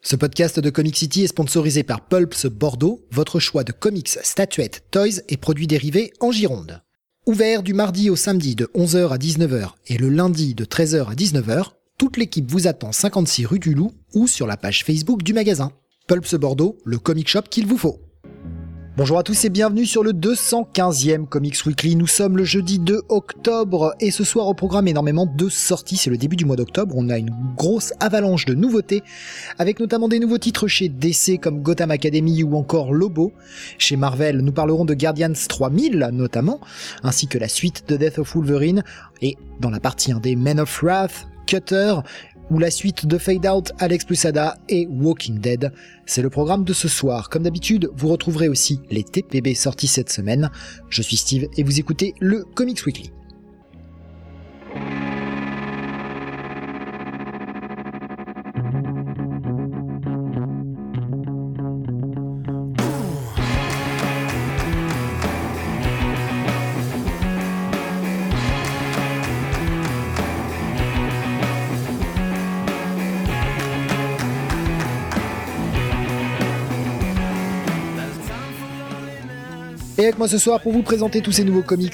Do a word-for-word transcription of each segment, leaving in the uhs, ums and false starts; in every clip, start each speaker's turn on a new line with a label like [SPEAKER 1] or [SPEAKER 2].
[SPEAKER 1] Ce podcast de Comic City est sponsorisé par Pulps Bordeaux, votre choix de comics, statuettes, toys et produits dérivés en Gironde. Ouvert du mardi au samedi de onze heures à dix-neuf heures et le lundi de treize heures à dix-neuf heures, toute l'équipe vous attend cinquante-six rue du Loup ou sur la page Facebook du magasin. Pulps Bordeaux, le comic shop qu'il vous faut. Bonjour à tous et bienvenue sur le deux cent quinzième Comics Weekly. Nous sommes le jeudi deux octobre et ce soir au programme énormément de sorties. C'est le début du mois d'octobre. On a une grosse avalanche de nouveautés avec notamment des nouveaux titres chez D C comme Gotham Academy ou encore Lobo. Chez Marvel, nous parlerons de Guardians trois mille notamment, ainsi que la suite de Death of Wolverine et dans la partie un des Men of Wrath, Cutter ou la suite de Fade Out, Alex plus Ada et Walking Dead. C'est le programme de ce soir. Comme d'habitude, vous retrouverez aussi les T P B sortis cette semaine. Je suis Steve et vous écoutez le Comics Weekly. Et avec moi ce soir pour vous présenter tous ces nouveaux comics,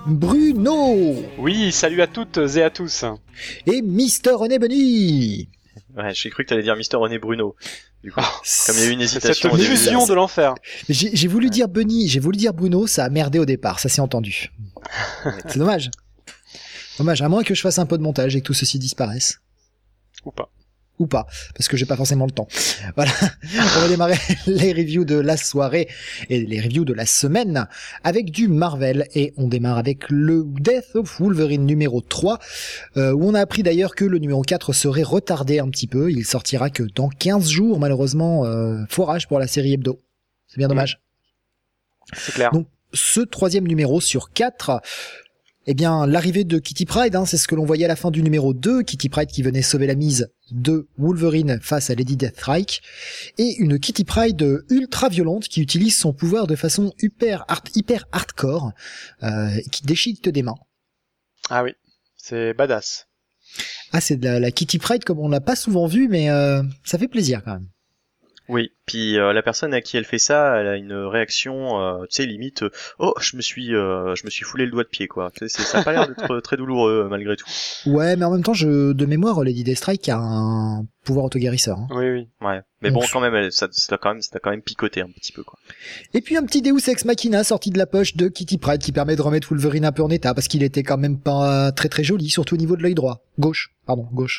[SPEAKER 1] Bruno.
[SPEAKER 2] Oui, salut à toutes et à tous.
[SPEAKER 1] Et Mister René Benny.
[SPEAKER 3] Ouais, j'ai cru que t'allais dire Mister René Bruno. Du coup,
[SPEAKER 2] oh,
[SPEAKER 3] comme il y a eu une hésitation.
[SPEAKER 2] Cette illusion de l'enfer.
[SPEAKER 1] J'ai, j'ai voulu dire Benny, j'ai voulu dire Bruno, ça a merdé au départ, ça s'est entendu. C'est dommage. Dommage, à moins que je fasse un peu de montage et que tout ceci disparaisse.
[SPEAKER 2] Ou pas.
[SPEAKER 1] Ou pas, parce que j'ai pas forcément le temps. Voilà, on va démarrer les reviews de la soirée et les reviews de la semaine avec du Marvel et on démarre avec le Death of Wolverine numéro trois euh, où on a appris d'ailleurs que le numéro quatre serait retardé un petit peu, il sortira que dans quinze jours malheureusement, euh, forage pour la série hebdo. C'est bien dommage.
[SPEAKER 2] C'est clair.
[SPEAKER 1] Donc ce troisième numéro sur quatre, eh bien, l'arrivée de Kitty Pryde, hein, c'est ce que l'on voyait à la fin du numéro deux, Kitty Pryde qui venait sauver la mise de Wolverine face à Lady Deathstrike, et une Kitty Pryde ultra violente qui utilise son pouvoir de façon hyper, hard, hyper hardcore, euh, qui déchiquette des mains.
[SPEAKER 2] Ah oui, c'est badass.
[SPEAKER 1] Ah, c'est de la, la Kitty Pryde comme on l'a pas souvent vu, mais euh, ça fait plaisir quand même.
[SPEAKER 3] Oui, puis euh, la personne à qui elle fait ça, elle a une réaction, euh, tu sais, limite, euh, oh, je me suis, euh, je me suis foulé le doigt de pied, quoi. Tu sais, c'est, ça a pas l'air d'être très douloureux malgré tout.
[SPEAKER 1] Ouais, mais en même temps, je, de mémoire, Lady Deathstrike a un pouvoir autoguérisseur. Hein.
[SPEAKER 2] Oui, oui.
[SPEAKER 3] Ouais, mais
[SPEAKER 1] Donc,
[SPEAKER 3] bon, quand même, elle, ça, ça a quand même, ça a quand même picoté un petit peu, quoi.
[SPEAKER 1] Et puis un petit Deus Ex Machina sorti de la poche de Kitty Pryde qui permet de remettre Wolverine un peu en état parce qu'il était quand même pas très très joli, surtout au niveau de l'œil droit, gauche, pardon, gauche.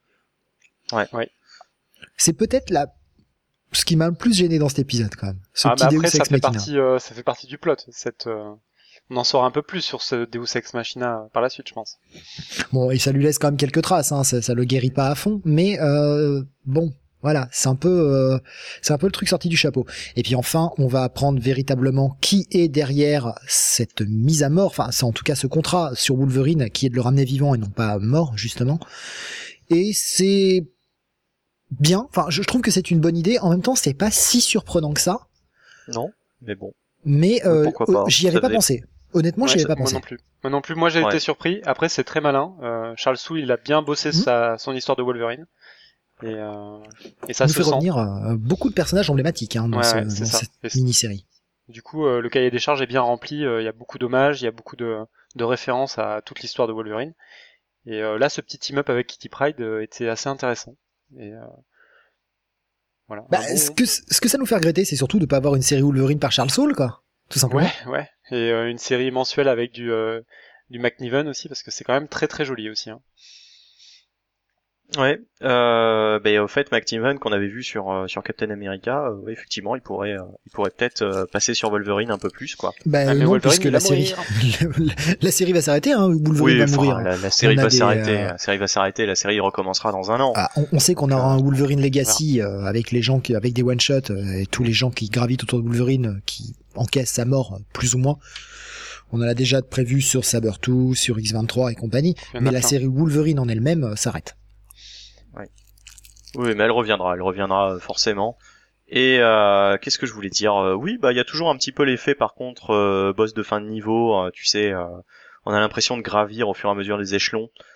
[SPEAKER 3] Ouais,
[SPEAKER 2] ouais.
[SPEAKER 1] C'est peut-être la ce qui m'a le plus gêné dans cet épisode quand même. Ce
[SPEAKER 2] ah
[SPEAKER 1] petit
[SPEAKER 2] bah
[SPEAKER 1] Deus
[SPEAKER 2] après
[SPEAKER 1] Ex
[SPEAKER 2] ça fait
[SPEAKER 1] Machina.
[SPEAKER 2] partie, euh, ça fait partie du plot. Cette, euh... on en saura un peu plus sur ce Deus Ex Machina par la suite, je pense.
[SPEAKER 1] Bon, et ça lui laisse quand même quelques traces, hein. ça, ça le guérit pas à fond, mais euh, bon. Voilà, c'est un peu, euh, c'est un peu le truc sorti du chapeau. Et puis enfin, on va apprendre véritablement qui est derrière cette mise à mort. Enfin, c'est en tout cas ce contrat sur Wolverine qui est de le ramener vivant et non pas mort justement. Et c'est bien. Enfin, je trouve que c'est une bonne idée. En même temps, c'est pas si surprenant que ça.
[SPEAKER 3] Non, mais bon.
[SPEAKER 1] Mais euh,
[SPEAKER 3] Pourquoi pas,
[SPEAKER 1] j'y avais
[SPEAKER 3] ça
[SPEAKER 1] pas
[SPEAKER 3] devait...
[SPEAKER 1] pensé. Honnêtement,
[SPEAKER 2] ouais,
[SPEAKER 1] j'y avais
[SPEAKER 2] ça,
[SPEAKER 1] pas
[SPEAKER 2] moi
[SPEAKER 1] pensé.
[SPEAKER 2] Non plus. Moi non plus. Moi, j'ai ouais. été surpris. Après, c'est très malin. Euh, Charles Soule, il a bien bossé mmh. sa, son histoire de Wolverine. Et, euh, et ça
[SPEAKER 1] nous
[SPEAKER 2] se
[SPEAKER 1] fait
[SPEAKER 2] sent.
[SPEAKER 1] revenir euh, beaucoup de personnages emblématiques hein, dans,
[SPEAKER 2] ouais,
[SPEAKER 1] ce,
[SPEAKER 2] ouais,
[SPEAKER 1] dans cette
[SPEAKER 2] et
[SPEAKER 1] mini-série.
[SPEAKER 2] Du coup, euh, le cahier des charges est bien rempli. Il euh, y a beaucoup d'hommages, il y a beaucoup de, de références à toute l'histoire de Wolverine. Et euh, là, ce petit team-up avec Kitty Pryde euh, était assez intéressant. Et euh, voilà.
[SPEAKER 1] Bah,
[SPEAKER 2] bon...
[SPEAKER 1] ce que ce que ça nous fait regretter, c'est surtout de pas avoir une série Wolverine par Charles Soule, quoi. Tout simplement.
[SPEAKER 2] Ouais, ouais. Et euh, une série mensuelle avec du euh, du McNiven aussi, parce que c'est quand même très très joli aussi. Hein.
[SPEAKER 3] Ouais, euh, ben au fait, McTiven qu'on avait vu sur euh, sur Captain America, euh, ouais, effectivement, il pourrait euh, il pourrait peut-être euh, passer sur Wolverine un peu plus, quoi.
[SPEAKER 1] Bah
[SPEAKER 2] ah,
[SPEAKER 1] non,
[SPEAKER 2] Wolverine,
[SPEAKER 1] puisque la série la, la série va s'arrêter, hein. Wolverine
[SPEAKER 3] oui,
[SPEAKER 1] va
[SPEAKER 3] enfin,
[SPEAKER 1] mourir.
[SPEAKER 3] La, la série
[SPEAKER 1] on
[SPEAKER 3] va
[SPEAKER 1] des,
[SPEAKER 3] s'arrêter,
[SPEAKER 1] euh...
[SPEAKER 3] la série va s'arrêter, la série recommencera dans un an.
[SPEAKER 1] Ah, on, on sait qu'on aura
[SPEAKER 3] euh,
[SPEAKER 1] un Wolverine Legacy euh, avec les gens qui avec des one shot euh, et tous les gens qui gravitent autour de Wolverine euh, qui encaissent sa mort plus ou moins. On en a déjà prévu sur Sabertooth, sur X vingt-trois et compagnie, mais la série Wolverine en elle-même euh, s'arrête.
[SPEAKER 3] Ouais. Oui, mais elle reviendra, elle reviendra forcément. Et euh, qu'est-ce que je voulais dire euh, Oui, bah il y a toujours un petit peu l'effet, par contre, euh, boss de fin de niveau. Euh, tu sais, euh, on a l'impression de gravir au fur et à mesure des échelons.
[SPEAKER 2] Oui.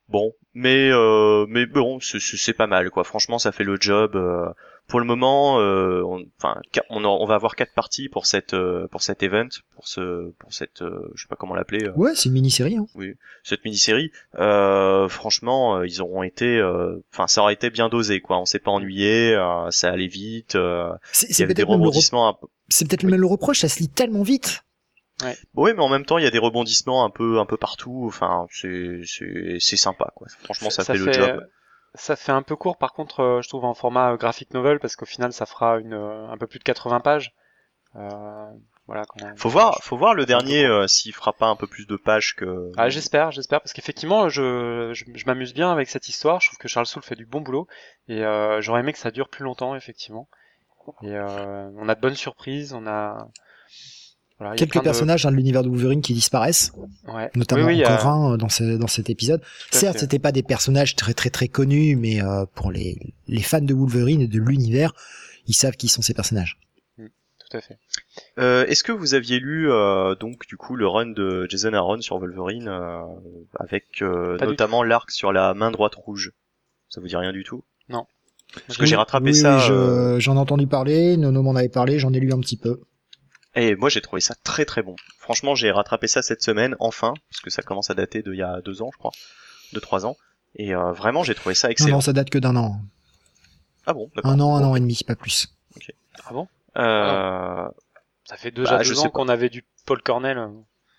[SPEAKER 3] bon, mais euh, mais bon, c'est, c'est pas mal quoi. Franchement, ça fait le job. Euh, pour le moment, euh, on, enfin, on, on va avoir quatre parties pour cette euh, pour cet event, pour ce pour cette, euh, je sais pas comment l'appeler. Euh,
[SPEAKER 1] ouais, c'est une mini-série. Hein.
[SPEAKER 3] Oui, cette mini-série. Euh, franchement, euh, ils auront été, enfin, euh, ça aurait été bien dosé quoi. On s'est pas ennuyé, euh, ça allait vite. Euh,
[SPEAKER 1] c'est,
[SPEAKER 3] il
[SPEAKER 1] c'est
[SPEAKER 3] y avait des
[SPEAKER 1] peut-être
[SPEAKER 3] rebondissements.
[SPEAKER 1] Même le re... C'est peut-être oui. Même le reproche, ça se lit tellement vite.
[SPEAKER 2] Ouais.
[SPEAKER 3] Oui, mais en même temps, il y a des rebondissements un peu, un peu partout. Enfin, c'est, c'est, c'est sympa, quoi. Franchement, ça, ça, ça fait, fait le job.
[SPEAKER 2] Ça fait un peu court, par contre, euh, je trouve en format euh, graphic novel, parce qu'au final, ça fera une, euh, un peu plus de quatre-vingts pages. Euh, voilà. Quand
[SPEAKER 3] faut voir, faut voir le dernier euh, s'il fera pas un peu plus de pages que.
[SPEAKER 2] Ah, j'espère, j'espère, parce qu'effectivement, je, je, je m'amuse bien avec cette histoire. Je trouve que Charles Soule fait du bon boulot, et euh, j'aurais aimé que ça dure plus longtemps, effectivement. Et euh, on a de bonnes surprises, on a.
[SPEAKER 1] Voilà, quelques personnages de... hein, de l'univers de Wolverine qui disparaissent,
[SPEAKER 2] ouais.
[SPEAKER 1] notamment
[SPEAKER 2] oui, oui,
[SPEAKER 1] encore
[SPEAKER 2] a...
[SPEAKER 1] un dans, ce, dans cet épisode. Certes, c'était pas des personnages très très très connus, mais euh, pour les, les fans de Wolverine et de l'univers, ils savent qui sont ces personnages.
[SPEAKER 2] Mmh, tout à fait.
[SPEAKER 3] Euh, est-ce que vous aviez lu euh, donc du coup le run de Jason Aaron sur Wolverine euh, avec euh, notamment l'arc sur la main droite rouge? Ça vous dit rien du tout?
[SPEAKER 2] Non.
[SPEAKER 3] Parce que oui, j'ai rattrapé
[SPEAKER 1] oui,
[SPEAKER 3] ça.
[SPEAKER 1] Oui, je,
[SPEAKER 3] euh...
[SPEAKER 1] j'en ai entendu parler, Nono m'en avait parlé, j'en ai lu un petit peu.
[SPEAKER 3] Et moi j'ai trouvé ça très très bon. Franchement j'ai rattrapé ça cette semaine, enfin, parce que ça commence à dater d'il y a deux ans je crois, deux trois ans. Et euh, vraiment j'ai trouvé ça excellent.
[SPEAKER 1] Non non ça date que d'un an.
[SPEAKER 3] Ah bon, d'accord.
[SPEAKER 1] Un an,
[SPEAKER 3] bon.
[SPEAKER 1] un an et demi, pas plus.
[SPEAKER 3] Ok.
[SPEAKER 2] Ah bon
[SPEAKER 3] euh...
[SPEAKER 2] ah Ça fait déjà
[SPEAKER 3] bah,
[SPEAKER 2] deux ans qu'on avait du Paul Cornell.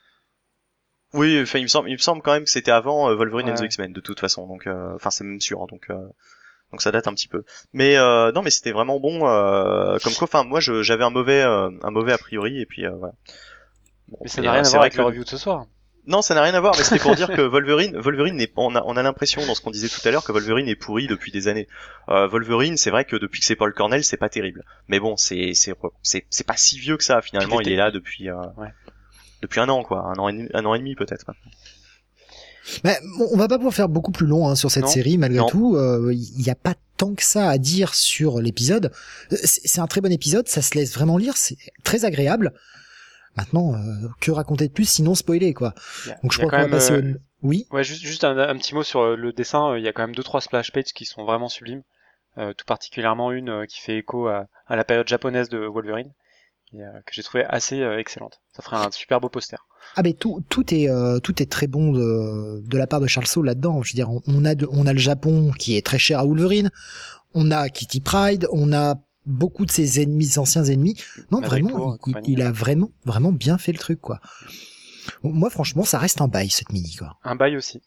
[SPEAKER 3] Oui, enfin il me semble, il me semble quand même que c'était avant euh, Wolverine
[SPEAKER 2] ouais.
[SPEAKER 3] and the X-Men de toute façon, donc enfin euh, c'est même sûr, hein, donc. Euh... Donc ça date un petit peu. Mais euh, non, mais c'était vraiment bon. Euh, comme quoi, enfin moi, je, j'avais un mauvais, euh, un mauvais a priori, et puis euh, voilà.
[SPEAKER 2] Bon, mais ça n'a rien à voir avec le review de ce soir.
[SPEAKER 3] Non, ça n'a rien à voir. Mais c'était pour dire que Wolverine, Wolverine n'est, on a, on a l'impression dans ce qu'on disait tout à l'heure que Wolverine est pourri depuis des années. Euh, Wolverine, c'est vrai que depuis que c'est Paul Cornell, c'est pas terrible. Mais bon, c'est, c'est, c'est, c'est pas si vieux que ça. Finalement, il, il est là depuis, euh,
[SPEAKER 2] ouais.
[SPEAKER 3] depuis un an, quoi, un an et demi, un an et demi peut-être. Maintenant.
[SPEAKER 1] Mais on va pas pouvoir faire beaucoup plus long hein, sur cette
[SPEAKER 3] non,
[SPEAKER 1] série malgré
[SPEAKER 3] non.
[SPEAKER 1] tout. Il euh, y a pas tant que ça à dire sur l'épisode. C'est, c'est un très bon épisode, ça se laisse vraiment lire, c'est très agréable. Maintenant, euh, que raconter de plus sinon spoiler quoi.
[SPEAKER 2] Yeah.
[SPEAKER 1] Donc je crois qu'on va passer
[SPEAKER 2] euh...
[SPEAKER 1] au... Oui.
[SPEAKER 2] Ouais, juste, juste un, un petit mot sur le dessin. Il y a quand même deux trois splash pages qui sont vraiment sublimes. Euh, tout particulièrement une euh, qui fait écho à, à la période japonaise de Wolverine. Et, euh, que j'ai trouvé assez euh, excellente. Ça ferait un super beau poster.
[SPEAKER 1] Ah ben tout tout est euh, tout est très bon de de la part de Charles Soule là-dedans. Je veux dire, on, on a de, on a le Japon qui est très cher à Wolverine. On a Kitty Pryde, on a beaucoup de ses ennemis, anciens ennemis. Non, Madripour, vraiment, il, il, il a vraiment vraiment bien fait le truc quoi. Moi franchement, ça reste un bail cette mini quoi.
[SPEAKER 2] Un bail aussi.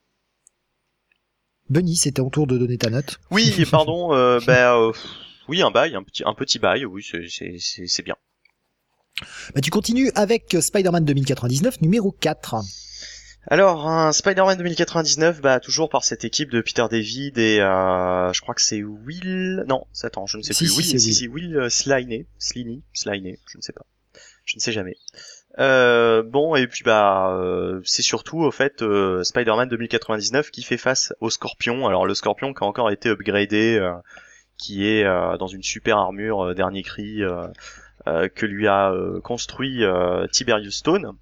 [SPEAKER 1] Benny, c'était en tour de donner ta note.
[SPEAKER 3] Oui, pardon. Euh, ben euh, oui, un bail, un petit un petit bail. Oui, c'est c'est c'est, c'est bien.
[SPEAKER 1] Bah, tu continues avec Spider-Man deux mille quatre-vingt-dix-neuf, numéro quatre.
[SPEAKER 3] Alors, un Spider-Man deux mille quatre-vingt-dix-neuf, bah, toujours par cette équipe de Peter David et, euh, je crois que c'est Will, non, attends, je ne sais
[SPEAKER 1] si,
[SPEAKER 3] plus,
[SPEAKER 1] si,
[SPEAKER 3] Will,
[SPEAKER 1] c'est
[SPEAKER 3] si,
[SPEAKER 1] Will.
[SPEAKER 3] si, Will Sliney, Sliney, Sliney, je ne sais pas. Je ne sais jamais. Euh, bon, et puis, bah, euh, c'est surtout, au fait, euh, Spider-Man deux mille quatre-vingt-dix-neuf qui fait face au Scorpion. Alors, le Scorpion qui a encore été upgradé, euh, qui est, euh, dans une super armure, euh, dernier cri, euh, Euh, que lui a euh, construit euh, Tiberius Stone.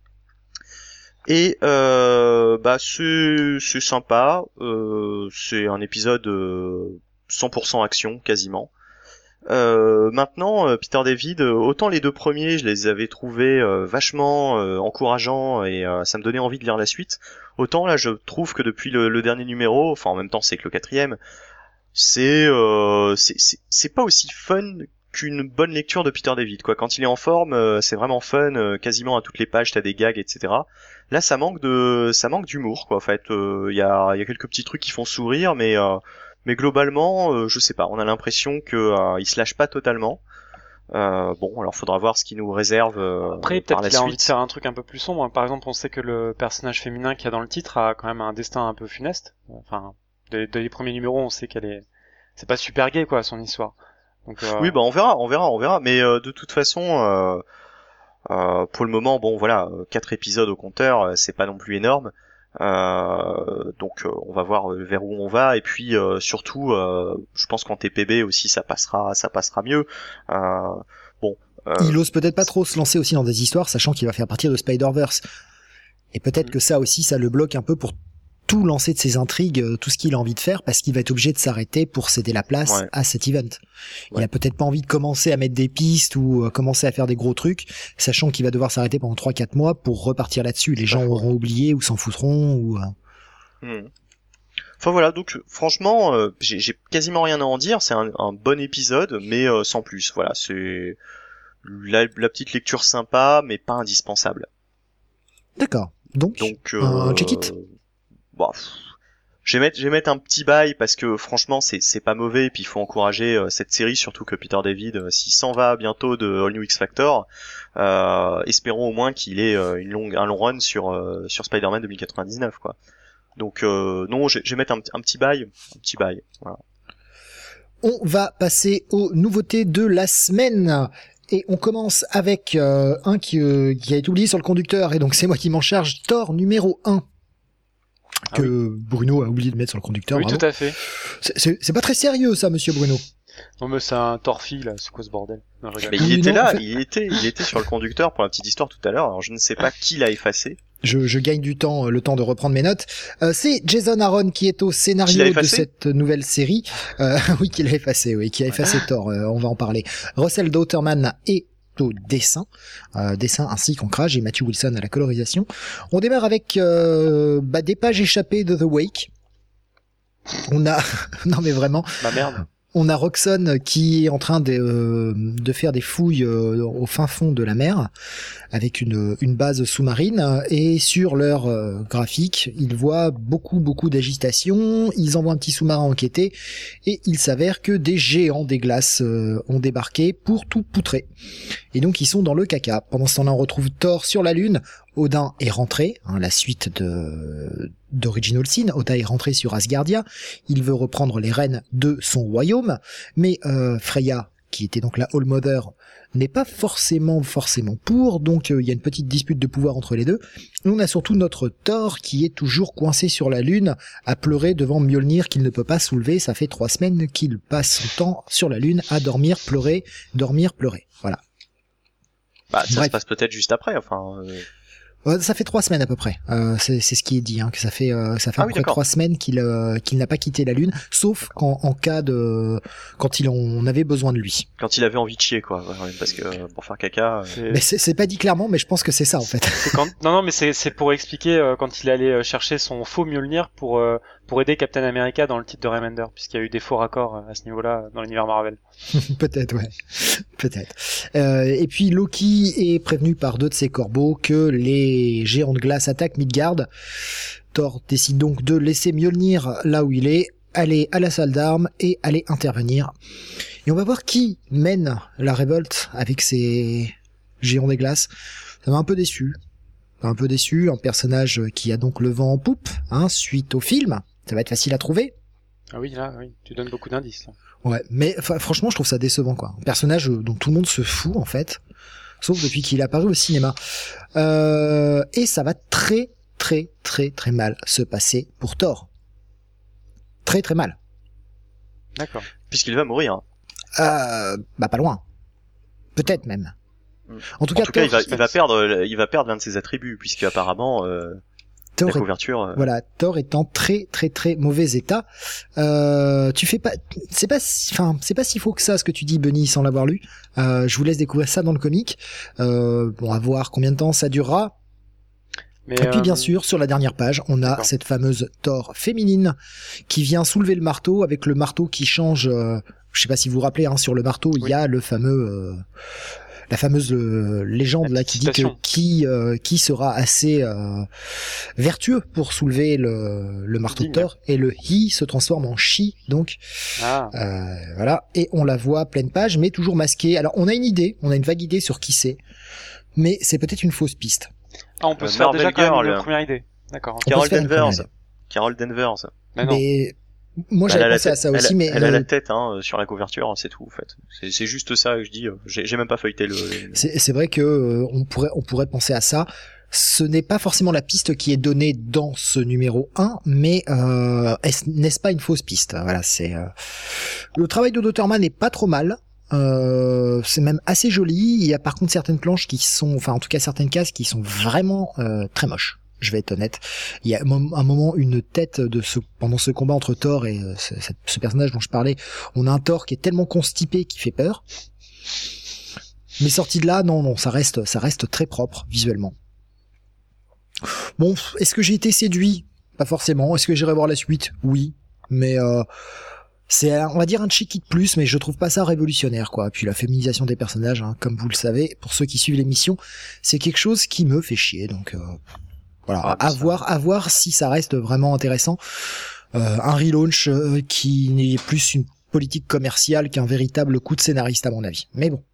[SPEAKER 3] Et euh, bah c'est c'est sympa, euh, c'est un épisode euh, cent pour cent action quasiment. Euh, maintenant, euh, Peter David, euh, autant les deux premiers, je les avais trouvés euh, vachement euh, encourageants et euh, ça me donnait envie de lire la suite. Autant là, je trouve que depuis le, le dernier numéro, enfin en même temps c'est que le quatrième, c'est euh, c'est c'est, c'est pas aussi fun qu'une bonne lecture de Peter David quoi. Quand il est en forme, euh, c'est vraiment fun, euh, quasiment à toutes les pages t'as des gags, et cetera. Là ça manque de ça manque d'humour quoi en fait. Il euh, y a il y a quelques petits trucs qui font sourire, mais euh, mais globalement euh, je sais pas, on a l'impression que euh, il se lâche pas totalement. Euh, bon alors faudra voir ce qu'il nous réserve euh,
[SPEAKER 2] après peut-être
[SPEAKER 3] par la
[SPEAKER 2] qu'il a
[SPEAKER 3] suite.
[SPEAKER 2] envie de faire un truc un peu plus sombre. Par exemple on sait que le personnage féminin qu'il y a dans le titre a quand même un destin un peu funeste. Enfin dès, dès les premiers numéros on sait qu'elle est c'est pas super gay quoi son histoire. Donc, euh...
[SPEAKER 3] oui bah on verra on verra on verra mais euh, de toute façon euh, euh, pour le moment bon voilà quatre épisodes au compteur c'est pas non plus énorme euh, donc euh, on va voir vers où on va et puis euh, surtout euh, je pense qu'en T P B aussi ça passera ça passera mieux euh, bon euh...
[SPEAKER 1] il ose peut-être pas trop se lancer aussi dans des histoires sachant qu'il va faire partie de Spider-Verse et peut-être mmh. que ça aussi ça le bloque un peu pour tout lancer de ses intrigues, euh, tout ce qu'il a envie de faire, parce qu'il va être obligé de s'arrêter pour céder la place
[SPEAKER 3] Ouais.
[SPEAKER 1] à cet event. Il
[SPEAKER 3] Ouais.
[SPEAKER 1] a peut-être pas envie de commencer à mettre des pistes ou euh, commencer à faire des gros trucs, sachant qu'il va devoir s'arrêter pendant trois quatre mois pour repartir là-dessus. Les gens
[SPEAKER 3] Parfois.
[SPEAKER 1] auront oublié ou s'en foutront ou... euh,
[SPEAKER 3] Hmm. Enfin voilà, donc franchement, euh, j'ai, j'ai quasiment rien à en dire. C'est un, un bon épisode, mais euh, sans plus. Voilà, c'est la, la petite lecture sympa, mais pas indispensable.
[SPEAKER 1] D'accord. Donc,
[SPEAKER 3] Donc,
[SPEAKER 1] Un
[SPEAKER 3] euh,
[SPEAKER 1] check it.
[SPEAKER 3] Bah, pff, je vais mettre, je vais mettre un petit bail parce que franchement, c'est, c'est pas mauvais. Et puis il faut encourager euh, cette série, surtout que Peter David, euh, s'il s'en va bientôt de All New X Factor, euh, espérons au moins qu'il ait euh, une longue, un long run sur euh, sur Spider-Man deux mille quatre-vingt-dix-neuf, quoi. Donc euh, non, je, je vais mettre un, un petit bail, un petit bail. Voilà.
[SPEAKER 1] on va passer aux nouveautés de la semaine. Et on commence avec euh, un qui, euh, qui a été oublié sur le conducteur, et donc c'est moi qui m'en charge, Thor numéro un. Que
[SPEAKER 2] Ah
[SPEAKER 1] Bruno a oublié de mettre sur le conducteur.
[SPEAKER 2] Oui,
[SPEAKER 1] bravo.
[SPEAKER 2] tout à fait.
[SPEAKER 1] C'est- C'est c'est pas très sérieux ça, monsieur Bruno.
[SPEAKER 2] Non, mais c'est un torfil, là, c'est quoi ce bordel? Non, je rigole.
[SPEAKER 3] Mais
[SPEAKER 1] Oui,
[SPEAKER 3] il était
[SPEAKER 1] non,
[SPEAKER 3] là,
[SPEAKER 1] en fait-
[SPEAKER 3] il était, il était sur le conducteur pour la petite histoire tout à l'heure. Alors je ne sais pas qui l'a effacé.
[SPEAKER 1] Je, je gagne du temps, euh, le temps de reprendre mes notes. Euh, c'est Jason Aaron qui est au
[SPEAKER 3] Qui
[SPEAKER 1] scénario
[SPEAKER 3] l'a
[SPEAKER 1] de
[SPEAKER 3] effacé
[SPEAKER 1] cette nouvelle série. Euh, oui, qui l'a effacé, oui, qui a effacé Thor, euh, on va en parler. Russell Dauterman est au dessin, euh, dessin ainsi qu'ancrage, et Matthew Wilson à la colorisation. On démarre avec euh, bah, des pages échappées de The Wake. On a, non mais vraiment,
[SPEAKER 2] Ma merde.
[SPEAKER 1] on a Roxxon qui est en train de, euh, de faire des fouilles euh, au fin fond de la mer avec une, une base sous-marine, et sur leur euh, graphique, ils voient beaucoup beaucoup d'agitation, ils envoient un petit sous-marin enquêter, et il s'avère que des géants des glaces euh, ont débarqué pour tout poutrer. Et donc ils sont dans le caca. Pendant ce temps-là, on retrouve Thor sur la Lune. Odin est rentré, hein, la suite de d'Original Sin. Odin est rentré sur Asgardia. Il veut reprendre les rênes de son royaume, mais euh, Freya, qui était donc la All Mother, n'est pas forcément forcément pour, donc euh, il y a une petite dispute de pouvoir entre les deux. Et on a surtout notre Thor qui est toujours coincé sur la Lune, à pleurer devant Mjolnir qu'il ne peut pas soulever. Ça fait trois semaines qu'il passe son temps sur la Lune à dormir, pleurer, dormir, pleurer. Voilà.
[SPEAKER 3] Bah, ça
[SPEAKER 1] Bref.
[SPEAKER 3] se passe peut-être juste après. Enfin, euh,
[SPEAKER 1] Ouais, ça fait trois semaines à peu près. Euh, c'est, c'est ce qui est dit, hein, que ça fait euh, ça fait
[SPEAKER 3] Ah
[SPEAKER 1] à
[SPEAKER 3] oui,
[SPEAKER 1] peu près
[SPEAKER 3] d'accord.
[SPEAKER 1] trois semaines qu'il euh, qu'il n'a pas quitté la Lune, sauf quand en cas de quand il en avait besoin de lui.
[SPEAKER 3] quand il avait envie de chier, quoi. Ouais, parce que euh, pour faire caca. euh,
[SPEAKER 2] C'est-
[SPEAKER 1] Mais c'est, c'est pas dit clairement, mais je pense que c'est ça en fait.
[SPEAKER 2] c'est quand... Non, non, mais c'est, c'est pour expliquer euh, quand il allait euh, chercher son faux Mjolnir pour, euh, pour aider Captain America dans le titre de Remender, puisqu'il y a eu des faux raccords euh, à ce niveau-là euh, dans l'univers Marvel.
[SPEAKER 1] Peut-être, ouais. Peut-être. Euh, et puis Loki est prévenu par deux de ses corbeaux que les géants de glace attaquent Midgard. Thor décide donc de laisser Mjolnir là où il est, aller à la salle d'armes et aller intervenir. Et on va voir qui mène la révolte avec ces géants des glaces. Ça m'a un peu déçu. Un peu déçu, un personnage qui a donc le vent en poupe, hein, suite au film. Ça va être facile à trouver.
[SPEAKER 2] Ah oui, là, oui, tu donnes beaucoup d'indices, là.
[SPEAKER 1] Ouais, mais enfin, franchement, je trouve ça décevant, quoi. Un personnage dont tout le monde se fout, en fait, sauf depuis qu'il est apparu au cinéma. Euh, et ça va très, très, très, très mal se passer pour Thor. Très, très mal.
[SPEAKER 2] D'accord.
[SPEAKER 3] Puisqu'il va mourir.
[SPEAKER 1] Euh, bah, pas loin. Peut-être même.
[SPEAKER 3] Mm.
[SPEAKER 1] En tout
[SPEAKER 3] En
[SPEAKER 1] cas,
[SPEAKER 3] tout cas,
[SPEAKER 1] Thor,
[SPEAKER 3] il va, il va perdre, il va perdre l'un de ses attributs, puisque apparemment euh,
[SPEAKER 1] Thor
[SPEAKER 3] la
[SPEAKER 1] est-
[SPEAKER 3] couverture. euh,
[SPEAKER 1] Voilà, Thor est en très très très mauvais état. Euh, tu fais pas, c'est pas, si- enfin, c'est pas si faux que ça ce que tu dis, Benny, sans l'avoir lu. Euh, je vous laisse découvrir ça dans le comic. Euh, bon, à voir combien de temps ça durera.
[SPEAKER 2] Mais,
[SPEAKER 1] Et puis
[SPEAKER 2] euh,
[SPEAKER 1] bien sûr, sur la dernière page, on a
[SPEAKER 2] d'accord.
[SPEAKER 1] cette fameuse Thor féminine qui vient soulever le marteau, avec le marteau qui change. Euh, je sais pas si vous vous rappelez, hein, sur le marteau, il
[SPEAKER 2] Oui.
[SPEAKER 1] y a le fameux. Euh, la fameuse euh, légende
[SPEAKER 2] La
[SPEAKER 1] là
[SPEAKER 2] petite
[SPEAKER 1] qui dit que
[SPEAKER 2] citation.
[SPEAKER 1] qui euh, qui sera assez euh, vertueux pour soulever le, le marteau de
[SPEAKER 2] Digne.
[SPEAKER 1] Thor, et le he se transforme en she, donc
[SPEAKER 2] Ah,
[SPEAKER 1] euh, voilà, et on la voit pleine page mais toujours masquée. Alors on a une idée, on a une vague idée sur qui c'est, mais c'est peut-être une fausse piste.
[SPEAKER 2] ah, on peut
[SPEAKER 3] Euh,
[SPEAKER 2] se faire
[SPEAKER 3] Marvel
[SPEAKER 2] déjà quand même
[SPEAKER 3] Girl,
[SPEAKER 2] une
[SPEAKER 3] là.
[SPEAKER 2] première idée. D'accord. ok.
[SPEAKER 1] On peut
[SPEAKER 3] Carol
[SPEAKER 1] se faire une
[SPEAKER 3] Danvers.
[SPEAKER 1] première idée.
[SPEAKER 3] Carol Danvers.
[SPEAKER 2] Mais non.
[SPEAKER 1] Mais moi
[SPEAKER 3] Elle
[SPEAKER 1] j'avais
[SPEAKER 3] a la
[SPEAKER 1] pensé à
[SPEAKER 3] tête-
[SPEAKER 1] ça aussi,
[SPEAKER 3] elle,
[SPEAKER 1] mais
[SPEAKER 3] elle a la
[SPEAKER 1] euh,
[SPEAKER 3] tête hein, sur la couverture, c'est tout en fait. C'est, c'est juste ça que je dis. euh, J'ai, j'ai même pas feuilleté le. le-
[SPEAKER 1] c'est c'est vrai que euh, on pourrait on pourrait penser à ça. Ce n'est pas forcément la piste qui est donnée dans ce numéro un, mais euh, est-ce- n'est-ce pas une fausse piste? Voilà, c'est euh... le travail de Dauterman est pas trop mal. Euh, c'est même assez joli. Il y a par contre certaines planches qui sont, enfin en tout cas certaines cases qui sont vraiment euh, très moches. Je vais être honnête. Il y a un moment une tête de ce pendant ce combat entre Thor et euh, ce, ce personnage dont je parlais. On a un Thor qui est tellement constipé qu'il fait peur. Mais sorti de là, non, non, ça reste, ça reste très propre visuellement. Bon, est-ce que j'ai été séduit? Pas forcément. Est-ce que j'irai voir la suite? Oui, mais euh, c'est, on va dire, un check it plus, mais je trouve pas ça révolutionnaire, quoi. Puis la féminisation des personnages, hein, comme vous le savez, pour ceux qui suivent l'émission, c'est quelque chose qui me fait chier, donc. Euh, Voilà, ah, à voir, à voir si ça reste vraiment intéressant. Euh, un relaunch euh, qui n'est plus une politique commerciale qu'un véritable coup de scénariste à mon avis. Mais bon,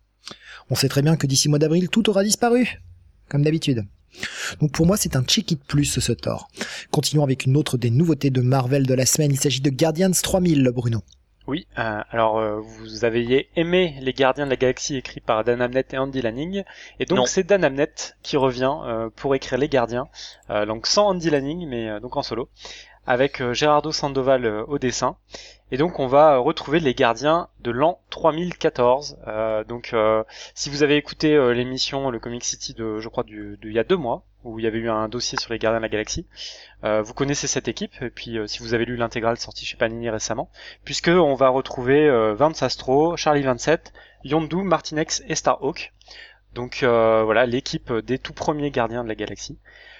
[SPEAKER 1] on sait très bien que d'ici mois d'avril, tout aura disparu, comme d'habitude. Donc pour moi, c'est un check it plus ce Thor. Continuons avec une autre des nouveautés de Marvel de la semaine. Il s'agit de Guardians trois mille, Bruno.
[SPEAKER 2] Oui, euh, alors euh, vous avez aimé Les Gardiens de la Galaxie écrit par Dan Abnett et Andy Lanning, et donc non. C'est Dan Abnett qui revient euh, pour écrire Les Gardiens, euh, donc sans Andy Lanning mais euh, donc en solo, avec euh, Gerardo Sandoval euh, au dessin, et donc on va retrouver les Gardiens de l'an trois mille quatorze. Euh, donc euh, si vous avez écouté euh, l'émission le Comic City de, je crois, du, de, il y a deux mois, où il y avait eu un dossier sur les Gardiens de la Galaxie, euh, vous connaissez cette équipe, et puis euh, si vous avez lu l'intégrale sortie chez Panini récemment, puisque on va retrouver euh, Vance Astro, Charlie vingt-sept, Yondu, Martinex et Starhawk. Donc euh, voilà, l'équipe des tout premiers Gardiens de la Galaxie.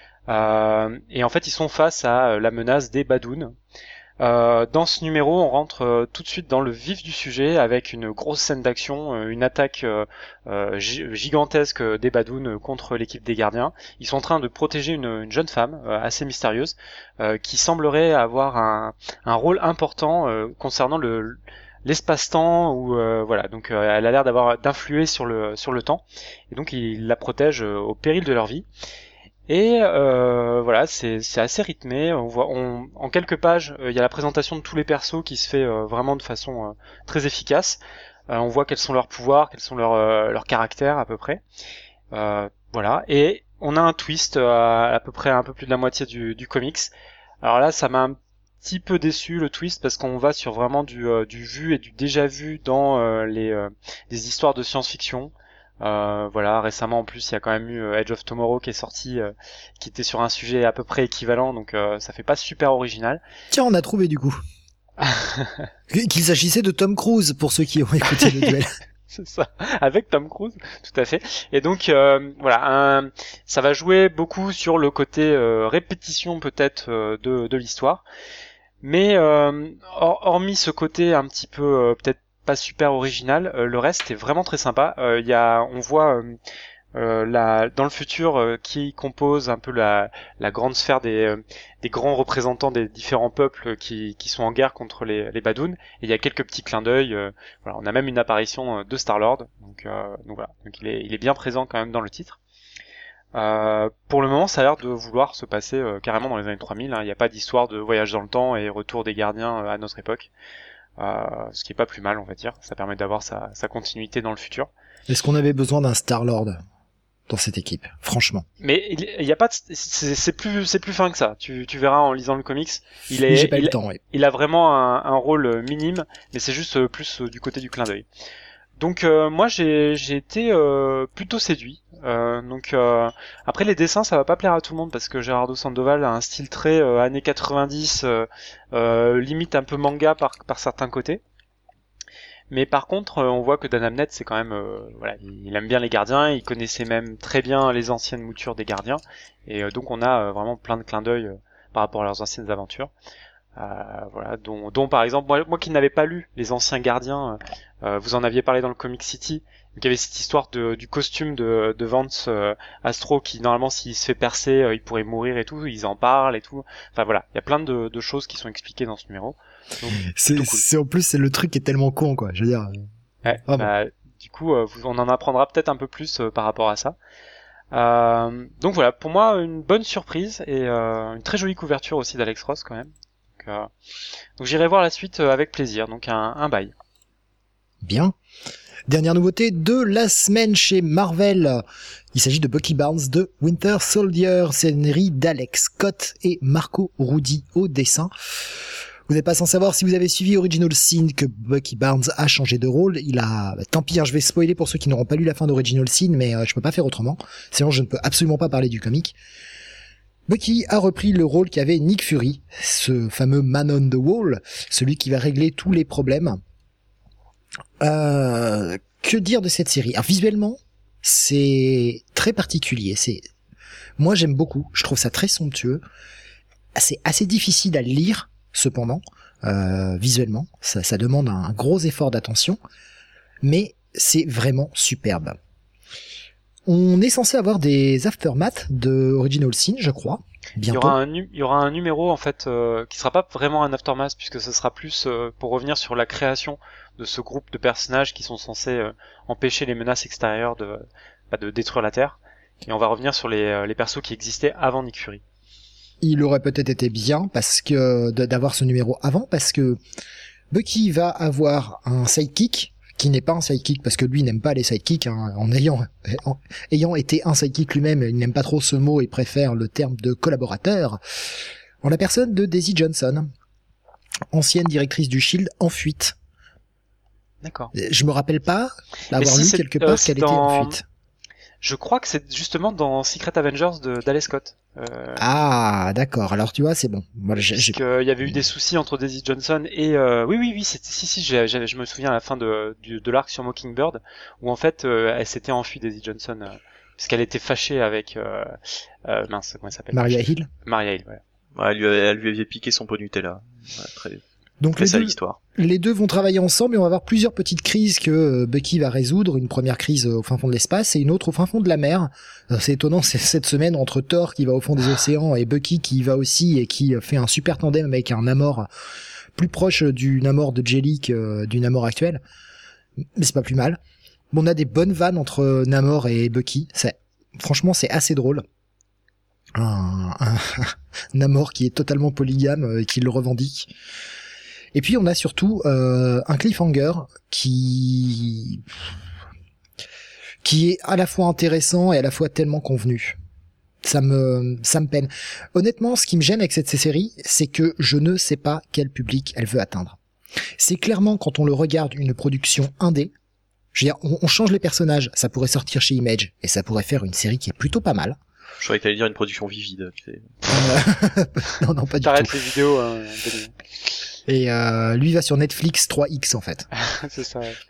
[SPEAKER 2] Euh, et en fait, ils sont face à la menace des Badoons. Euh, dans ce numéro, on rentre euh, tout de suite dans le vif du sujet avec une grosse scène d'action, euh, une attaque euh, euh, gigantesque des Badoons contre l'équipe des Gardiens. Ils sont en train de protéger une, une jeune femme euh, assez mystérieuse euh, qui semblerait avoir un, un rôle important euh, concernant le l'espace-temps, ou euh, voilà, donc euh, elle a l'air d'avoir d'influer sur le sur le temps, et donc ils la protègent euh, au péril de leur vie. Et euh, voilà, c'est c'est assez rythmé. On voit, on, en quelques pages, il euh, y a la présentation de tous les persos qui se fait euh, vraiment de façon euh, très efficace. Euh, on voit quels sont leurs pouvoirs, quels sont leurs euh, leurs caractères à peu près. Euh, voilà, et on a un twist à, à peu près un peu plus de la moitié du, du comics. Alors là, ça m'a un petit peu déçu le twist, parce qu'on va sur vraiment du euh, du vu et du déjà vu dans euh, les euh, des histoires de science-fiction. Euh, voilà, récemment en plus il y a quand même eu euh, Edge of Tomorrow qui est sorti, euh, qui était sur un sujet à peu près équivalent, donc euh, ça fait pas super original.
[SPEAKER 1] Tiens, on a trouvé du coup qu'il s'agissait de Tom Cruise pour ceux qui ont écouté le duel.
[SPEAKER 2] C'est ça, avec Tom Cruise, tout à fait. Et donc euh, voilà, un, ça va jouer beaucoup sur le côté euh, répétition peut-être euh, de, de l'histoire, mais euh, or, hormis ce côté un petit peu euh, peut-être pas super original, euh, le reste est vraiment très sympa. Il euh, y a, on voit euh, euh, la, dans le futur euh, qui compose un peu la, la grande sphère des, euh, des grands représentants des différents peuples qui, qui sont en guerre contre les, les Badoons. Et il y a quelques petits clins d'œil. Euh, voilà, on a même une apparition de Star-Lord. Donc, euh, donc voilà, donc il est, il est bien présent quand même dans le titre. Euh, pour le moment, ça a l'air de vouloir se passer euh, carrément dans les années trois mille. Hein. Il n'y a pas d'histoire de voyage dans le temps et retour des gardiens euh, à notre époque. Euh, ce qui est pas plus mal, on va dire. Ça permet d'avoir sa, sa continuité dans le futur.
[SPEAKER 1] Est-ce qu'on avait besoin d'un Star-Lord dans cette équipe, franchement?
[SPEAKER 2] Mais il, il y a pas de, c'est, c'est plus c'est plus fin que ça. Tu, tu verras en lisant le comics. Il est,
[SPEAKER 1] J'ai pas
[SPEAKER 2] il,
[SPEAKER 1] eu le temps, oui.
[SPEAKER 2] Il a vraiment un, un rôle minime, mais c'est juste plus du côté du clin d'œil. Donc euh, moi j'ai j'ai été euh, plutôt séduit. Euh, donc euh, après les dessins ça va pas plaire à tout le monde, parce que Gerardo Sandoval a un style très euh, années quatre-vingt-dix, euh, euh, limite un peu manga par par certains côtés. Mais par contre euh, on voit que Dan Abnett c'est quand même euh, voilà, il aime bien les gardiens, il connaissait même très bien les anciennes moutures des gardiens, et euh, donc on a euh, vraiment plein de clins d'œil euh, par rapport à leurs anciennes aventures. Euh, voilà, dont, dont par exemple moi, moi qui n'avais pas lu les anciens gardiens, euh, vous en aviez parlé dans le Comic City, donc il y avait cette histoire de, du costume de, de Vance euh, Astro qui normalement s'il se fait percer euh, il pourrait mourir et tout, ils en parlent et tout, enfin voilà, il y a plein de, de choses qui sont expliquées dans ce numéro. Donc,
[SPEAKER 1] c'est, cool. c'est en plus c'est le truc qui est tellement con, quoi, je veux dire.
[SPEAKER 2] Ouais, ah, bah, bon. Du coup euh, on en apprendra peut-être un peu plus euh, par rapport à ça. Euh, donc voilà, pour moi une bonne surprise, et euh, une très jolie couverture aussi d'Alex Ross quand même. Donc, euh, donc j'irai voir la suite euh, avec plaisir, donc un, un bail.
[SPEAKER 1] Bien. Dernière nouveauté de la semaine chez Marvel. Il s'agit de Bucky Barnes de Winter Soldier, série d'Alex Scott et Marco Rudy au dessin. Vous n'êtes pas sans savoir, si vous avez suivi Original Sin, que Bucky Barnes a changé de rôle. Il a, bah, tant pis, hein, je vais spoiler pour ceux qui n'auront pas lu la fin d'Original Sin, mais euh, je peux pas faire autrement. Sinon, je ne peux absolument pas parler du comic. Bucky a repris le rôle qu'avait Nick Fury, ce fameux man on the wall, celui qui va régler tous les problèmes. Euh, que dire de cette série? Alors visuellement, c'est très particulier. C'est, moi j'aime beaucoup. Je trouve ça très somptueux. C'est assez difficile à lire, cependant, euh, visuellement. Ça, ça demande un gros effort d'attention, mais c'est vraiment superbe. On est censé avoir des aftermaths de Original Sin, je crois. Bientôt.
[SPEAKER 2] Il y aura un, nu- il y aura un numéro en fait euh, qui sera pas vraiment un aftermath puisque ce sera plus euh, pour revenir sur la création de ce groupe de personnages qui sont censés euh, empêcher les menaces extérieures de, bah, de détruire la Terre. Et on va revenir sur les, euh, les persos qui existaient avant Nick Fury.
[SPEAKER 1] Il aurait peut-être été bien parce que d'avoir ce numéro avant, parce que Bucky va avoir un sidekick qui n'est pas un sidekick parce que lui n'aime pas les sidekicks, hein, en ayant en ayant été un sidekick lui-même, il n'aime pas trop ce mot et préfère le terme de collaborateur. En la personne de Daisy Johnson, ancienne directrice du Shield en fuite.
[SPEAKER 2] D'accord.
[SPEAKER 1] Je me rappelle pas d'avoir
[SPEAKER 2] si
[SPEAKER 1] lu
[SPEAKER 2] c'est-
[SPEAKER 1] quelque
[SPEAKER 2] euh,
[SPEAKER 1] part
[SPEAKER 2] c'est
[SPEAKER 1] qu'elle était
[SPEAKER 2] dans-
[SPEAKER 1] en fuite.
[SPEAKER 2] Je crois que c'est justement dans Secret Avengers de d'Alex Scott. Euh,
[SPEAKER 1] Ah, d'accord. Alors tu vois, c'est bon. Moi, j'ai, j'ai-
[SPEAKER 2] qu'il y avait eu des soucis entre Daisy Johnson et euh, oui oui oui c'est, si si j'ai, j'ai- je me souviens à la fin de du, de l'arc sur Mockingbird où en fait euh, elle s'était enfuie Daisy Johnson euh, parce qu'elle était fâchée avec euh, euh, mince comment elle s'appelle
[SPEAKER 1] Maria Hill.
[SPEAKER 2] Maria Hill ouais.
[SPEAKER 3] Ouais, elle, lui, elle lui avait piqué son pot Nutella. Ouais, très
[SPEAKER 1] Donc
[SPEAKER 3] très
[SPEAKER 1] les
[SPEAKER 3] sale
[SPEAKER 1] deux,
[SPEAKER 3] histoire.
[SPEAKER 1] les deux vont travailler ensemble et on va avoir plusieurs petites crises que euh, Bucky va résoudre. Une première crise euh, au fin fond de l'espace et une autre au fin fond de la mer. Euh, C'est étonnant, c'est cette semaine entre Thor qui va au fond des océans et Bucky qui y va aussi et qui euh, fait un super tandem avec un Namor plus proche du Namor de Jelly que du Namor actuel. Mais c'est pas plus mal. Bon, on a des bonnes vannes entre Namor et Bucky. C'est, franchement, c'est assez drôle. Un, un Namor qui est totalement polygame euh, et qui le revendique. Et puis on a surtout euh, un cliffhanger qui qui est à la fois intéressant et à la fois tellement convenu. Ça me ça me peine. Honnêtement, ce qui me gêne avec cette série, c'est que je ne sais pas quel public elle veut atteindre. C'est clairement quand on le regarde une production indé. Je veux dire, on, on change les personnages, ça pourrait sortir chez Image et ça pourrait faire une série qui est plutôt pas mal.
[SPEAKER 3] Je croyais que t'allais dire une production vivide. tu sais.
[SPEAKER 1] Euh, non non pas du
[SPEAKER 2] T'arrêtes
[SPEAKER 1] tout.
[SPEAKER 2] les vidéos hein, Denis.
[SPEAKER 1] Et euh, lui va sur Netflix trois X en fait.
[SPEAKER 2] C'est ça ouais.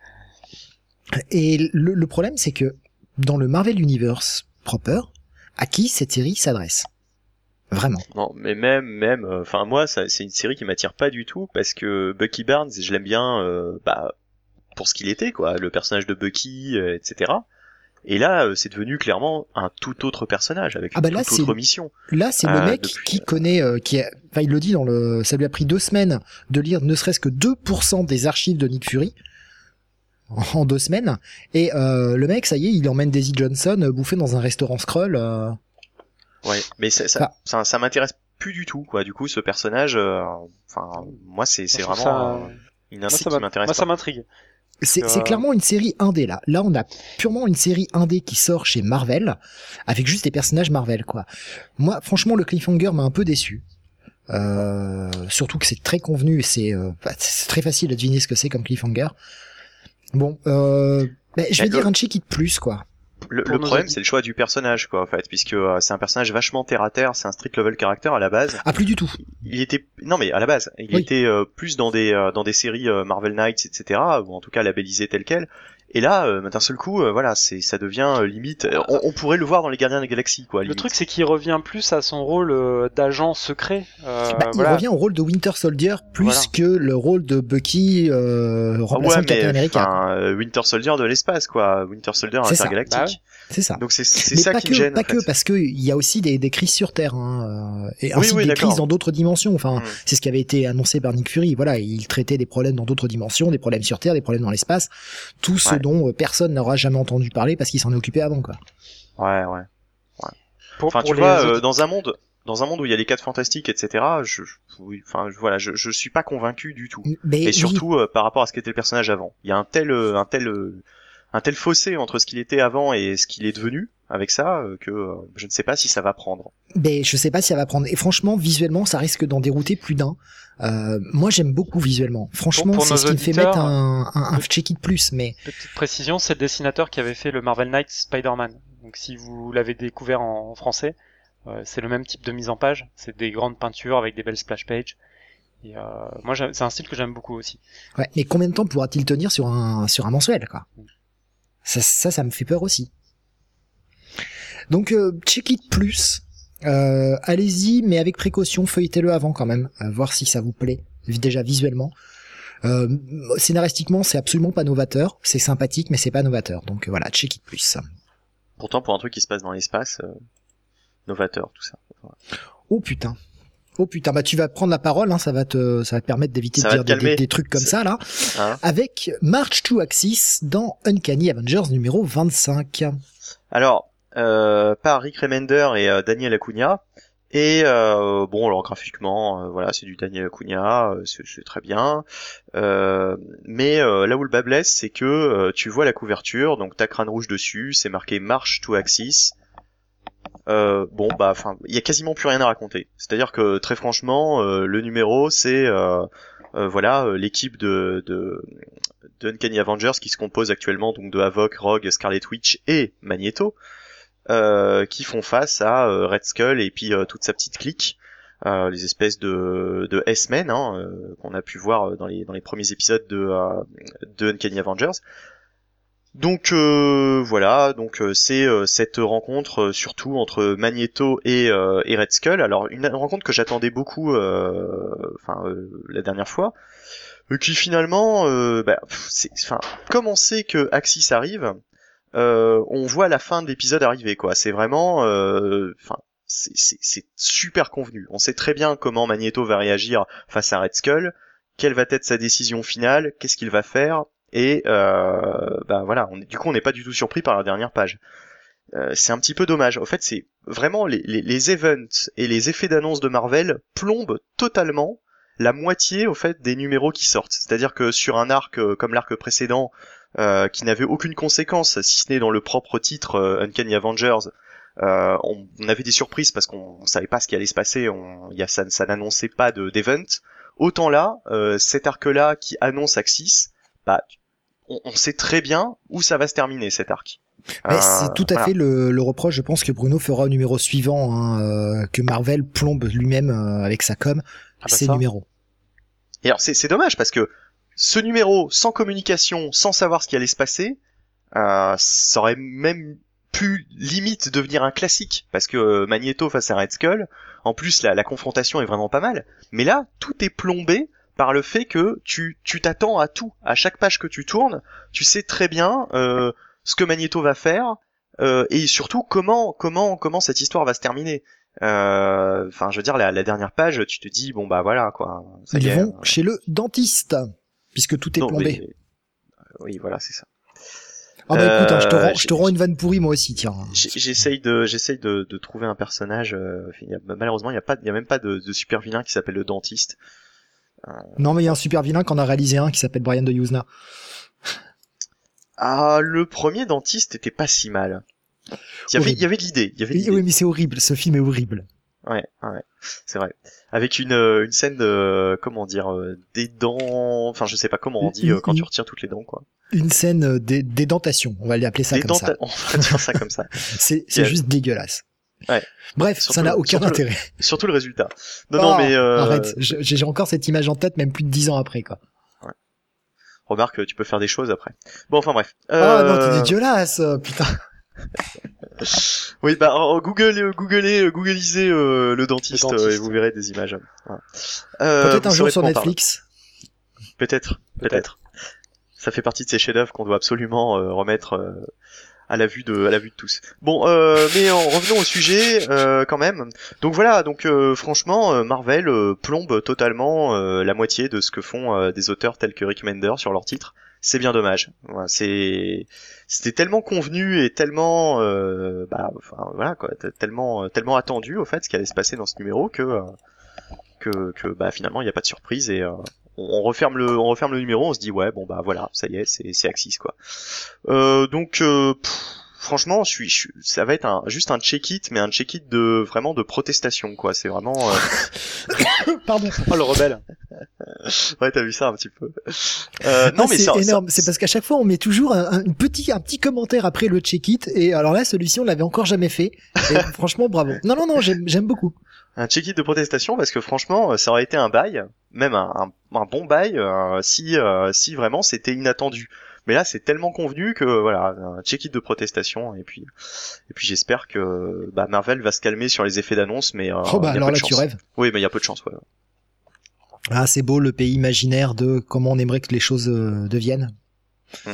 [SPEAKER 1] Et le, le problème, c'est que dans le Marvel Universe proper, à qui cette série s'adresse? Vraiment.
[SPEAKER 3] Non, mais même, même, enfin moi, ça, c'est une série qui m'attire pas du tout parce que Bucky Barnes, je l'aime bien, euh, bah, pour ce qu'il était, quoi, le personnage de Bucky, euh, et cetera. Et là, euh, c'est devenu clairement un tout autre personnage avec
[SPEAKER 1] Ah bah
[SPEAKER 3] une
[SPEAKER 1] là,
[SPEAKER 3] toute
[SPEAKER 1] c'est-
[SPEAKER 3] autre mission.
[SPEAKER 1] Là, c'est le
[SPEAKER 3] Euh,
[SPEAKER 1] mec
[SPEAKER 3] depuis-
[SPEAKER 1] qui connaît, euh, qui est, enfin, il le dit dans le, ça lui a pris deux semaines de lire ne serait-ce que deux pour cent des archives de Nick Fury. En deux semaines. Et euh, le mec, ça y est, il emmène Daisy Johnson euh, bouffer dans un restaurant Skrull. Euh...
[SPEAKER 3] Ouais, mais ça, ça,
[SPEAKER 1] Ah.
[SPEAKER 3] ça, ça m'intéresse plus du tout, quoi. Du coup, ce personnage, euh, enfin, moi, c'est, c'est
[SPEAKER 2] Moi, je
[SPEAKER 3] vraiment
[SPEAKER 2] trouve ça-
[SPEAKER 3] euh, une
[SPEAKER 2] Moi,
[SPEAKER 3] intrigue
[SPEAKER 2] ça
[SPEAKER 3] qui
[SPEAKER 2] m'a-
[SPEAKER 3] m'intéresse
[SPEAKER 2] moi
[SPEAKER 3] pas.
[SPEAKER 2] ça m'intrigue.
[SPEAKER 1] C'est,
[SPEAKER 2] Euh,
[SPEAKER 1] c'est clairement une série indé là. Là, on a purement une série indé qui sort chez Marvel avec juste des personnages Marvel, quoi. Moi, franchement, le cliffhanger m'a un peu déçu. Euh, surtout que c'est très convenu et c'est, euh, bah, c'est très facile à deviner ce que c'est comme cliffhanger. Bon, euh, bah, je vais
[SPEAKER 3] Mais
[SPEAKER 1] dire
[SPEAKER 3] le-
[SPEAKER 1] un check it plus, quoi.
[SPEAKER 3] Le,
[SPEAKER 2] Pour
[SPEAKER 3] le
[SPEAKER 2] nos
[SPEAKER 3] problème,
[SPEAKER 2] auditeurs.
[SPEAKER 3] c'est le choix du personnage, quoi, en fait, puisque euh, c'est un personnage vachement terre à terre, c'est un street level character à la base.
[SPEAKER 1] Ah, plus du tout.
[SPEAKER 3] Il était, non mais à la base, il
[SPEAKER 1] Oui.
[SPEAKER 3] était euh, plus dans des euh, dans des séries euh, Marvel Knights, et cetera, ou en tout cas labellisé tel quel. Et là, euh, d'un seul coup, euh, voilà, c'est ça devient euh, limite. euh, on, on pourrait le voir dans les Gardiens de la Galaxie, quoi.
[SPEAKER 2] Le
[SPEAKER 3] Limite.
[SPEAKER 2] truc c'est qu'il revient plus à son rôle euh, d'agent secret. Euh,
[SPEAKER 1] Bah, il
[SPEAKER 2] voilà.
[SPEAKER 1] revient au rôle de Winter Soldier plus
[SPEAKER 2] Voilà.
[SPEAKER 1] que le rôle de Bucky euh,
[SPEAKER 3] Ah
[SPEAKER 1] remplaçant
[SPEAKER 3] ouais,
[SPEAKER 1] de Captain
[SPEAKER 3] mais
[SPEAKER 1] America.
[SPEAKER 3] enfin, euh, Winter Soldier de l'espace, quoi. Winter Soldier
[SPEAKER 1] C'est ça.
[SPEAKER 3] intergalactique.
[SPEAKER 2] Bah ouais.
[SPEAKER 1] C'est ça.
[SPEAKER 3] Donc c'est c'est
[SPEAKER 1] Mais
[SPEAKER 3] ça
[SPEAKER 1] pas
[SPEAKER 3] qui
[SPEAKER 1] que,
[SPEAKER 3] me gêne.
[SPEAKER 1] pas
[SPEAKER 3] en
[SPEAKER 1] que,
[SPEAKER 3] fait.
[SPEAKER 1] parce que il y a aussi des, des crises sur Terre, hein, euh, et
[SPEAKER 3] Oui,
[SPEAKER 1] ainsi
[SPEAKER 3] oui,
[SPEAKER 1] que des
[SPEAKER 3] d'accord.
[SPEAKER 1] crises dans d'autres dimensions. Enfin,
[SPEAKER 3] Mm.
[SPEAKER 1] c'est ce qui avait été annoncé par Nick Fury. Voilà, il traitait des problèmes dans d'autres dimensions, des problèmes sur Terre, des problèmes dans l'espace, tout ce
[SPEAKER 3] Ouais.
[SPEAKER 1] dont euh, personne n'aura jamais entendu parler parce qu'il s'en est occupé avant, quoi.
[SPEAKER 3] Ouais, ouais.
[SPEAKER 2] Pour,
[SPEAKER 3] Enfin,
[SPEAKER 2] pour
[SPEAKER 3] tu
[SPEAKER 2] les
[SPEAKER 3] vois, euh,
[SPEAKER 2] autres-
[SPEAKER 3] dans un monde, dans un monde où il y a les quatre fantastiques, et cetera. Je, je- oui, enfin, je- voilà, je, je suis pas convaincu du tout.
[SPEAKER 1] Mais
[SPEAKER 3] Et
[SPEAKER 1] oui,
[SPEAKER 3] surtout euh, par rapport à ce qu'était le personnage avant. Il y a un tel, euh, un tel, euh, un tel fossé entre ce qu'il était avant et ce qu'il est devenu avec ça euh, que euh, je ne sais pas si ça va prendre.
[SPEAKER 1] mais je sais pas si ça va prendre. Et franchement, visuellement, ça risque d'en dérouter plus d'un. Euh, moi, j'aime beaucoup visuellement. Franchement,
[SPEAKER 2] Pour- pour
[SPEAKER 1] c'est
[SPEAKER 2] nos
[SPEAKER 1] ce qui me fait
[SPEAKER 2] auditeurs,
[SPEAKER 1] mettre un, un, un check it plus. Mais
[SPEAKER 2] Petite précision, c'est le dessinateur qui avait fait le Marvel Knights Spider-Man. Donc si vous l'avez découvert en français, Euh, c'est le même type de mise en page, c'est des grandes peintures avec des belles splash pages. Et euh, moi, c'est un style que j'aime beaucoup aussi.
[SPEAKER 1] Ouais, mais combien de temps pourra-t-il tenir sur un sur un mensuel, quoi? Ça, ça, ça me fait peur aussi. Donc, euh, Check It Plus, euh, allez-y, mais avec précaution, feuilletez-le avant quand même, euh, voir si ça vous plaît, déjà visuellement. Euh, scénaristiquement, c'est absolument pas novateur, c'est sympathique, mais c'est pas novateur. Donc euh, voilà, Check It Plus.
[SPEAKER 3] Pourtant, pour un truc qui se passe dans l'espace, euh, novateur, tout ça. Voilà.
[SPEAKER 1] Oh putain. Oh putain, bah tu vas prendre la parole, hein, ça va te, ça va te permettre d'éviter de dire des, des, des trucs comme c'est... ça là. Hein avec March to Axis dans Uncanny Avengers numéro vingt-cinq.
[SPEAKER 3] Alors, euh, par Rick Remender et euh, Daniel Acuna. Et euh, bon, alors graphiquement, euh, voilà, c'est du Daniel Acuna, euh, c'est, c'est très bien. Euh, mais euh, là où le bas blesse, c'est que euh, tu vois la couverture, donc t'as crâne rouge dessus, c'est marqué March to Axis. Euh, bon bah enfin il y a quasiment plus rien à raconter, c'est-à-dire que très franchement euh, le numéro c'est euh, euh, voilà euh, l'équipe de, de de Uncanny Avengers qui se compose actuellement donc de Havok, Rogue, Scarlet Witch et Magneto euh, qui font face à euh, Red Skull et puis euh, toute sa petite clique, euh, les espèces de de S-Men hein, euh, qu'on a pu voir dans les dans les premiers épisodes de euh, de Uncanny Avengers. Donc euh, voilà, donc euh, c'est euh, cette rencontre euh, surtout entre Magneto et, euh, et Red Skull. Alors une rencontre que j'attendais beaucoup, enfin euh, euh, la dernière fois, euh, qui finalement, euh, bah, c'est, enfin comme on sait que Axis arrive, euh, on voit la fin de l'épisode arriver quoi. C'est vraiment, enfin euh, c'est, c'est, c'est super convenu. On sait très bien comment Magneto va réagir face à Red Skull, quelle va être sa décision finale, qu'est-ce qu'il va faire. Et euh, bah voilà, on est, du coup on n'est pas du tout surpris par la dernière page. Euh, c'est un petit peu dommage. En fait, c'est vraiment les, les, les events et les effets d'annonce de Marvel plombent totalement la moitié au fait des numéros qui sortent. C'est-à-dire que sur un arc euh, comme l'arc précédent, euh, qui n'avait aucune conséquence, si ce n'est dans le propre titre euh, Uncanny Avengers, euh, on, on avait des surprises parce qu'on on savait pas ce qui allait se passer. On, y a, ça, ça n'annonçait pas de, d'event. Autant là, euh, cet arc-là qui annonce Axis, bah On, on sait très bien où ça va se terminer cet arc.
[SPEAKER 1] Mais euh, c'est tout à voilà. fait le, le reproche, je pense, que Bruno fera au numéro suivant, hein, euh, que Marvel plombe lui-même euh, avec sa com, ah bah ces ça. numéros.
[SPEAKER 3] Et alors c'est, c'est dommage parce que ce numéro, sans communication, sans savoir ce qui allait se passer, euh, ça aurait même pu limite devenir un classique, parce que euh, Magneto face à Red Skull, en plus la, la confrontation est vraiment pas mal, mais là tout est plombé par le fait que tu tu t'attends à tout, à chaque page que tu tournes, tu sais très bien euh, ce que Magneto va faire euh, et surtout comment comment comment cette histoire va se terminer. Enfin, euh, je veux dire la, la dernière page, tu te dis bon bah voilà quoi.
[SPEAKER 1] Ça Ils y est, vont euh... chez le dentiste puisque tout est non, plombé.
[SPEAKER 3] Oui, oui, voilà, c'est ça.
[SPEAKER 1] Ah bah écoute, hein, je te rends, je te rends une vanne pourrie moi aussi, tiens.
[SPEAKER 3] J'essaye de, j'essaye de, de trouver un personnage. Euh, y a, malheureusement, il y a pas, il y a même pas de, de super vilain qui s'appelle le dentiste.
[SPEAKER 1] Euh... Non, mais il y a un super vilain qu'on a réalisé un qui s'appelle Brian de Yuzna.
[SPEAKER 3] Ah, le premier dentiste était pas si mal. Il y avait, il y avait de l'idée. Il y avait de l'idée.
[SPEAKER 1] Oui, mais c'est horrible. Ce film est horrible.
[SPEAKER 3] Ouais, ouais, c'est vrai. Avec une une scène de comment dire des dents. Enfin, je sais pas comment on dit une, quand tu retires toutes les dents, quoi.
[SPEAKER 1] Une scène d'édentation. On va l'appeler ça comme ça.
[SPEAKER 3] On va dire ça comme ça.
[SPEAKER 1] c'est c'est juste dégueulasse.
[SPEAKER 3] Ouais.
[SPEAKER 1] Bref, surtout, ça n'a aucun
[SPEAKER 3] surtout
[SPEAKER 1] intérêt.
[SPEAKER 3] Le, surtout le résultat. Non,
[SPEAKER 1] oh,
[SPEAKER 3] non, mais euh...
[SPEAKER 1] arrête. J'ai encore cette image en tête, même plus de dix ans après, quoi.
[SPEAKER 3] Ouais. Remarque, tu peux faire des choses après. Bon, enfin bref.
[SPEAKER 1] Ah euh... oh, non, t'es dégueulasse, putain.
[SPEAKER 3] Oui, bah Google, googlez, googlisez euh, le dentiste, le dentiste. Euh, et vous verrez des images. Voilà.
[SPEAKER 1] Euh, peut-être un jour sur Netflix.
[SPEAKER 3] Peut-être, peut-être. Ça fait partie de ces chefs-d'œuvre qu'on doit absolument euh, remettre euh, à la vue de, à la vue de tous. Bon, euh, mais en revenons au sujet euh, quand même. Donc voilà, donc euh, franchement, Marvel euh, plombe totalement euh, la moitié de ce que font euh, des auteurs tels que Rick Remender sur leurs titres. C'est bien dommage. Voilà, c'est c'était tellement convenu et tellement euh, bah enfin voilà quoi, tellement tellement attendu au fait ce qui allait se passer dans ce numéro que euh, que que bah finalement il y a pas de surprise et euh, on, on referme le on referme le numéro, on se dit ouais bon bah voilà, ça y est, c'est c'est Axis quoi. Euh, donc euh, pff, franchement, je suis, je suis, ça va être un, juste un check-it, mais un check-it de vraiment de protestation, quoi. C'est vraiment. Euh...
[SPEAKER 1] Pardon.
[SPEAKER 2] Oh, le rebelle.
[SPEAKER 3] Ouais, t'as vu ça un petit peu. Euh, non,
[SPEAKER 1] ah,
[SPEAKER 3] mais
[SPEAKER 1] c'est
[SPEAKER 3] ça,
[SPEAKER 1] énorme.
[SPEAKER 3] ça...
[SPEAKER 1] C'est parce qu'à chaque fois, on met toujours un, un petit, un petit commentaire après le check-it. Et alors là, celui-ci, on l'avait encore jamais fait. Et franchement, bravo. Non, non, non, j'aime, j'aime beaucoup.
[SPEAKER 3] Un check-it de protestation parce que franchement, ça aurait été un bail, même un, un, un bon bail, euh, si, euh, si vraiment c'était inattendu. Mais là, c'est tellement convenu que voilà, un check-it de protestation. Et puis, et puis j'espère que bah, Marvel va se calmer sur les effets d'annonce, mais euh,
[SPEAKER 1] oh bah
[SPEAKER 3] y a
[SPEAKER 1] alors
[SPEAKER 3] peu de
[SPEAKER 1] là,
[SPEAKER 3] chance.
[SPEAKER 1] tu rêves.
[SPEAKER 3] Oui, mais il y a peu de chance. Ouais.
[SPEAKER 1] Ah, c'est beau le pays imaginaire de comment on aimerait que les choses euh, deviennent. Mm.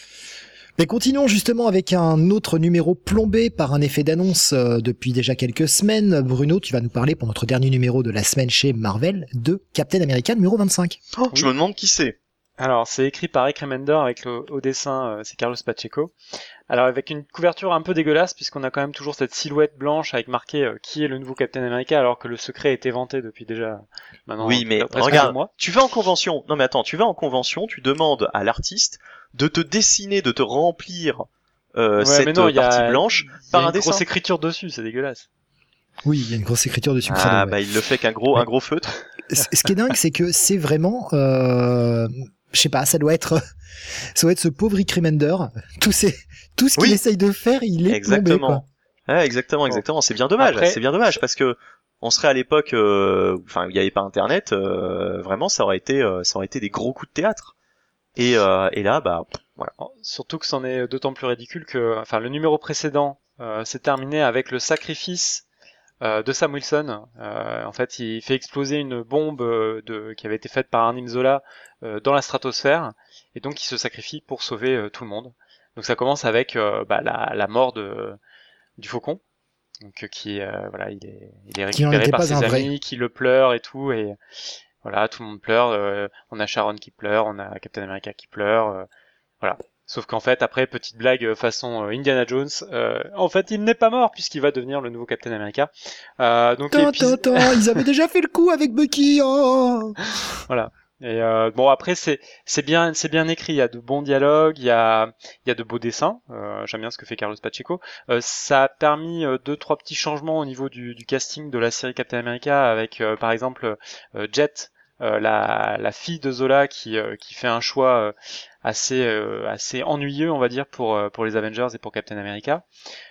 [SPEAKER 1] Mais continuons justement avec un autre numéro plombé par un effet d'annonce euh, depuis déjà quelques semaines. Bruno, tu vas nous parler pour notre dernier numéro de la semaine chez Marvel de Captain America numéro vingt-cinq.
[SPEAKER 3] Oh, oui. Je me demande qui c'est.
[SPEAKER 2] Alors, c'est écrit par Rick Remender avec le, au dessin, euh, c'est Carlos Pacheco. Alors, avec une couverture un peu dégueulasse, puisqu'on a quand même toujours cette silhouette blanche avec marqué euh, qui est le nouveau Captain America, alors que le secret a été vanté depuis déjà maintenant.
[SPEAKER 3] Oui, mais regarde, tu vas en convention. Non, mais attends, tu vas en convention, tu demandes à l'artiste de te dessiner, de te remplir euh, ouais, cette non, partie a, blanche par un dessin. Il y a une
[SPEAKER 2] grosse écriture dessus, c'est dégueulasse.
[SPEAKER 1] Oui, il y a une grosse écriture dessus.
[SPEAKER 3] Ah, crado, bah ouais. Il le fait qu'un gros, ouais. un gros feutre.
[SPEAKER 1] Ce qui est dingue, c'est que c'est vraiment, euh, je sais pas, ça doit être, ça doit être ce pauvre Rick Remender. Tout ces, tout ce qu'il oui. essaye de faire, il est
[SPEAKER 3] exactement.
[SPEAKER 1] plombé, quoi.
[SPEAKER 3] Ouais, exactement, exactement. C'est bien dommage. Après... C'est bien dommage parce que on serait à l'époque, euh, enfin, il n'y avait pas Internet. Euh, vraiment, ça aurait été, euh, ça aurait été des gros coups de théâtre. Et, euh, et là, bah, pff, voilà.
[SPEAKER 2] Surtout que c'en est d'autant plus ridicule que, enfin, le numéro précédent euh, s'est terminé avec le sacrifice euh, de Sam Wilson. Euh, en fait, il fait exploser une bombe de, qui avait été faite par Arnim Zola euh, dans la stratosphère, et donc il se sacrifie pour sauver euh, tout le monde. Donc ça commence avec euh, bah, la, la mort de du Faucon, donc qui, euh, voilà, il est, il est récupéré par ses amis, vrai. Qui le pleurent et tout, et voilà, tout le monde pleure, euh, on a Sharon qui pleure, on a Captain America qui pleure, euh, voilà. Sauf qu'en fait, après, petite blague façon euh, Indiana Jones, euh, en fait, il n'est pas mort puisqu'il va devenir le nouveau Captain America. Euh, donc
[SPEAKER 1] tant, tant, tant, ils avaient déjà fait le coup avec Bucky. Oh
[SPEAKER 2] voilà. Et euh, bon, après, c'est c'est bien, c'est bien écrit. Il y a de bons dialogues, il y a il y a de beaux dessins. Euh, j'aime bien ce que fait Carlos Pacheco. Euh, ça a permis euh, deux trois petits changements au niveau du, du casting de la série Captain America, avec euh, par exemple euh, Jet. Euh, la, la fille de Zola qui, euh, qui fait un choix euh, assez, euh, assez ennuyeux, on va dire, pour, euh, pour les Avengers et pour Captain America.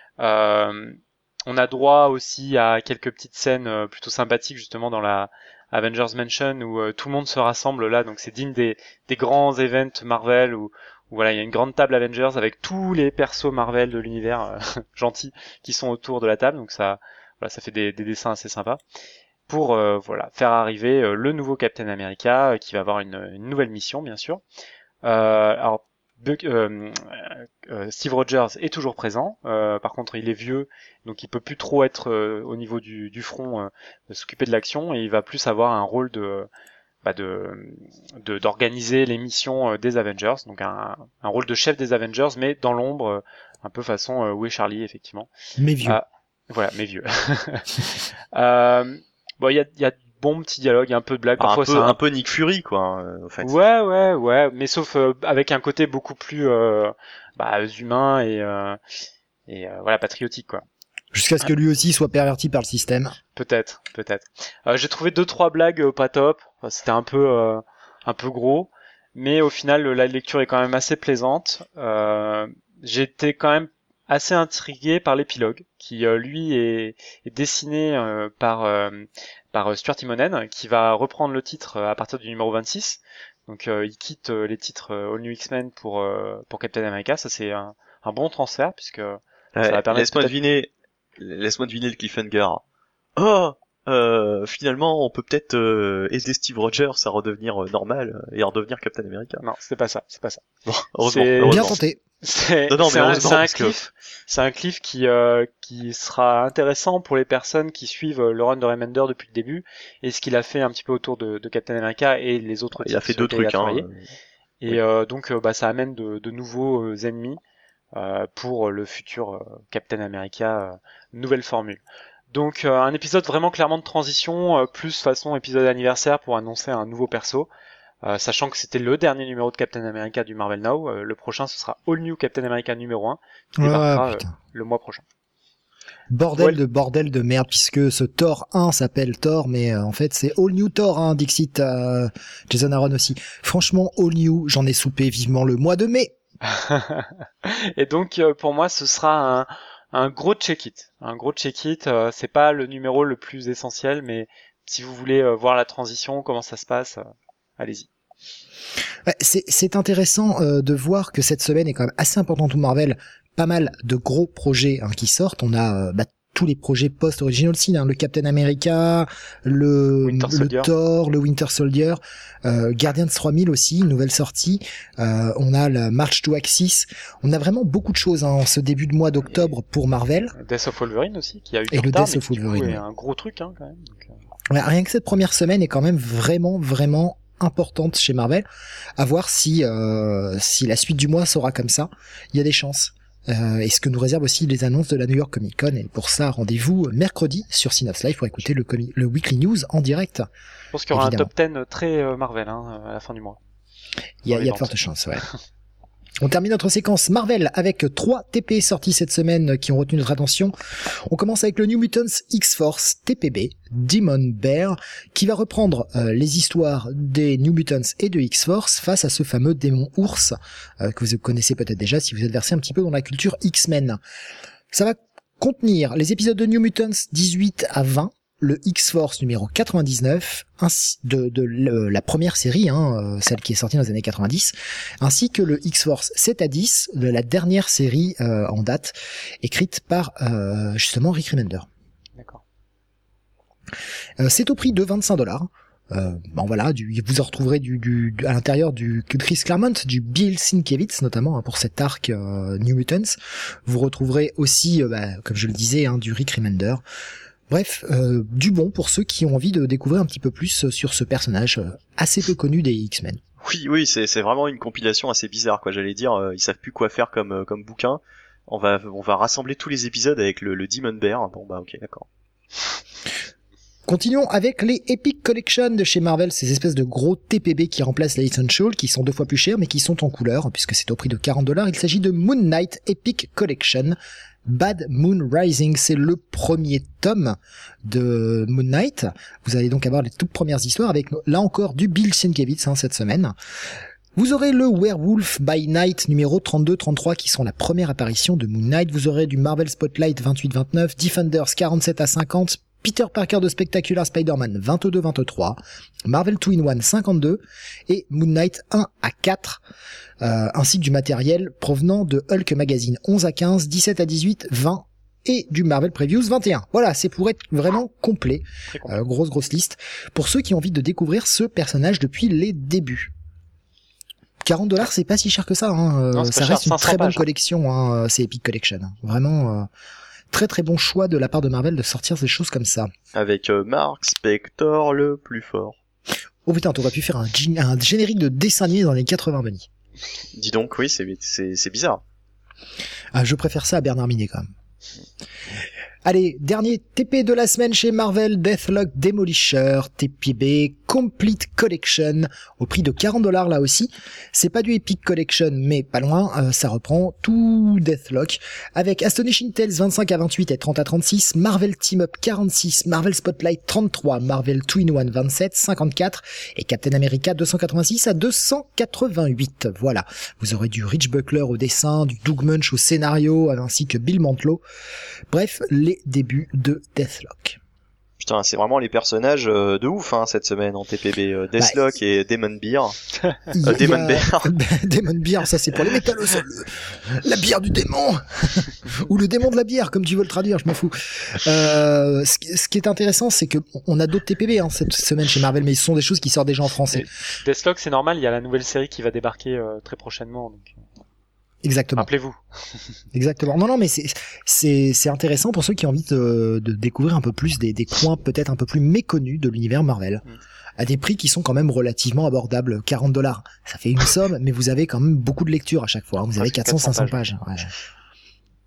[SPEAKER 2] Euh, on a droit aussi à quelques petites scènes euh, plutôt sympathiques justement dans la Avengers Mansion où euh, tout le monde se rassemble là, donc c'est digne des, des grands events Marvel où, où voilà, il y a une grande table Avengers avec tous les persos Marvel de l'univers euh, gentils qui sont autour de la table, donc ça, voilà, ça fait des, des dessins assez sympas. Pour euh, voilà, faire arriver euh, le nouveau Captain America euh, qui va avoir une, une nouvelle mission bien sûr. Euh, alors Buck, euh, euh, Steve Rogers est toujours présent, euh, par contre il est vieux donc il peut plus trop être euh, au niveau du, du front euh, de s'occuper de l'action et il va plus avoir un rôle de bah de, de d'organiser les missions euh, des Avengers, donc un, un rôle de chef des Avengers mais dans l'ombre, euh, un peu façon euh, Où est Charlie effectivement.
[SPEAKER 1] Mais vieux.
[SPEAKER 2] Euh, voilà, mais vieux. euh, Bon, il y a, y a de bons petits dialogues, un peu de blagues. Parfois,
[SPEAKER 3] un peu,
[SPEAKER 2] c'est un...
[SPEAKER 3] un peu Nick Fury, quoi, euh, en fait.
[SPEAKER 2] Ouais, ouais, ouais, mais sauf euh, avec un côté beaucoup plus euh, bah, humain et, euh, et euh, voilà, patriotique, quoi.
[SPEAKER 1] Jusqu'à ce que lui aussi soit perverti par le système.
[SPEAKER 2] Peut-être, peut-être. Euh, j'ai trouvé deux, trois blagues euh, pas top. Enfin, c'était un peu, euh, un peu gros, mais au final, la lecture est quand même assez plaisante. Euh, j'étais quand même assez intrigué par l'épilogue, qui euh, lui est, est dessiné euh, par euh, par Stuart Immonen, qui va reprendre le titre euh, à partir du numéro vingt-six. Donc euh, il quitte euh, les titres euh, All New X-Men pour euh, pour Captain America. Ça c'est un, un bon transfert puisque
[SPEAKER 3] ouais, ça va permettre. Laisse-moi deviner, laisse-moi deviner le cliffhanger. Oh, euh, finalement, on peut peut-être euh, aider Steve Rogers à redevenir euh, normal euh, et à redevenir Captain America.
[SPEAKER 2] Non, c'est pas ça, c'est pas ça.
[SPEAKER 3] Bon, heureusement,
[SPEAKER 1] c'est
[SPEAKER 3] heureusement.
[SPEAKER 1] Bien tenté.
[SPEAKER 2] C'est, non, non, c'est, un, c'est un cliff, que... c'est un cliff qui euh, qui sera intéressant pour les personnes qui suivent le run de Remender depuis le début et ce qu'il a fait un petit peu autour de, de Captain America et les autres.
[SPEAKER 3] Il a fait deux trucs, hein.
[SPEAKER 2] Et oui. euh, donc euh, bah ça amène de, de nouveaux euh, ennemis euh, pour le futur euh, Captain America, euh, nouvelle formule. Donc euh, un épisode vraiment clairement de transition, euh, plus façon épisode anniversaire pour annoncer un nouveau perso. Euh, sachant que c'était le dernier numéro de Captain America du Marvel Now, euh, le prochain ce sera All New Captain America numéro un, qui débarquera
[SPEAKER 1] ah,
[SPEAKER 2] euh, le mois prochain.
[SPEAKER 1] Bordel
[SPEAKER 2] Ouais.
[SPEAKER 1] de bordel de merde, puisque ce Thor un s'appelle Thor, mais euh, en fait c'est All New Thor, hein, Dixit, euh, Jason Aaron aussi. Franchement, All New, j'en ai soupé vivement le mois de mai.
[SPEAKER 2] Et donc euh, pour moi ce sera un, un gros check-it. Un gros check-it, euh, c'est pas le numéro le plus essentiel, mais si vous voulez euh, voir la transition, comment ça se passe, euh, allez-y.
[SPEAKER 1] Ouais, c'est, c'est intéressant euh, de voir que cette semaine est quand même assez importante pour Marvel. Pas mal de gros projets hein, qui sortent. On a euh, bah, tous les projets post-original sin, hein, le Captain America, le,
[SPEAKER 2] Winter
[SPEAKER 1] le
[SPEAKER 2] Soldier.
[SPEAKER 1] Thor, le Winter Soldier, euh, Guardians trois mille aussi, une nouvelle sortie. Euh, on a la March to Axis. On a vraiment beaucoup de choses hein, en ce début de mois d'octobre pour Marvel.
[SPEAKER 2] Death of Wolverine aussi, qui a eu
[SPEAKER 1] Et
[SPEAKER 2] du
[SPEAKER 1] le
[SPEAKER 2] retard,
[SPEAKER 1] Death
[SPEAKER 2] mais
[SPEAKER 1] of
[SPEAKER 2] qui, du coup,
[SPEAKER 1] Wolverine,
[SPEAKER 2] est
[SPEAKER 1] ouais.
[SPEAKER 2] un gros truc hein, quand même. Donc, euh,
[SPEAKER 1] Ouais, rien que cette première semaine est quand même vraiment, vraiment importante chez Marvel. À voir si euh, si la suite du mois sera comme ça. Il y a des chances. Euh, et ce que nous réserve aussi les annonces de la New York Comic Con. Et pour ça, rendez-vous mercredi sur Synops Live pour écouter le, comi- le Weekly News en direct.
[SPEAKER 2] je pense qu'il y aura
[SPEAKER 1] Évidemment.
[SPEAKER 2] un top dix très euh, Marvel hein, à la fin du mois.
[SPEAKER 1] Il y a,
[SPEAKER 2] Dans
[SPEAKER 1] il y
[SPEAKER 2] les
[SPEAKER 1] a de
[SPEAKER 2] ventes.
[SPEAKER 1] fortes chances, ouais. On termine notre séquence Marvel avec trois T P sortis cette semaine qui ont retenu notre attention. On commence avec le New Mutants X-Force T P B, Demon Bear, qui va reprendre euh, les histoires des New Mutants et de X-Force face à ce fameux démon ours euh, que vous connaissez peut-être déjà si vous êtes versé un petit peu dans la culture X-Men. Ça va contenir les épisodes de New Mutants dix-huit à vingt, le X-Force numéro quatre-vingt-dix-neuf, ainsi de, de le- la première série, hein, euh, celle qui est sortie dans les années quatre-vingt-dix, ainsi que le X-Force sept à dix, de la dernière série euh, en date, écrite par euh, justement Rick Remender.
[SPEAKER 2] D'accord.
[SPEAKER 1] Euh, c'est au prix de vingt-cinq dollars. Euh, bon voilà, du, vous en retrouverez du, du, du- à l'intérieur du Chris Claremont, du Bill Sienkiewicz notamment hein, pour cet arc euh, New Mutants. Vous retrouverez aussi, euh, bah, comme je le disais, hein, du Rick Remender. Bref, euh, du bon pour ceux qui ont envie de découvrir un petit peu plus sur ce personnage euh, assez peu connu des X-Men.
[SPEAKER 3] Oui, oui, c'est c'est vraiment une compilation assez bizarre, quoi. J'allais dire, euh, ils savent plus quoi faire comme euh, comme bouquin. On va on va rassembler tous les épisodes avec le, le Demon Bear. Bon bah ok, d'accord.
[SPEAKER 1] Continuons avec les Epic Collection de chez Marvel, ces espèces de gros T P B qui remplacent les Essentials, qui sont deux fois plus chers mais qui sont en couleur, puisque c'est au prix de quarante dollars. Il s'agit de Moon Knight Epic Collection. Bad Moon Rising, c'est le premier tome de Moon Knight. Vous allez donc avoir les toutes premières histoires avec, là encore, du Bill Sienkiewicz hein, cette semaine. Vous aurez le Werewolf by Night numéro trente-deux trente-trois qui sont la première apparition de Moon Knight. Vous aurez du Marvel Spotlight vingt-huit vingt-neuf, Defenders quarante-sept à cinquante, Peter Parker de Spectacular Spider-Man vingt-deux vingt-trois, Marvel two in one cinquante-deux et Moon Knight un à quatre, euh, ainsi que du matériel provenant de Hulk Magazine onze à quinze, dix-sept à dix-huit, vingt et du Marvel Previews vingt et un. Voilà, c'est pour être vraiment complet.
[SPEAKER 2] Très complet.
[SPEAKER 1] Euh, grosse grosse liste pour ceux qui ont envie de découvrir ce personnage depuis les débuts. quarante dollars, c'est pas si cher que ça, hein. Euh,
[SPEAKER 2] Non, c'est pas
[SPEAKER 1] ça
[SPEAKER 2] cher,
[SPEAKER 1] reste une
[SPEAKER 2] cinq cents
[SPEAKER 1] très bonne
[SPEAKER 2] pages.
[SPEAKER 1] collection, hein, euh, c'est Epic Collection. Vraiment, euh, très très bon choix de la part de Marvel de sortir des choses comme ça.
[SPEAKER 3] Avec euh, Mark Spector le plus fort.
[SPEAKER 1] Oh putain, t'aurais pu faire un, gé- un générique de dessin animé dans les quatre-vingts, Benny.
[SPEAKER 3] Dis donc, oui, c'est c'est c'est bizarre.
[SPEAKER 1] Ah, je préfère ça à Bernard Minet quand même. Allez, dernier T P de la semaine chez Marvel, Deathlock Demolisher, T P B Complete Collection, au prix de quarante dollars là aussi. C'est pas du Epic Collection, mais pas loin, euh, ça reprend tout Deathlock, avec Astonishing Tales vingt-cinq à vingt-huit et trente à trente-six, Marvel Team Up quarante-six, Marvel Spotlight trente-trois, Marvel two in one vingt-sept, cinquante-quatre, et Captain America deux cent quatre-vingt-six à deux cent quatre-vingt-huit. Voilà. Vous aurez du Rich Buckler au dessin, du Doug Munch au scénario, ainsi que Bill Mantlo. Bref, les débuts de Deathlock.
[SPEAKER 3] Putain, c'est vraiment les personnages euh, de ouf hein, cette semaine en T P B. Euh, Deathlock
[SPEAKER 1] Bah,
[SPEAKER 3] et Demon Beer.
[SPEAKER 1] Il y a-
[SPEAKER 3] Euh, Demon Bear.
[SPEAKER 1] Demon Beer, ça c'est pour les métallos, ça, le- la bière du démon ou le démon de la bière, comme tu veux le traduire, je m'en fous. Euh, ce, qui- ce qui est intéressant, c'est que on a d'autres T P B hein, cette semaine chez Marvel, mais ce sont des choses qui sortent déjà en français.
[SPEAKER 2] Deathlock, c'est normal, il y a la nouvelle série qui va débarquer euh, très prochainement. Donc, euh,
[SPEAKER 1] Exactement.
[SPEAKER 2] rappelez-vous.
[SPEAKER 1] Exactement. Non, non, mais c'est c'est c'est intéressant pour ceux qui ont envie de, de découvrir un peu plus des, des coins peut-être un peu plus méconnus de l'univers Marvel,
[SPEAKER 2] Mm.
[SPEAKER 1] à des prix qui sont quand même relativement abordables. quarante dollars, ça fait une somme, mais vous avez quand même beaucoup de lectures à chaque fois. hein. Vous avez
[SPEAKER 2] Presque
[SPEAKER 1] quatre cents, cinq cents
[SPEAKER 2] quatre cents
[SPEAKER 1] pages. Ouais.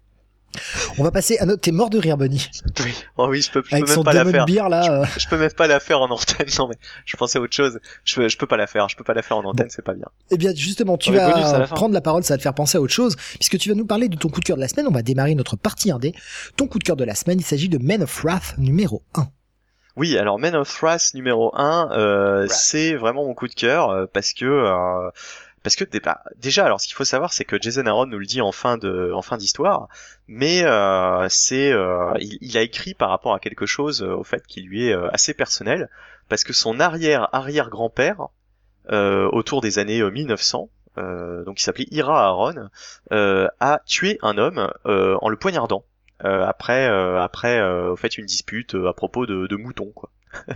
[SPEAKER 1] On va passer à notre... T'es mort de rire, Bunny.
[SPEAKER 3] Oui. Oh oui, je peux, je
[SPEAKER 1] Avec
[SPEAKER 3] peux
[SPEAKER 1] son
[SPEAKER 3] même pas la
[SPEAKER 1] Demon
[SPEAKER 3] faire.
[SPEAKER 1] Beer, là.
[SPEAKER 3] Je, je peux même pas la faire en antenne. Non mais, je pensais à autre chose. Je peux, je peux pas la faire. Je peux pas la faire en antenne, bon. C'est pas bien.
[SPEAKER 1] Eh bien, justement, tu
[SPEAKER 2] On
[SPEAKER 1] vas
[SPEAKER 2] bonus à la fin.
[SPEAKER 1] prendre la parole, ça va te faire penser à autre chose, puisque tu vas nous parler de ton coup de cœur de la semaine. On va démarrer notre partie indé. Ton coup de cœur de la semaine, il s'agit de Men of Wrath numéro un.
[SPEAKER 3] Oui, alors Men of Wrath numéro un, euh, c'est vraiment mon coup de cœur, euh, parce que... Euh, Parce que déjà, alors ce qu'il faut savoir, c'est que Jason Aaron nous le dit en fin de, en fin d'histoire, mais euh, c'est, euh, il, il a écrit par rapport à quelque chose, euh, au fait, qui lui est euh, assez personnel, parce que son arrière arrière grand-père, euh, autour des années euh, mille neuf cents, euh, donc il s'appelait Ira Aaron, euh, a tué un homme euh, en le poignardant euh, après, euh, après, euh, au fait, une dispute euh, à propos de, de moutons, quoi.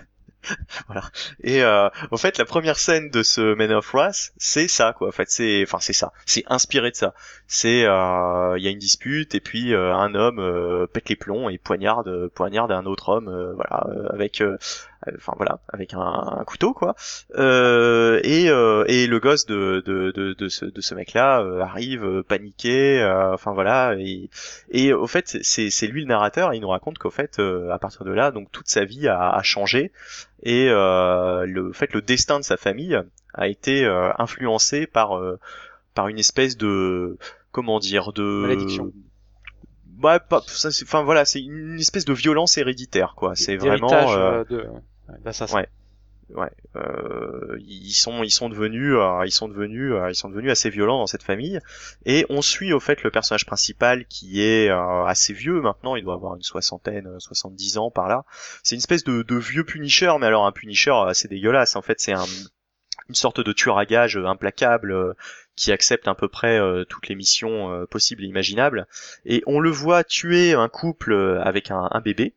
[SPEAKER 3] Voilà. Et euh, au fait, la première scène de ce Men of Wrath, c'est ça, quoi. En fait, c'est, enfin, c'est ça. C'est inspiré de ça. C'est, il euh, y a une dispute et puis euh, un homme euh, pète les plombs et poignarde, poignarde un autre homme, euh, voilà, euh, avec, euh, enfin voilà, avec un, un couteau, quoi. Euh, et euh, et le gosse de de de, de ce de ce mec-là euh, arrive euh, paniqué, euh, enfin voilà. Et et au fait, c'est c'est lui le narrateur. Et il nous raconte qu'au fait, euh, à partir de là, donc toute sa vie a, a changé. Et euh, le en fait le destin de sa famille a été euh, influencé par euh, par une espèce de comment dire de
[SPEAKER 2] malédiction.
[SPEAKER 3] Ouais, pas ça c'est enfin voilà, c'est une espèce de violence héréditaire, quoi. C'est vraiment
[SPEAKER 2] euh, de d'assassin.
[SPEAKER 3] Ouais. Ouais, euh, ils sont ils sont devenus euh, ils sont devenus euh, ils sont devenus assez violents dans cette famille, et on suit au fait le personnage principal qui est euh, assez vieux maintenant, il doit avoir une soixantaine, soixante-dix ans par là. C'est une espèce de, de vieux Punisher, mais alors un Punisher assez dégueulasse. En fait, c'est un une sorte de tueur à gages implacable euh, qui accepte à peu près euh, toutes les missions euh, possibles et imaginables. Et on le voit tuer un couple euh, avec un, un bébé.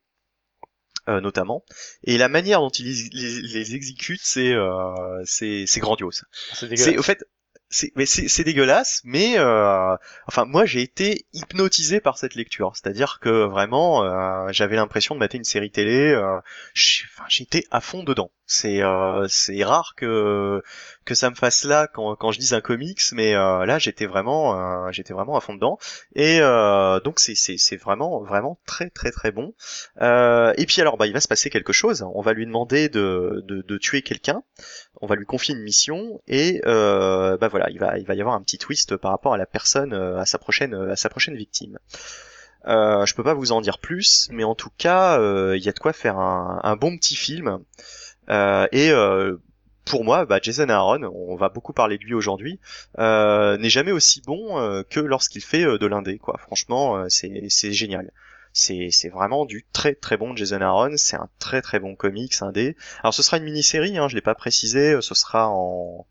[SPEAKER 3] Euh, notamment, et la manière dont il les, les, les exécute, c'est euh, c'est c'est grandiose.
[SPEAKER 2] C'est
[SPEAKER 3] C'est au fait c'est mais c'est c'est dégueulasse, mais euh, enfin moi j'ai été hypnotisé par cette lecture, c'est-à-dire que vraiment euh, j'avais l'impression de mater une série télé, euh, j'ai, enfin j'étais à fond dedans. C'est euh, c'est rare que que ça me fasse là quand quand je lis un comics, mais euh, là j'étais vraiment euh, j'étais vraiment à fond dedans, et euh, donc c'est c'est c'est vraiment vraiment très très très bon. Euh, et puis alors bah il va se passer quelque chose, on va lui demander de de, de tuer quelqu'un, on va lui confier une mission, et euh, bah voilà, il va il va y avoir un petit twist par rapport à la personne, à sa prochaine à sa prochaine victime. Euh, je peux pas vous en dire plus, mais en tout cas, euh, il y a de quoi faire un, un bon petit film. Euh, et euh, pour moi, bah, Jason Aaron, on va beaucoup parler de lui aujourd'hui, euh, n'est jamais aussi bon euh, que lorsqu'il fait euh, de l'indé, quoi. Franchement, euh, c'est c'est génial. C'est c'est vraiment du très très bon Jason Aaron. C'est un très très bon comics indé. Alors ce sera une mini-série, hein, je l'ai pas précisé. Ce sera en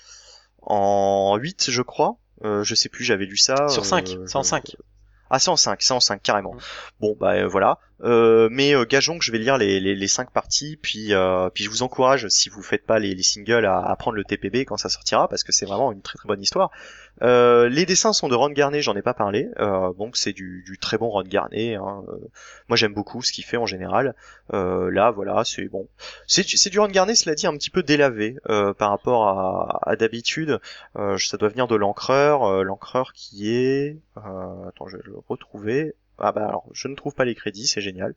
[SPEAKER 3] en huit, je crois. Euh, je sais plus, j'avais lu ça.
[SPEAKER 2] Sur cinq,
[SPEAKER 3] euh,
[SPEAKER 2] c'est en cinq.
[SPEAKER 3] Ah, c'est en cinq, c'est en cinq carrément.
[SPEAKER 2] Mmh.
[SPEAKER 3] Bon, bah euh, voilà. Euh, mais euh, gageons que je vais lire les les, les cinq parties, puis euh, puis je vous encourage, si vous faites pas les, les singles, à, à prendre le T P B quand ça sortira, parce que c'est vraiment une très très bonne histoire. Euh, les dessins sont de Ron Garney, j'en ai pas parlé. Euh, donc c'est du du très bon Ron Garney. Hein. Euh, moi j'aime beaucoup ce qu'il fait en général. Euh, là voilà, c'est bon. C'est c'est du Ron Garney, cela dit, un petit peu délavé euh, par rapport à, à d'habitude. Euh, ça doit venir de l'encreur, euh, l'encreur qui est. Euh, attends, je vais le retrouver. Ah bah alors, je ne trouve pas les crédits, c'est génial.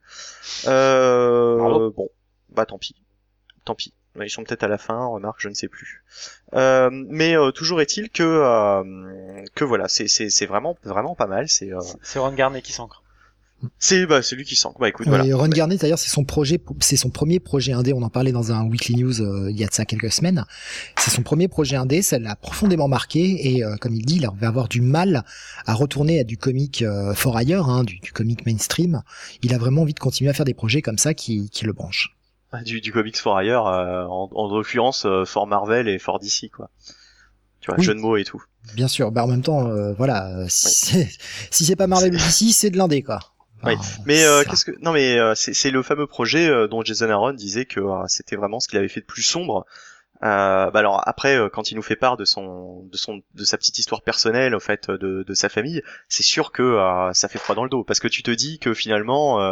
[SPEAKER 3] Euh, bon, bah tant pis, tant pis. Ils sont peut-être à la fin, remarque, je ne sais plus. Euh, mais euh, toujours est-il que euh, que voilà, c'est c'est c'est vraiment vraiment pas mal. C'est euh...
[SPEAKER 2] c'est Ron Garney qui s'ancre.
[SPEAKER 3] C'est bah c'est lui qui s'ancre. Bah écoute,
[SPEAKER 1] euh,
[SPEAKER 3] voilà.
[SPEAKER 1] Ron Garney d'ailleurs, c'est son projet, c'est son premier projet indé. On en parlait dans un Weekly News euh, il y a de ça quelques semaines. C'est son premier projet indé, ça l'a profondément marqué, et euh, comme il dit, il va avoir du mal à retourner à du comic euh, for hire, hein, du, du comic mainstream. Il a vraiment envie de continuer à faire des projets comme ça qui qui le branchent.
[SPEAKER 3] Du, du comics for hire, euh, en, en l'occurrence euh, for Marvel et for D C, quoi. Tu vois, oui. Jeu de mots et tout.
[SPEAKER 1] Bien sûr, bah en même temps, euh, voilà, si oui. c'est, si c'est pas Marvel ou D C, c'est de l'indé, quoi.
[SPEAKER 3] Oui, mais euh, qu'est-ce que non mais euh, c'est c'est le fameux projet euh, dont Jason Aaron disait que euh, c'était vraiment ce qu'il avait fait de plus sombre. Euh, bah alors après euh, quand il nous fait part de son de son de sa petite histoire personnelle, au fait, de de sa famille, c'est sûr que euh, ça fait froid dans le dos, parce que tu te dis que finalement euh,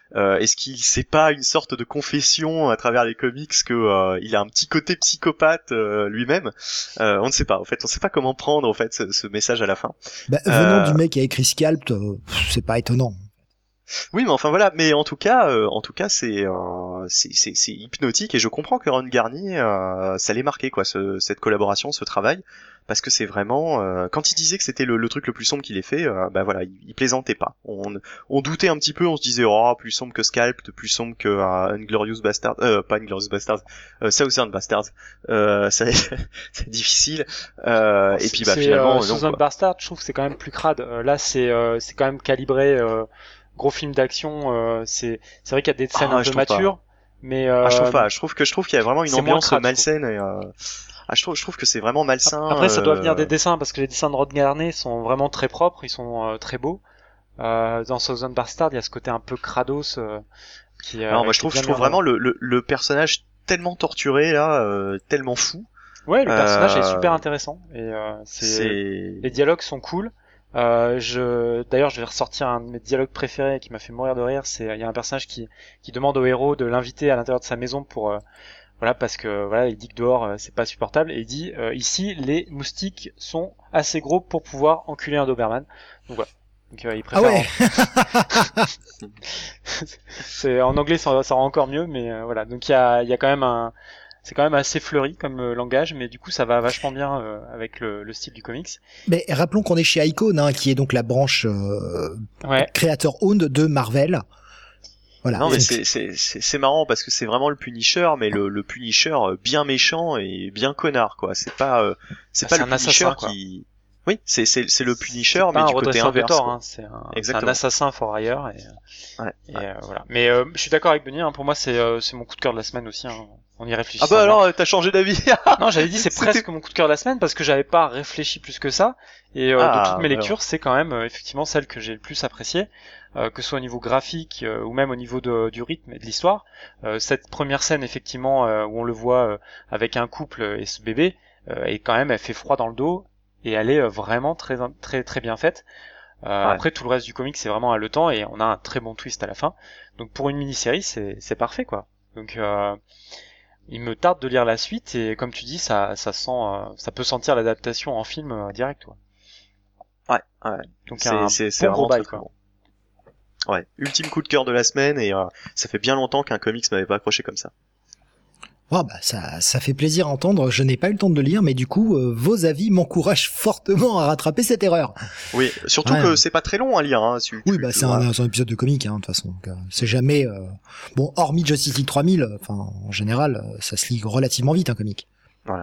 [SPEAKER 3] euh, est-ce qu'il c'est pas une sorte de confession à travers les comics que euh, il a un petit côté psychopathe euh, lui-même. Euh, on ne sait pas. En fait, on ne sait pas comment prendre en fait ce, ce message à la fin.
[SPEAKER 1] Bah, venant
[SPEAKER 3] Euh,
[SPEAKER 1] du mec qui a écrit Scalp, euh, c'est pas étonnant.
[SPEAKER 3] Oui, mais enfin voilà. Mais en tout cas, euh, en tout cas, c'est, euh, c'est c'est c'est hypnotique et je comprends que Ron Garnier, euh, ça l'ait marqué quoi, ce, cette collaboration, ce travail, parce que c'est vraiment euh, quand il disait que c'était le, le truc le plus sombre qu'il ait fait, euh, bah voilà, il, il plaisantait pas. On on doutait un petit peu, on se disait oh plus sombre que Scalp, plus sombre que euh, Inglorious Bastard, euh, pas Inglorious Bastards, euh, Southern Bastards. Euh, c'est, c'est difficile. Euh, et puis bah
[SPEAKER 2] c'est,
[SPEAKER 3] finalement,
[SPEAKER 2] euh,
[SPEAKER 3] non,
[SPEAKER 2] Southern
[SPEAKER 3] quoi.
[SPEAKER 2] Bastard, je trouve que c'est quand même plus crade. Euh, là, c'est euh, c'est quand même calibré. Euh, gros film d'action. Euh, c'est c'est vrai qu'il y a des scènes
[SPEAKER 3] Ah,
[SPEAKER 2] un
[SPEAKER 3] je
[SPEAKER 2] peu
[SPEAKER 3] trouve pas.
[SPEAKER 2] matures, mais euh,
[SPEAKER 3] Ah, je trouve pas. Je trouve que je trouve qu'il y a vraiment une
[SPEAKER 2] c'est moins
[SPEAKER 3] ambiance
[SPEAKER 2] crade, je
[SPEAKER 3] malsaine et euh... ah, je trouve je trouve que c'est vraiment malsain.
[SPEAKER 2] Après, ça doit
[SPEAKER 3] euh,
[SPEAKER 2] venir des dessins, parce que les dessins de Ron Garnier sont vraiment très propres, ils sont euh, très beaux. Euh, dans Southern Bastard, il y a ce côté un peu crados euh, qui. Euh,
[SPEAKER 3] Non, moi
[SPEAKER 2] qui
[SPEAKER 3] je trouve
[SPEAKER 2] est bien
[SPEAKER 3] je trouve
[SPEAKER 2] mis en avant.
[SPEAKER 3] vraiment le, le le personnage tellement torturé là, euh, tellement fou.
[SPEAKER 2] Ouais, le personnage
[SPEAKER 3] Euh,
[SPEAKER 2] est super intéressant et euh, c'est.
[SPEAKER 3] C'est
[SPEAKER 2] Les dialogues sont cool. Euh, je, d'ailleurs, je vais ressortir un de mes dialogues préférés qui m'a fait mourir de rire. C'est, il y a un personnage qui qui demande au héros de l'inviter à l'intérieur de sa maison pour, euh, voilà, parce que voilà, il dit que dehors euh, c'est pas supportable et il dit euh, ici les moustiques sont assez gros pour pouvoir enculer un Doberman. Donc voilà. Donc euh, il
[SPEAKER 1] Ah
[SPEAKER 2] préfère.
[SPEAKER 1] ouais.
[SPEAKER 2] C'est en anglais ça, ça rend encore mieux, mais euh, voilà. Donc il y a il y a quand même un, c'est quand même assez fleuri comme euh, langage, mais du coup ça va vachement bien euh, avec le, le style du comics.
[SPEAKER 1] Mais rappelons qu'on est chez Icon, hein, qui est donc la branche euh,
[SPEAKER 2] Ouais.
[SPEAKER 1] créateur owned de Marvel. Voilà.
[SPEAKER 3] non mais
[SPEAKER 1] Donc,
[SPEAKER 3] c'est c'est c'est c'est marrant parce que c'est vraiment le Punisher, mais le le Punisher euh, bien méchant et bien connard quoi. C'est pas euh, c'est
[SPEAKER 2] Ah,
[SPEAKER 3] pas
[SPEAKER 2] c'est
[SPEAKER 3] le
[SPEAKER 2] un
[SPEAKER 3] Punisher
[SPEAKER 2] assassin, quoi.
[SPEAKER 3] qui oui c'est c'est c'est le Punisher
[SPEAKER 2] C'est pas
[SPEAKER 3] mais
[SPEAKER 2] un
[SPEAKER 3] du côté
[SPEAKER 2] redresseur de
[SPEAKER 3] inverse.
[SPEAKER 2] tort,
[SPEAKER 3] quoi.
[SPEAKER 2] hein, c'est un, c'est un
[SPEAKER 3] Exactement.
[SPEAKER 2] assassin for hire et,
[SPEAKER 3] Ouais,
[SPEAKER 2] et
[SPEAKER 3] ouais.
[SPEAKER 2] euh, voilà. Mais euh, je suis d'accord avec Denis, hein, pour moi c'est euh, c'est mon coup de cœur de la semaine aussi. Hein. On y réfléchit.
[SPEAKER 3] Ah bah alors euh, t'as changé d'avis.
[SPEAKER 2] Non, j'avais dit c'est
[SPEAKER 3] C'était-
[SPEAKER 2] presque mon coup de cœur de la semaine parce que j'avais pas réfléchi plus que ça. Et euh,
[SPEAKER 3] Ah,
[SPEAKER 2] de toutes mes
[SPEAKER 3] bah
[SPEAKER 2] lectures, c'est quand même euh, effectivement celle que j'ai le plus appréciée, euh, que ce soit au niveau graphique euh, ou même au niveau de, du rythme et de l'histoire. Euh, cette première scène effectivement euh, où on le voit euh, avec un couple et ce bébé, euh, et quand même elle fait froid dans le dos et elle est euh, vraiment très très très bien faite. Euh,
[SPEAKER 3] Ouais.
[SPEAKER 2] Après tout le reste du comic c'est vraiment haletant et on a un très bon twist à la fin. Donc pour une mini-série c'est c'est parfait quoi. Donc euh, il me tarde de lire la suite et comme tu dis ça ça sent euh, ça peut sentir l'adaptation en film euh, direct quoi.
[SPEAKER 3] Ouais, ouais.
[SPEAKER 2] Donc
[SPEAKER 3] C'est
[SPEAKER 2] un
[SPEAKER 3] c'est c'est
[SPEAKER 2] bon gros
[SPEAKER 3] vraiment
[SPEAKER 2] bail
[SPEAKER 3] très, très
[SPEAKER 2] quoi.
[SPEAKER 3] bon. Ouais, ultime coup de cœur de la semaine et euh, ça fait bien longtemps qu'un comics m'avait pas accroché comme ça.
[SPEAKER 1] oh, bah, ça, ça fait plaisir à entendre. Je n'ai pas eu le temps de le lire, mais du coup, euh, vos avis m'encouragent fortement à rattraper cette erreur.
[SPEAKER 3] Oui, surtout
[SPEAKER 1] Ouais.
[SPEAKER 3] que c'est pas très long à lire. Hein, si
[SPEAKER 1] Oui,
[SPEAKER 3] tu-
[SPEAKER 1] bah,
[SPEAKER 3] tu-
[SPEAKER 1] c'est
[SPEAKER 3] voilà.
[SPEAKER 1] un, c'est un épisode de comique, hein, de toute façon. Donc, euh, c'est jamais, euh, bon, hormis Justice League trois mille, enfin, en général, euh, ça se lit relativement vite, un comique.
[SPEAKER 3] Voilà.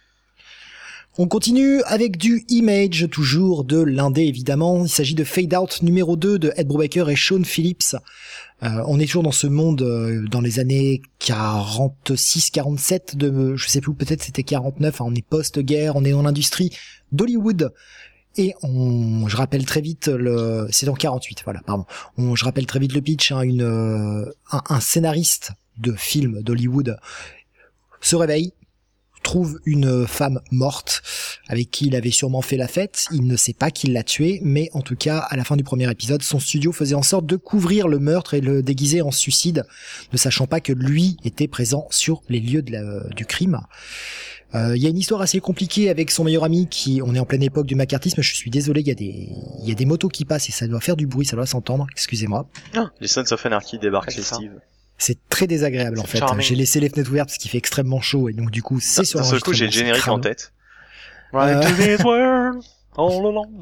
[SPEAKER 1] On continue avec du Image, toujours de l'indé évidemment. Il s'agit de Fade Out numéro deux de Ed Brubaker et Sean Phillips. Euh, on est toujours dans ce monde euh, dans les années quarante-six quarante-sept de, je sais plus, peut-être c'était quarante-neuf, hein, on est post-guerre, on est dans l'industrie d'Hollywood. Et on, je rappelle très vite le, c'est en quarante-huit, voilà, pardon. On, je rappelle très vite le pitch, hein, une, euh, un, un scénariste de film d'Hollywood se réveille, trouve une femme morte avec qui il avait sûrement fait la fête. Il ne sait pas qui l'a tuée, mais en tout cas, à la fin du premier épisode, son studio faisait en sorte de couvrir le meurtre et le déguiser en suicide, ne sachant pas que lui était présent sur les lieux de la, du crime. Il euh, y a une histoire assez compliquée avec son meilleur ami qui, on est en pleine époque du macartisme, je suis désolé, il y a des, il y a des motos qui passent et ça doit faire du bruit, ça doit s'entendre, excusez-moi.
[SPEAKER 3] Ah, les Sons of Anarchy débarquent
[SPEAKER 2] Ouais,
[SPEAKER 3] chez
[SPEAKER 2] c'est ça.
[SPEAKER 3] Steve.
[SPEAKER 1] C'est très désagréable en
[SPEAKER 2] C'est
[SPEAKER 1] fait.
[SPEAKER 2] charming.
[SPEAKER 1] J'ai laissé les fenêtres ouvertes parce qu'il fait extrêmement chaud et donc du coup c'est sur
[SPEAKER 3] D'un seul coup, j'ai le
[SPEAKER 1] l'enregistrement,
[SPEAKER 3] générique
[SPEAKER 1] c'est
[SPEAKER 3] en
[SPEAKER 1] crado.
[SPEAKER 3] tête.
[SPEAKER 2] Right
[SPEAKER 1] Euh.
[SPEAKER 2] to this world, all along.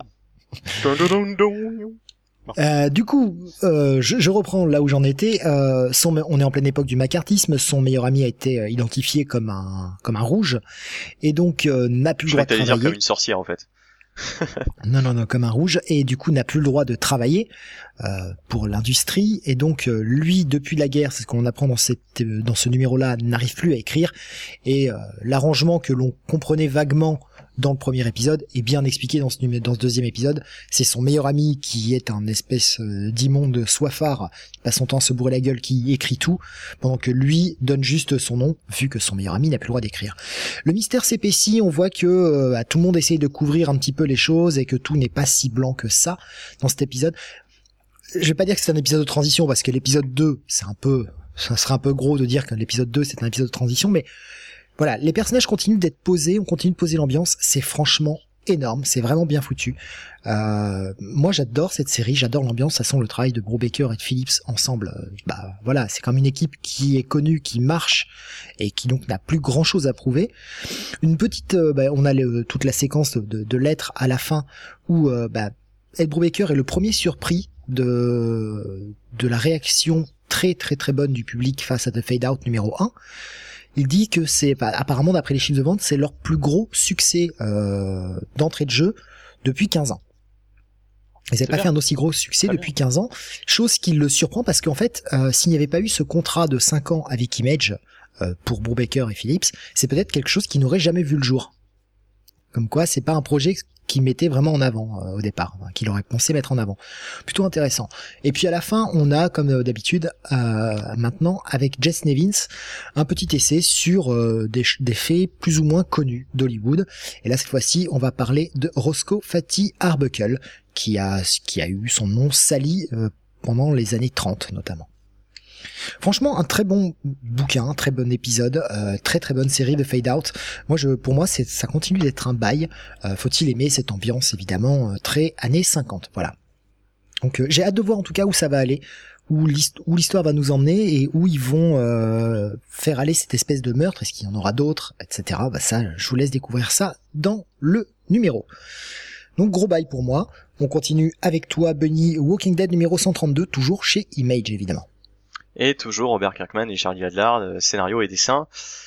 [SPEAKER 1] Euh, du coup, euh, je, je reprends là où j'en étais. Euh, son, on est en pleine époque du macartisme. Son meilleur ami a été euh, identifié comme un comme un rouge et donc euh, n'a plus
[SPEAKER 3] Je
[SPEAKER 1] le droit
[SPEAKER 3] croyais que
[SPEAKER 1] de
[SPEAKER 3] t'allais dire
[SPEAKER 1] travailler.
[SPEAKER 3] comme une sorcière en fait.
[SPEAKER 1] Non, non, non, comme un rouge et du coup n'a plus le droit de travailler euh, pour l'industrie et donc euh, lui depuis la guerre, c'est ce qu'on apprend dans cette euh, dans ce numéro-là, n'arrive plus à écrire et euh, l'arrangement que l'on comprenait vaguement dans le premier épisode est bien expliqué dans ce numé- dans ce deuxième épisode. C'est son meilleur ami qui est un espèce euh, d'immonde soifard qui passe son temps à se bourrer la gueule, qui écrit tout pendant que lui donne juste son nom vu que son meilleur ami n'a plus le droit d'écrire. Le mystère s'épaissit, on voit que euh, tout le monde essaye de couvrir un petit peu les choses et que tout n'est pas si blanc que ça dans cet épisode. je vais pas dire que c'est un épisode de transition parce que l'épisode deux, c'est un peu, ça serait un peu gros de dire que l'épisode deux c'est un épisode de transition, mais voilà, les personnages continuent d'être posés, on continue de poser l'ambiance, c'est franchement énorme, c'est vraiment bien foutu. Euh, moi j'adore cette série, j'adore l'ambiance, ça sent le travail de Brubaker et de Phillips ensemble. Euh, bah voilà, c'est comme une équipe qui est connue, qui marche et qui donc n'a plus grand chose à prouver. Une petite, euh, bah, on a le, toute la séquence de, de lettres à la fin où euh, bah, Ed Brubaker est le premier surpris de de la réaction très très très bonne du public face à The Fade Out numéro un. Il dit que c'est, bah, apparemment d'après les chiffres de vente, c'est leur plus gros succès euh, d'entrée de jeu depuis quinze ans. Ils n'avaient pas bien fait un aussi gros succès Très depuis bien. quinze ans, chose qui le surprend parce qu'en fait, euh, s'il n'y avait pas eu ce contrat de cinq ans avec Image euh, pour Brubaker et Phillips, c'est peut-être quelque chose qui n'aurait jamais vu le jour. Comme quoi, c'est pas un projet qu'il mettait vraiment en avant euh, au départ, hein, qu'il aurait pensé mettre en avant. Plutôt intéressant. Et puis à la fin, on a, comme euh, d'habitude, euh, maintenant, avec Jess Nevins, un petit essai sur euh, des, des faits plus ou moins connus d'Hollywood. Et là, cette fois-ci, on va parler de Roscoe Fatty Arbuckle, qui a, qui a eu son nom sali euh, pendant les années trente, notamment. Franchement, un très bon bouquin, un très bon épisode, euh, très très bonne série de Fade Out. Moi, je, pour moi, c'est, ça continue d'être un bail. Euh, faut-il aimer cette ambiance, évidemment, euh, très années cinquante. Voilà. Donc, euh, j'ai hâte de voir en tout cas où ça va aller, où, l'hist- où l'histoire va nous emmener et où ils vont euh, faire aller cette espèce de meurtre. Est-ce qu'il y en aura d'autres, et cetera. Bah ça, je vous laisse découvrir ça dans le numéro. Donc, gros bail pour moi. On continue avec toi, Bunny, Walking Dead numéro cent trente-deux, toujours chez Image, évidemment.
[SPEAKER 3] Et toujours Robert Kirkman et Charlie Adlard, euh, scénario et dessin.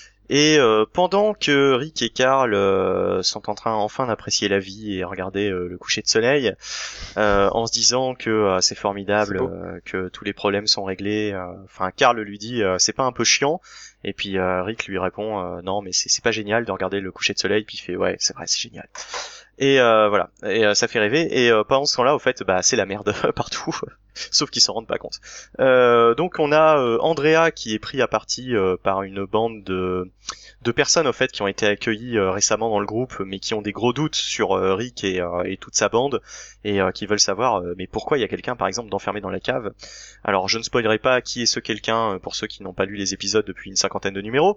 [SPEAKER 3] Et euh, pendant que Rick et Carl euh, sont en train enfin d'apprécier la vie et regarder euh, le coucher de soleil, euh, en se disant que euh, c'est formidable, c'est euh, que tous les problèmes sont réglés, enfin euh, Carl lui dit euh, c'est pas un peu chiant, et puis euh, Rick lui répond euh, non mais c'est, c'est pas génial de regarder le coucher de soleil, puis il fait ouais c'est vrai c'est génial. Et euh, voilà, et euh, ça fait rêver. Et euh, pendant ce temps-là, au fait, bah c'est la merde partout, sauf qu'ils s'en rendent pas compte. Euh, donc on a euh, Andrea qui est pris à partie euh, par une bande de de personnes au fait qui ont été accueillies euh, récemment dans le groupe, mais qui ont des gros doutes sur euh, Rick et, euh, et toute sa bande, et euh, qui veulent savoir euh, mais pourquoi il y a quelqu'un par exemple d'enfermé dans la cave. Alors je ne spoilerai pas qui est ce quelqu'un pour ceux qui n'ont pas lu les épisodes depuis une cinquantaine de numéros.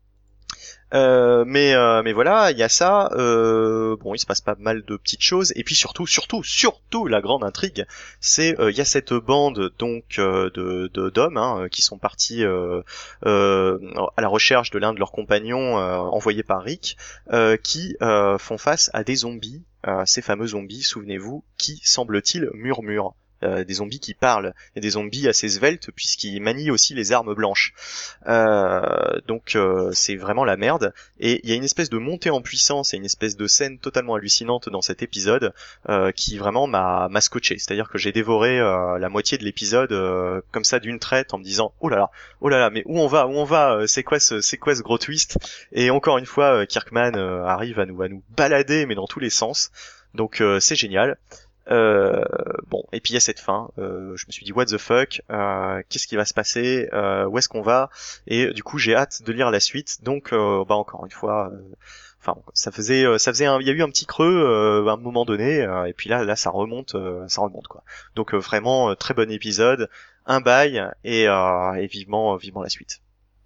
[SPEAKER 3] Euh, mais euh, mais voilà, il y a ça. Euh, bon, il se passe pas mal de petites choses. Et puis surtout, surtout, surtout, la grande intrigue, c'est il euh, y a cette bande donc euh, de, de d'hommes hein, qui sont partis euh, euh, à la recherche de l'un de leurs compagnons euh, envoyés par Rick, euh, qui euh, font face à des zombies. Euh, ces fameux zombies, souvenez-vous, qui semble-t-il murmurent. Euh, des zombies qui parlent, et des zombies assez sveltes puisqu'ils manient aussi les armes blanches. Euh, donc euh, c'est vraiment la merde, et il y a une espèce de montée en puissance et une espèce de scène totalement hallucinante dans cet épisode euh, qui vraiment m'a, m'a scotché. C'est-à-dire que j'ai dévoré euh, la moitié de l'épisode euh, comme ça d'une traite en me disant oh là là, oh là là, mais où on va, où on va, c'est quoi ce, c'est quoi ce gros twist. Et encore une fois, Kirkman euh, arrive à nous, à nous balader mais dans tous les sens. Donc euh, c'est génial. Euh, bon, et puis il y a cette fin, euh, je me suis dit what the fuck, euh, qu'est-ce qui va se passer, euh, où est-ce qu'on va, et du coup j'ai hâte de lire la suite. Donc euh, bah encore une fois, euh, enfin ça faisait, ça faisait, il y a eu un petit creux euh, à un moment donné, euh, et puis là là ça remonte, euh, ça remonte quoi. Donc euh, vraiment euh, très bon épisode, un bail et, euh, et vivement, vivement la suite.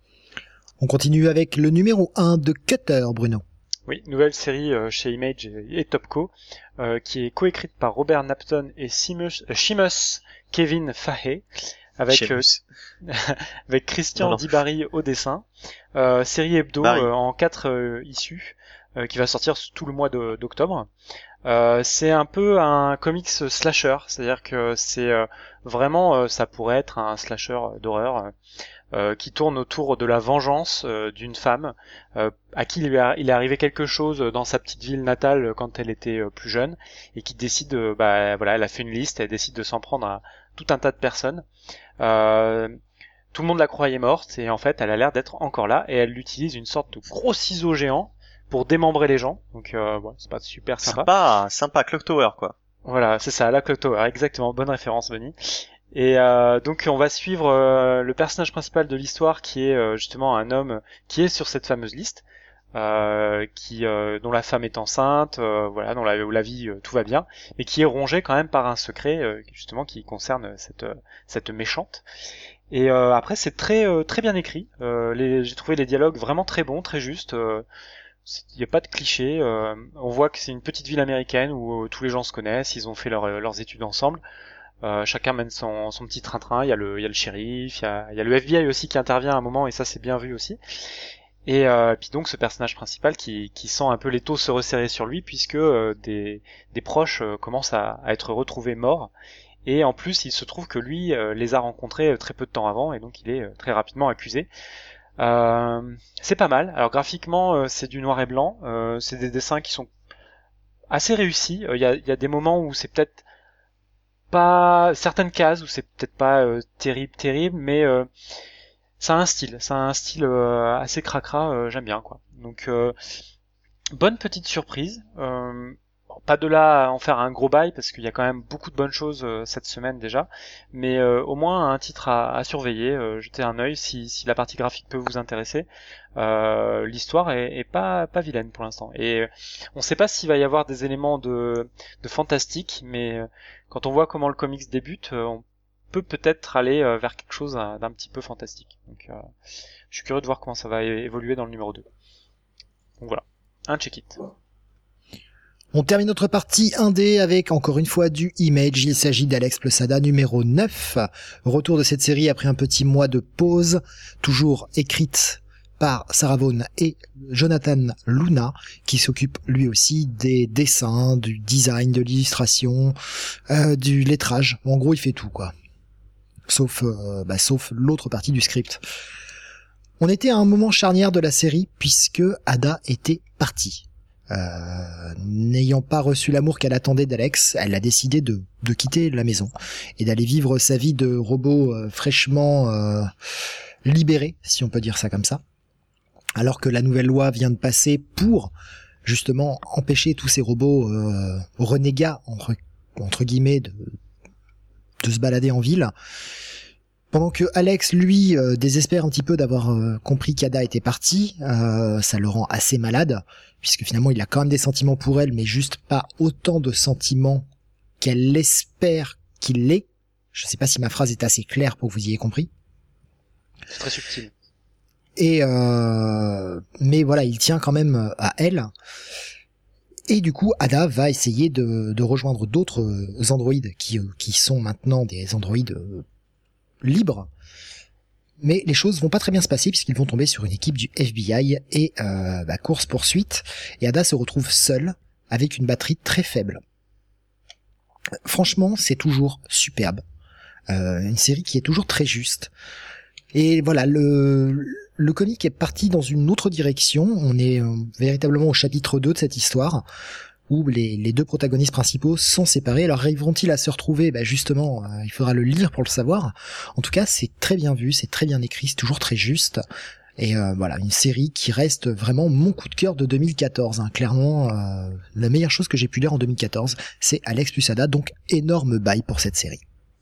[SPEAKER 1] On continue avec le numéro un de Cutter, Bruno.
[SPEAKER 2] Oui, nouvelle série euh, chez Image et Topco, euh, qui est coécrite par Robert Napton et Seamus, euh, Seamus Kevin Fahey, avec euh, avec Christian non, non. Dibary au dessin. Euh, série hebdo euh, en quatre euh, issues, euh, qui va sortir tout le mois de, d'octobre. Euh, c'est un peu un comics slasher, c'est-à-dire que c'est euh, vraiment, euh, ça pourrait être un slasher d'horreur. Euh, qui tourne autour de la vengeance euh, d'une femme euh, à qui il, a, il est arrivé quelque chose dans sa petite ville natale quand elle était euh, plus jeune, et qui décide, euh, bah voilà, elle a fait une liste, elle décide de s'en prendre à tout un tas de personnes. Euh, tout le monde la croyait morte, et en fait elle a l'air d'être encore là, et elle utilise une sorte de gros ciseau géant pour démembrer les gens. Donc euh, bon, c'est pas super sympa.
[SPEAKER 3] Sympa, sympa, Clock Tower quoi.
[SPEAKER 2] Voilà, c'est ça, la Clock Tower, exactement, bonne référence, Benny. Et euh, donc on va suivre euh, le personnage principal de l'histoire, qui est euh, justement un homme qui est sur cette fameuse liste. euh, qui euh, dont la femme est enceinte, euh, voilà, dont la, où la vie euh, tout va bien, mais qui est rongée quand même par un secret euh, justement qui concerne cette euh, cette méchante. Et euh, après c'est très euh, très bien écrit. Euh, les, j'ai trouvé les dialogues vraiment très bons, très justes. Euh, il n'y a pas de clichés. Euh, on voit que c'est une petite ville américaine où euh, tous les gens se connaissent, ils ont fait leur, leurs études ensemble. Euh, chacun mène son, son petit train-train. Il y a le, il y a le shérif, il y a, il y a le F B I aussi qui intervient à un moment, et ça c'est bien vu aussi. Et euh, puis donc ce personnage principal qui, qui sent un peu les taux se resserrer sur lui, puisque euh, des, des proches euh, commencent à, à être retrouvés morts. Et en plus, il se trouve que lui euh, les a rencontrés très peu de temps avant, et donc il est euh, très rapidement accusé. Euh, c'est pas mal. Alors graphiquement, euh, c'est du noir et blanc. Euh, c'est des dessins qui sont assez réussis. Il euh, y, a, y a des moments où c'est peut-être pas certaines cases où c'est peut-être pas euh, terrible, terrible, mais euh, ça a un style. Ça a un style euh, assez cracra. Euh, j'aime bien quoi. Donc euh, bonne petite surprise. Euh, Pas de là à en faire un gros bail parce qu'il y a quand même beaucoup de bonnes choses euh, cette semaine déjà, mais euh, au moins un titre à, à surveiller, euh, jetez un œil si, si la partie graphique peut vous intéresser. Euh, l'histoire est, est pas pas vilaine pour l'instant et on sait pas s'il va y avoir des éléments de, de fantastique, mais euh, quand on voit comment le comics débute, euh, on peut peut-être aller euh, vers quelque chose d'un, d'un petit peu fantastique. Donc euh, je suis curieux de voir comment ça va é- évoluer dans le numéro deux. Donc voilà, un check-it.
[SPEAKER 1] On termine notre partie indé avec encore une fois du Image. Il s'agit d'Alex Plesada numéro neuf. Retour de cette série après un petit mois de pause. Toujours écrite par Sarah Vaughan et Jonathan Luna, qui s'occupe lui aussi des dessins, du design, de l'illustration, euh, du lettrage. En gros, il fait tout, quoi. Sauf, euh, bah, sauf l'autre partie du script. On était à un moment charnière de la série puisque Ada était partie. Euh, n'ayant pas reçu l'amour qu'elle attendait d'Alex, elle a décidé de, de quitter la maison et d'aller vivre sa vie de robot euh, fraîchement euh, libéré, si on peut dire ça comme ça. Alors que la nouvelle loi vient de passer pour justement empêcher tous ces robots euh, renégats entre, entre guillemets de, de se balader en ville. Pendant que Alex, lui, euh, désespère un petit peu d'avoir euh, compris qu'Ada était partie, euh, ça le rend assez malade, puisque finalement il a quand même des sentiments pour elle, mais juste pas autant de sentiments qu'elle espère qu'il l'ait. Je sais pas si ma phrase est assez claire pour que vous ayez compris.
[SPEAKER 2] C'est très subtil.
[SPEAKER 1] Et euh, mais voilà, il tient quand même à elle. Et du coup, Ada va essayer de, de rejoindre d'autres androïdes qui, qui sont maintenant des androïdes libres. Mais les choses vont pas très bien se passer puisqu'ils vont tomber sur une équipe du F B I et euh, bah, course poursuite. Et Ada se retrouve seule avec une batterie très faible. Franchement, c'est toujours superbe. Euh, une série qui est toujours très juste. Et voilà, le le comic est parti dans une autre direction. On est euh, véritablement au chapitre deux de cette histoire, où les, les deux protagonistes principaux sont séparés. Alors arriveront-ils à se retrouver ? Bah justement, euh, il faudra le lire pour le savoir. En tout cas, c'est très bien vu, c'est très bien écrit, c'est toujours très juste. Et euh, voilà, une série qui reste vraiment mon coup de cœur de deux mille quatorze. Hein. Clairement, euh, la meilleure chose que j'ai pu lire en deux mille quatorze, c'est Alex plus Ada, donc énorme bail pour cette série.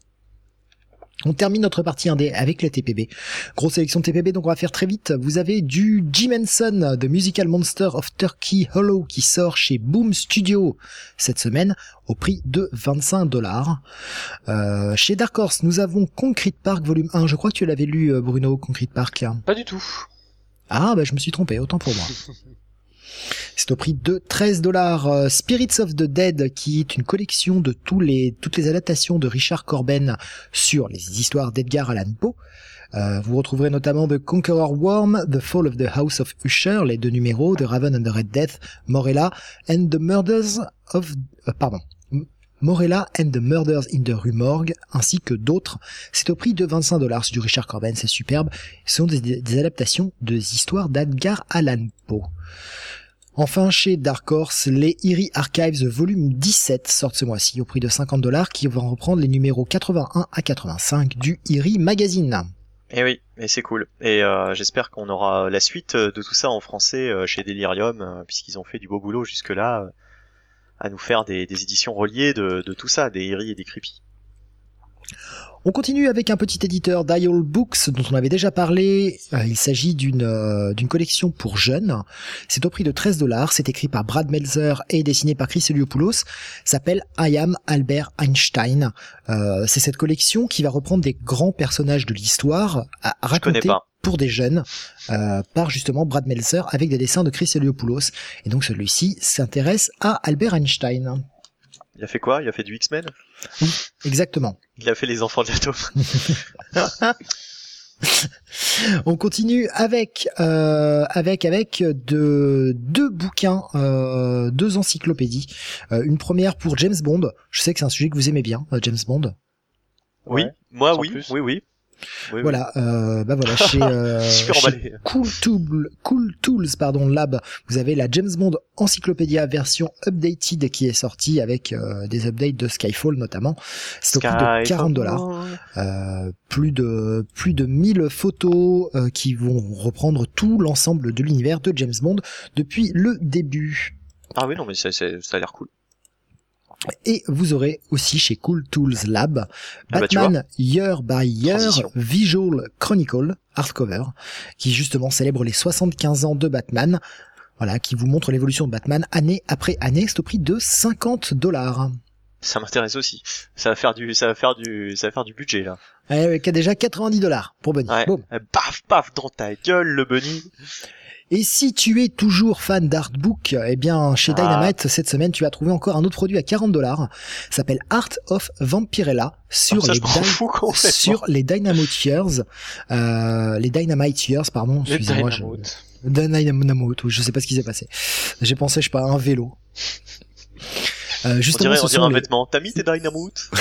[SPEAKER 1] On termine notre partie indé avec les T P B. Grosse sélection de T P B, donc on va faire très vite. Vous avez du Jim Henson, The Musical Monster of Turkey Hollow, qui sort chez Boom Studio cette semaine au prix de vingt-cinq dollars. Euh, chez Dark Horse, nous avons Concrete Park volume un. Je crois que tu l'avais lu, Bruno, Concrete Park.
[SPEAKER 2] Pas du tout.
[SPEAKER 1] Ah, bah je me suis trompé, autant pour moi. C'est au prix de treize dollars. Spirits of the Dead, qui est une collection de tous les, toutes les adaptations de Richard Corben sur les histoires d'Edgar Allan Poe. Euh, vous retrouverez notamment The Conqueror Worm, The Fall of the House of Usher, les deux numéros, The Raven and the Red Death, Morella and the Murders of... Euh, pardon. Morella and the Murders in the Rue Morgue, ainsi que d'autres. C'est au prix de vingt-cinq dollars. C'est du Richard Corben, c'est superbe. Ce sont des, des adaptations de histoires d'Edgar Allan Poe. Enfin, chez Dark Horse, les Eerie Archives volume dix-sept sortent ce mois-ci au prix de cinquante dollars, qui vont reprendre les numéros quatre-vingt-un à quatre-vingt-cinq du Eerie Magazine.
[SPEAKER 3] Et oui, et c'est cool. Et euh, j'espère qu'on aura la suite de tout ça en français euh, chez Delirium, euh, puisqu'ils ont fait du beau boulot jusque-là, euh, à nous faire des, des éditions reliées de, de tout ça, des Eerie et des Creepy.
[SPEAKER 1] On continue avec un petit éditeur, Dial Books, dont on avait déjà parlé. Euh, il s'agit d'une euh, d'une collection pour jeunes. C'est au prix de treize dollars. C'est écrit par Brad Meltzer et dessiné par Chris Eliopoulos. Ça s'appelle I Am Albert Einstein. Euh, c'est cette collection qui va reprendre des grands personnages de l'histoire à raconter pour des jeunes euh, par justement Brad Meltzer avec des dessins de Chris Eliopoulos. Et donc celui-ci s'intéresse à Albert Einstein.
[SPEAKER 3] Il a fait quoi? Il a fait du X-Men?
[SPEAKER 1] Oui, exactement.
[SPEAKER 3] Il a fait les enfants de l'atome.
[SPEAKER 1] On continue avec euh, avec avec de deux bouquins, euh, deux encyclopédies. Euh, une première pour James Bond. Je sais que c'est un sujet que vous aimez bien, euh, James Bond.
[SPEAKER 3] Oui,
[SPEAKER 2] ouais,
[SPEAKER 3] moi oui,
[SPEAKER 2] plus.
[SPEAKER 3] oui, oui. Oui,
[SPEAKER 1] voilà, oui. Euh, bah voilà, chez, euh, chez Cool, Tool, Cool Tools, pardon, Lab, vous avez la James Bond Encyclopédia version updated qui est sortie avec euh, des updates de Skyfall notamment. C'est au prix de quarante dollars. Euh, plus de plus de mille photos euh, qui vont reprendre tout l'ensemble de l'univers de James Bond depuis le début.
[SPEAKER 3] Ah oui, non, mais ça, ça a l'air cool.
[SPEAKER 1] Et vous aurez aussi chez Cool Tools Lab
[SPEAKER 3] ah
[SPEAKER 1] Batman
[SPEAKER 3] bah
[SPEAKER 1] Year by Year
[SPEAKER 3] Transition.
[SPEAKER 1] Visual Chronicle hardcover qui justement célèbre les soixante-quinze ans de Batman. Voilà, qui vous montre l'évolution de Batman année après année. C'est au prix de cinquante dollars.
[SPEAKER 3] Ça m'intéresse aussi. Ça va faire du, ça va faire du, ça va faire du budget là.
[SPEAKER 1] Eh, qui a déjà quatre-vingt-dix dollars pour Bunny.
[SPEAKER 3] Ouais.
[SPEAKER 1] Boom.
[SPEAKER 3] Paf, paf dans ta gueule le Bunny.
[SPEAKER 1] Et si tu es toujours fan d'artbook, eh bien, chez
[SPEAKER 3] Ah.
[SPEAKER 1] Dynamite, cette semaine, tu vas trouver encore un autre produit à quarante dollars. Ça s'appelle Art of Vampirella sur,
[SPEAKER 3] ça,
[SPEAKER 1] les,
[SPEAKER 3] je m'en
[SPEAKER 1] dy-
[SPEAKER 3] fous complètement.
[SPEAKER 1] sur les Dynamite Years, euh, les Dynamite Years, pardon,
[SPEAKER 2] Les
[SPEAKER 1] excusez-moi. Je... Dynamite, je sais pas ce qui s'est passé. J'ai pensé, je sais pas, à un vélo. Euh,
[SPEAKER 3] On
[SPEAKER 1] justement,
[SPEAKER 3] dirait,
[SPEAKER 1] ce
[SPEAKER 3] on dirait
[SPEAKER 1] sont
[SPEAKER 3] un
[SPEAKER 1] les...
[SPEAKER 3] vêtement. T'as mis tes Dynamoot?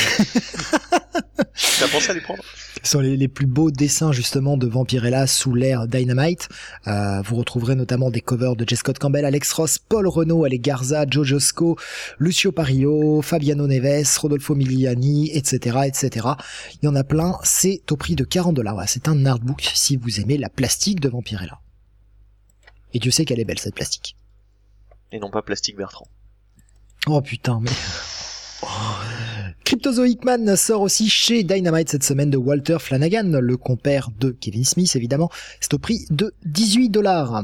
[SPEAKER 3] T'as pensé à les prendre?
[SPEAKER 1] Ce sont les, les plus beaux dessins justement de Vampirella sous l'ère Dynamite. Euh, vous retrouverez notamment des covers de J. Scott Campbell, Alex Ross, Paul Renaud, Ale Garza, Joe Josco, Lucio Parillo, Fabiano Neves, Rodolfo Miliani, et cetera, et cetera. Il y en a plein. C'est au prix de quarante dollars. Voilà, c'est un artbook si vous aimez la plastique de Vampirella. Et Dieu sait qu'elle est belle cette plastique.
[SPEAKER 3] Et non pas Plastique Bertrand.
[SPEAKER 1] Oh putain, mais... Cryptozoic Man sort aussi chez Dynamite cette semaine de Walter Flanagan, le compère de Kevin Smith évidemment. C'est au prix de dix-huit dollars.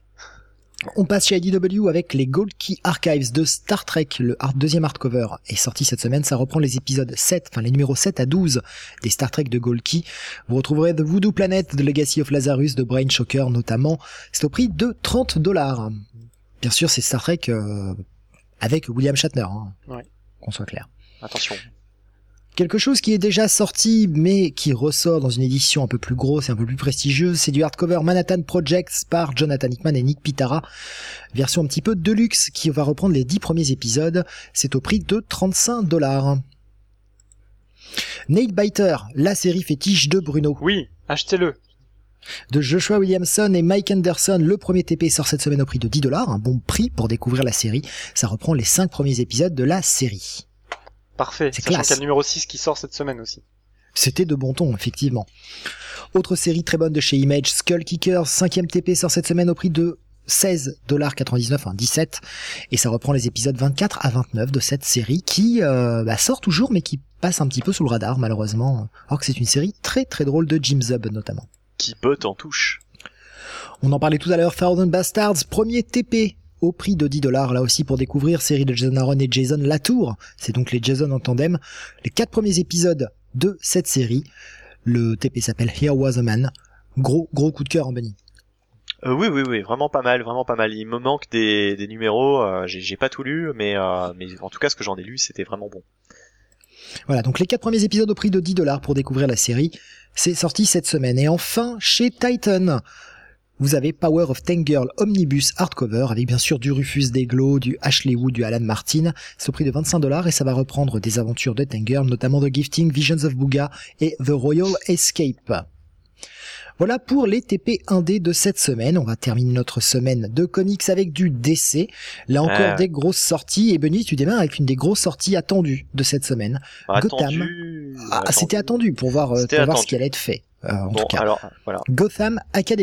[SPEAKER 1] On passe chez I D W avec les Gold Key Archives de Star Trek. Le hard, deuxième hardcover est sorti cette semaine. Ça reprend les épisodes sept, enfin les numéros sept à douze des Star Trek de Gold Key. Vous retrouverez The Voodoo Planet, The Legacy of Lazarus, de Brain Shocker notamment. C'est au prix de trente dollars. Bien sûr, c'est Star Trek euh, avec William Shatner, hein,
[SPEAKER 2] ouais.
[SPEAKER 1] Qu'on soit clair.
[SPEAKER 3] Attention.
[SPEAKER 1] Quelque chose qui est déjà sorti, mais qui ressort dans une édition un peu plus grosse et un peu plus prestigieuse, c'est du hardcover Manhattan Projects par Jonathan Hickman et Nick Pitara. Version un petit peu deluxe, qui va reprendre les dix premiers épisodes. C'est au prix de trente-cinq dollars. Nate Biter, la série fétiche de Bruno.
[SPEAKER 2] Oui, achetez-le.
[SPEAKER 1] De Joshua Williamson et Mike Anderson, le premier T P sort cette semaine au prix de dix dollars, un bon prix pour découvrir la série. Ça reprend les cinq premiers épisodes de la série.
[SPEAKER 2] Parfait,
[SPEAKER 1] c'est
[SPEAKER 2] sachant
[SPEAKER 1] classe.
[SPEAKER 2] qu'il y a le numéro six qui sort cette semaine aussi.
[SPEAKER 1] C'était de bon ton, effectivement. Autre série très bonne de chez Image, Skull Kickers, cinquième T P sort cette semaine au prix de seize dollars quatre-vingt-dix-neuf, enfin dix-sept, et ça reprend les épisodes vingt-quatre à vingt-neuf de cette série qui euh, bah, sort toujours mais qui passe un petit peu sous le radar malheureusement, alors que c'est une série très très drôle de Jim Zub notamment.
[SPEAKER 3] Qui botte en touche.
[SPEAKER 1] On en parlait tout à l'heure, Thousand Bastards, premier T P au prix de dix dollars, là aussi pour découvrir, série de Jason Aaron et Jason Latour, c'est donc les Jason en tandem, les quatre premiers épisodes de cette série. Le T P s'appelle Here Was a Man, gros gros coup de cœur en Benny.
[SPEAKER 3] Euh, oui, oui, oui, vraiment pas mal, vraiment pas mal. Il me manque des, des numéros, euh, j'ai, j'ai pas tout lu, mais, euh, mais en tout cas, ce que j'en ai lu, c'était vraiment bon.
[SPEAKER 1] Voilà, donc les quatre premiers épisodes au prix de dix dollars pour découvrir la série, c'est sorti cette semaine. Et enfin, chez Titan, vous avez Power of Tank Girl Omnibus Hardcover, avec bien sûr du Rufus Deglo, du Ashley Wood, du Alan Martin. C'est au prix de vingt-cinq dollars et ça va reprendre des aventures de Tank Girl, notamment The Gifting, Visions of Booga et The Royal Escape. Voilà pour les T P un D de cette semaine. On va terminer notre semaine de comics avec du D C. Là encore
[SPEAKER 3] Euh.
[SPEAKER 1] des grosses sorties. Et Benny, tu démarres avec une des grosses sorties attendues de cette semaine. Gotham.
[SPEAKER 3] Attendu.
[SPEAKER 1] Ah, c'était attendu pour voir, euh,
[SPEAKER 3] C'était
[SPEAKER 1] pour voir ce
[SPEAKER 3] attendu.
[SPEAKER 1] qui allait être fait. Euh, en
[SPEAKER 3] Bon,
[SPEAKER 1] tout cas,
[SPEAKER 3] alors, voilà.
[SPEAKER 1] Gotham Academy.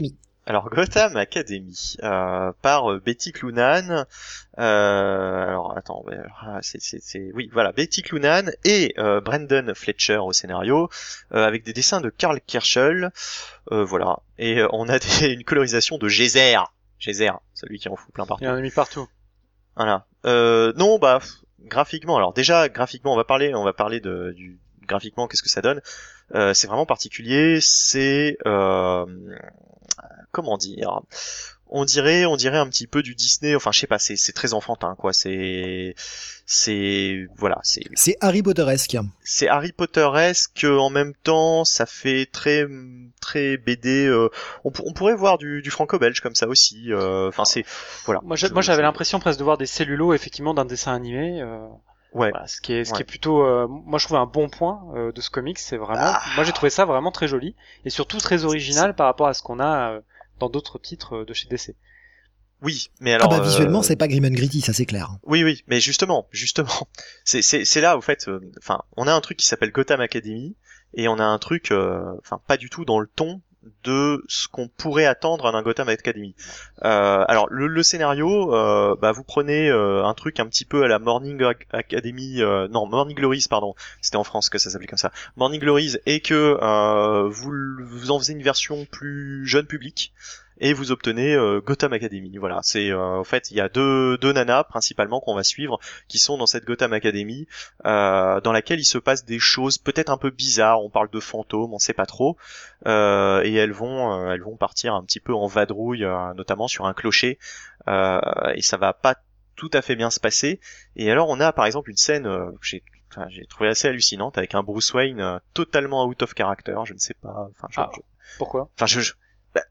[SPEAKER 3] Alors Gotham Academy euh, par euh, Betty Cloonan. Euh, alors attends, ouais, c'est, c'est, c'est, oui voilà, Betty Cloonan et euh, Brendan Fletcher au scénario, euh, avec des dessins de Karl Kerschel. Euh, voilà, et euh, on a des, une colorisation de Geyser, Geyser, celui qui en fout plein partout.
[SPEAKER 2] Il y en a mis partout.
[SPEAKER 3] Voilà. Euh, non, bah graphiquement. Alors déjà graphiquement, on va parler, on va parler de du graphiquement, qu'est-ce que ça donne. Euh, c'est vraiment particulier. C'est euh, comment dire, on dirait on dirait un petit peu du Disney, enfin je sais pas, c'est c'est très enfantin quoi, c'est c'est voilà, c'est
[SPEAKER 1] c'est Harry Potteresque.
[SPEAKER 3] C'est Harry Potteresque, en même temps ça fait très très B D, euh, on, on pourrait voir du du franco-belge comme ça aussi, enfin euh, c'est voilà.
[SPEAKER 2] Moi, je, moi j'avais je... l'impression presque de voir des cellulos effectivement d'un dessin animé. Euh...
[SPEAKER 3] Ouais.
[SPEAKER 2] Voilà, ce qui est, ce
[SPEAKER 3] ouais.
[SPEAKER 2] qui est plutôt, euh, moi je trouve un bon point euh, de ce comics, c'est vraiment, ah. moi j'ai trouvé ça vraiment très joli et surtout très original c'est... par rapport à ce qu'on a euh, dans d'autres titres de chez D C.
[SPEAKER 3] Oui, mais alors.
[SPEAKER 1] Ah bah visuellement
[SPEAKER 3] euh...
[SPEAKER 1] c'est pas grim and gritty, ça c'est clair.
[SPEAKER 3] Oui, oui, mais justement, justement, c'est c'est c'est là au fait, enfin, euh, on a un truc qui s'appelle Gotham Academy et on a un truc, enfin, euh, pas du tout dans le ton de ce qu'on pourrait attendre d'un Gotham Academy. Euh, alors le, le scénario, euh, bah vous prenez euh, un truc un petit peu à la Morning Academy, euh, non Morning Glories pardon, c'était en France que ça s'appelait comme ça, Morning Glories, et que euh, vous vous en faisez une version plus jeune public. Et vous obtenez euh, Gotham Academy. Voilà, c'est euh, en fait il y a deux deux nanas principalement qu'on va suivre qui sont dans cette Gotham Academy, euh, dans laquelle il se passe des choses peut-être un peu bizarres. On parle de fantômes, on sait pas trop, euh, et elles vont euh, elles vont partir un petit peu en vadrouille, euh, notamment sur un clocher, euh, et ça va pas tout à fait bien se passer. Et alors on a par exemple une scène euh, que j'ai Enfin, j'ai trouvé assez hallucinante avec un Bruce Wayne euh, totalement out of character. Je ne sais pas. Enfin, je,
[SPEAKER 2] ah,
[SPEAKER 3] je...
[SPEAKER 2] pourquoi
[SPEAKER 3] Enfin, je, je...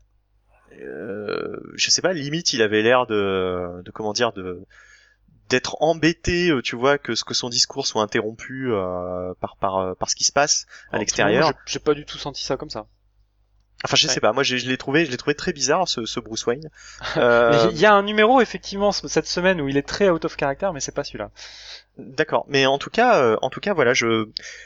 [SPEAKER 3] Euh, je sais pas, limite il avait l'air de, de comment dire, de d'être embêté, tu vois, que ce que son discours soit interrompu euh, par par par ce qui se passe à oh, l'extérieur.
[SPEAKER 2] Moi, j'ai, j'ai pas du tout senti ça comme ça.
[SPEAKER 3] Enfin, je ouais. sais pas, moi je, je l'ai trouvé, je l'ai trouvé très bizarre ce, ce Bruce Wayne.
[SPEAKER 2] Euh... Il y a un numéro effectivement cette semaine où il est très out of character, mais c'est pas celui-là.
[SPEAKER 3] D'accord, mais en tout cas, euh, en tout cas, voilà, je.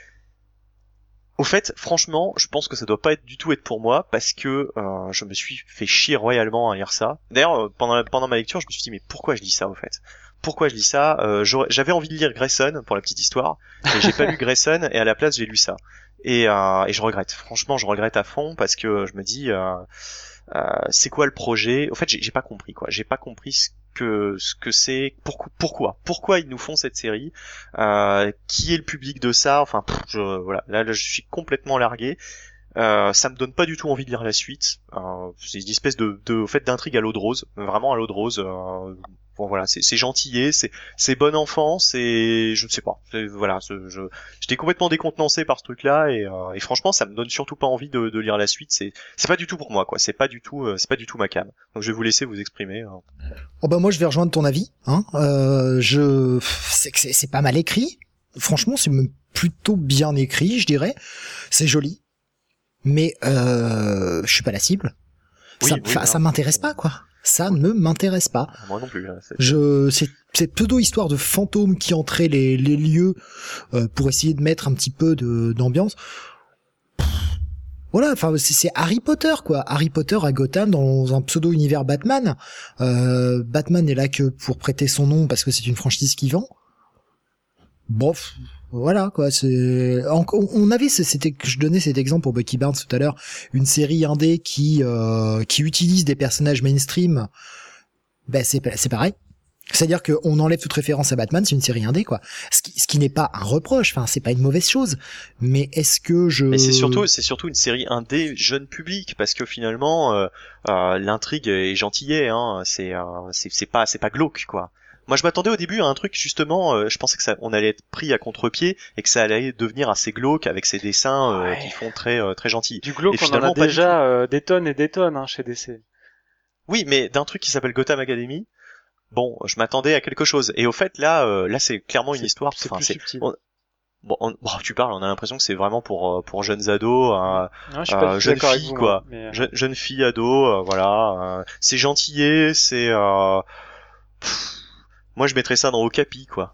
[SPEAKER 3] Au fait, franchement, je pense que ça doit pas être du tout être pour moi parce que euh, je me suis fait chier royalement à lire ça. D'ailleurs, pendant la, pendant ma lecture, je me suis dit mais pourquoi je lis ça au fait ? Pourquoi je lis ça ? euh, J'avais envie de lire Grayson pour la petite histoire, et j'ai pas lu Grayson et à la place j'ai lu ça. Et, euh, et je regrette. Franchement, je regrette à fond parce que je me dis euh, euh, c'est quoi le projet ? Au fait, j'ai, j'ai pas compris quoi. J'ai pas compris ce que ce que c'est, pourquoi pourquoi pourquoi ils nous font cette série, euh, qui est le public de ça, enfin pff, je, voilà, là, là je suis complètement largué, euh, ça me donne pas du tout envie de lire la suite, euh, c'est une espèce de, de au fait d'intrigue à l'eau de rose, vraiment à l'eau de rose, euh, bon voilà, c'est, c'est gentillet, c'est c'est bon enfant, c'est je ne sais pas, c'est, voilà, je, je j'étais complètement décontenancé par ce truc là et, euh, et franchement ça me donne surtout pas envie de, de lire la suite, c'est c'est pas du tout pour moi quoi, c'est pas du tout euh, c'est pas du tout ma came. Donc je vais vous laisser vous exprimer. Hein.
[SPEAKER 1] Oh bah moi je vais rejoindre ton avis, hein. Euh, je c'est que c'est, c'est pas mal écrit. Franchement c'est même plutôt bien écrit, je dirais. C'est joli, mais euh, je suis pas la cible. Oui, ça, oui, ça m'intéresse pas quoi. Ça ne m'intéresse pas.
[SPEAKER 3] Moi non plus. Là, c'est...
[SPEAKER 1] Je, c'est, c'est pseudo histoire de fantômes qui entraient les, les lieux euh, pour essayer de mettre un petit peu de, d'ambiance. Pff, voilà, enfin c'est, c'est Harry Potter quoi. Harry Potter à Gotham dans un pseudo univers Batman. Euh, Batman n'est là que pour prêter son nom parce que c'est une franchise qui vend. Bof. Voilà quoi, c'est on avait c'était que je donnais cet exemple pour Bucky Barnes tout à l'heure, une série indé qui euh, qui utilise des personnages mainstream. Ben c'est c'est pareil. C'est-à-dire que on enlève toute référence à Batman, c'est une série indé quoi. Ce qui ce qui n'est pas un reproche, enfin c'est pas une mauvaise chose, mais est-ce que je
[SPEAKER 3] Mais c'est surtout c'est surtout une série indé jeune public parce que finalement euh, euh, l'intrigue est gentillet hein, c'est euh, c'est c'est pas c'est pas glauque quoi. Moi, je m'attendais au début à un truc justement. Euh, je pensais que ça, on allait être pris à contre-pied et que ça allait devenir assez glauque avec ces dessins euh, ouais. qui font très euh, très gentils.
[SPEAKER 2] Du glauque, on en a déjà euh, des tonnes et des tonnes hein, chez D C.
[SPEAKER 3] Oui, mais d'un truc qui s'appelle Gotham Academy, bon, je m'attendais à quelque chose. Et au fait, là, euh, là, c'est clairement une
[SPEAKER 2] c'est,
[SPEAKER 3] histoire.
[SPEAKER 2] C'est
[SPEAKER 3] enfin,
[SPEAKER 2] plus
[SPEAKER 3] c'est
[SPEAKER 2] subtil.
[SPEAKER 3] On, bon, on, bon, tu parles, on a l'impression que c'est vraiment pour pour jeunes ados, euh,
[SPEAKER 2] non, je suis pas
[SPEAKER 3] euh, jeunes
[SPEAKER 2] filles
[SPEAKER 3] filles quoi,
[SPEAKER 2] mais...
[SPEAKER 3] Je, jeunes filles ados, euh, voilà. Euh, c'est gentillet, c'est. Euh, pff, Moi, je mettrais ça dans Okapi, quoi.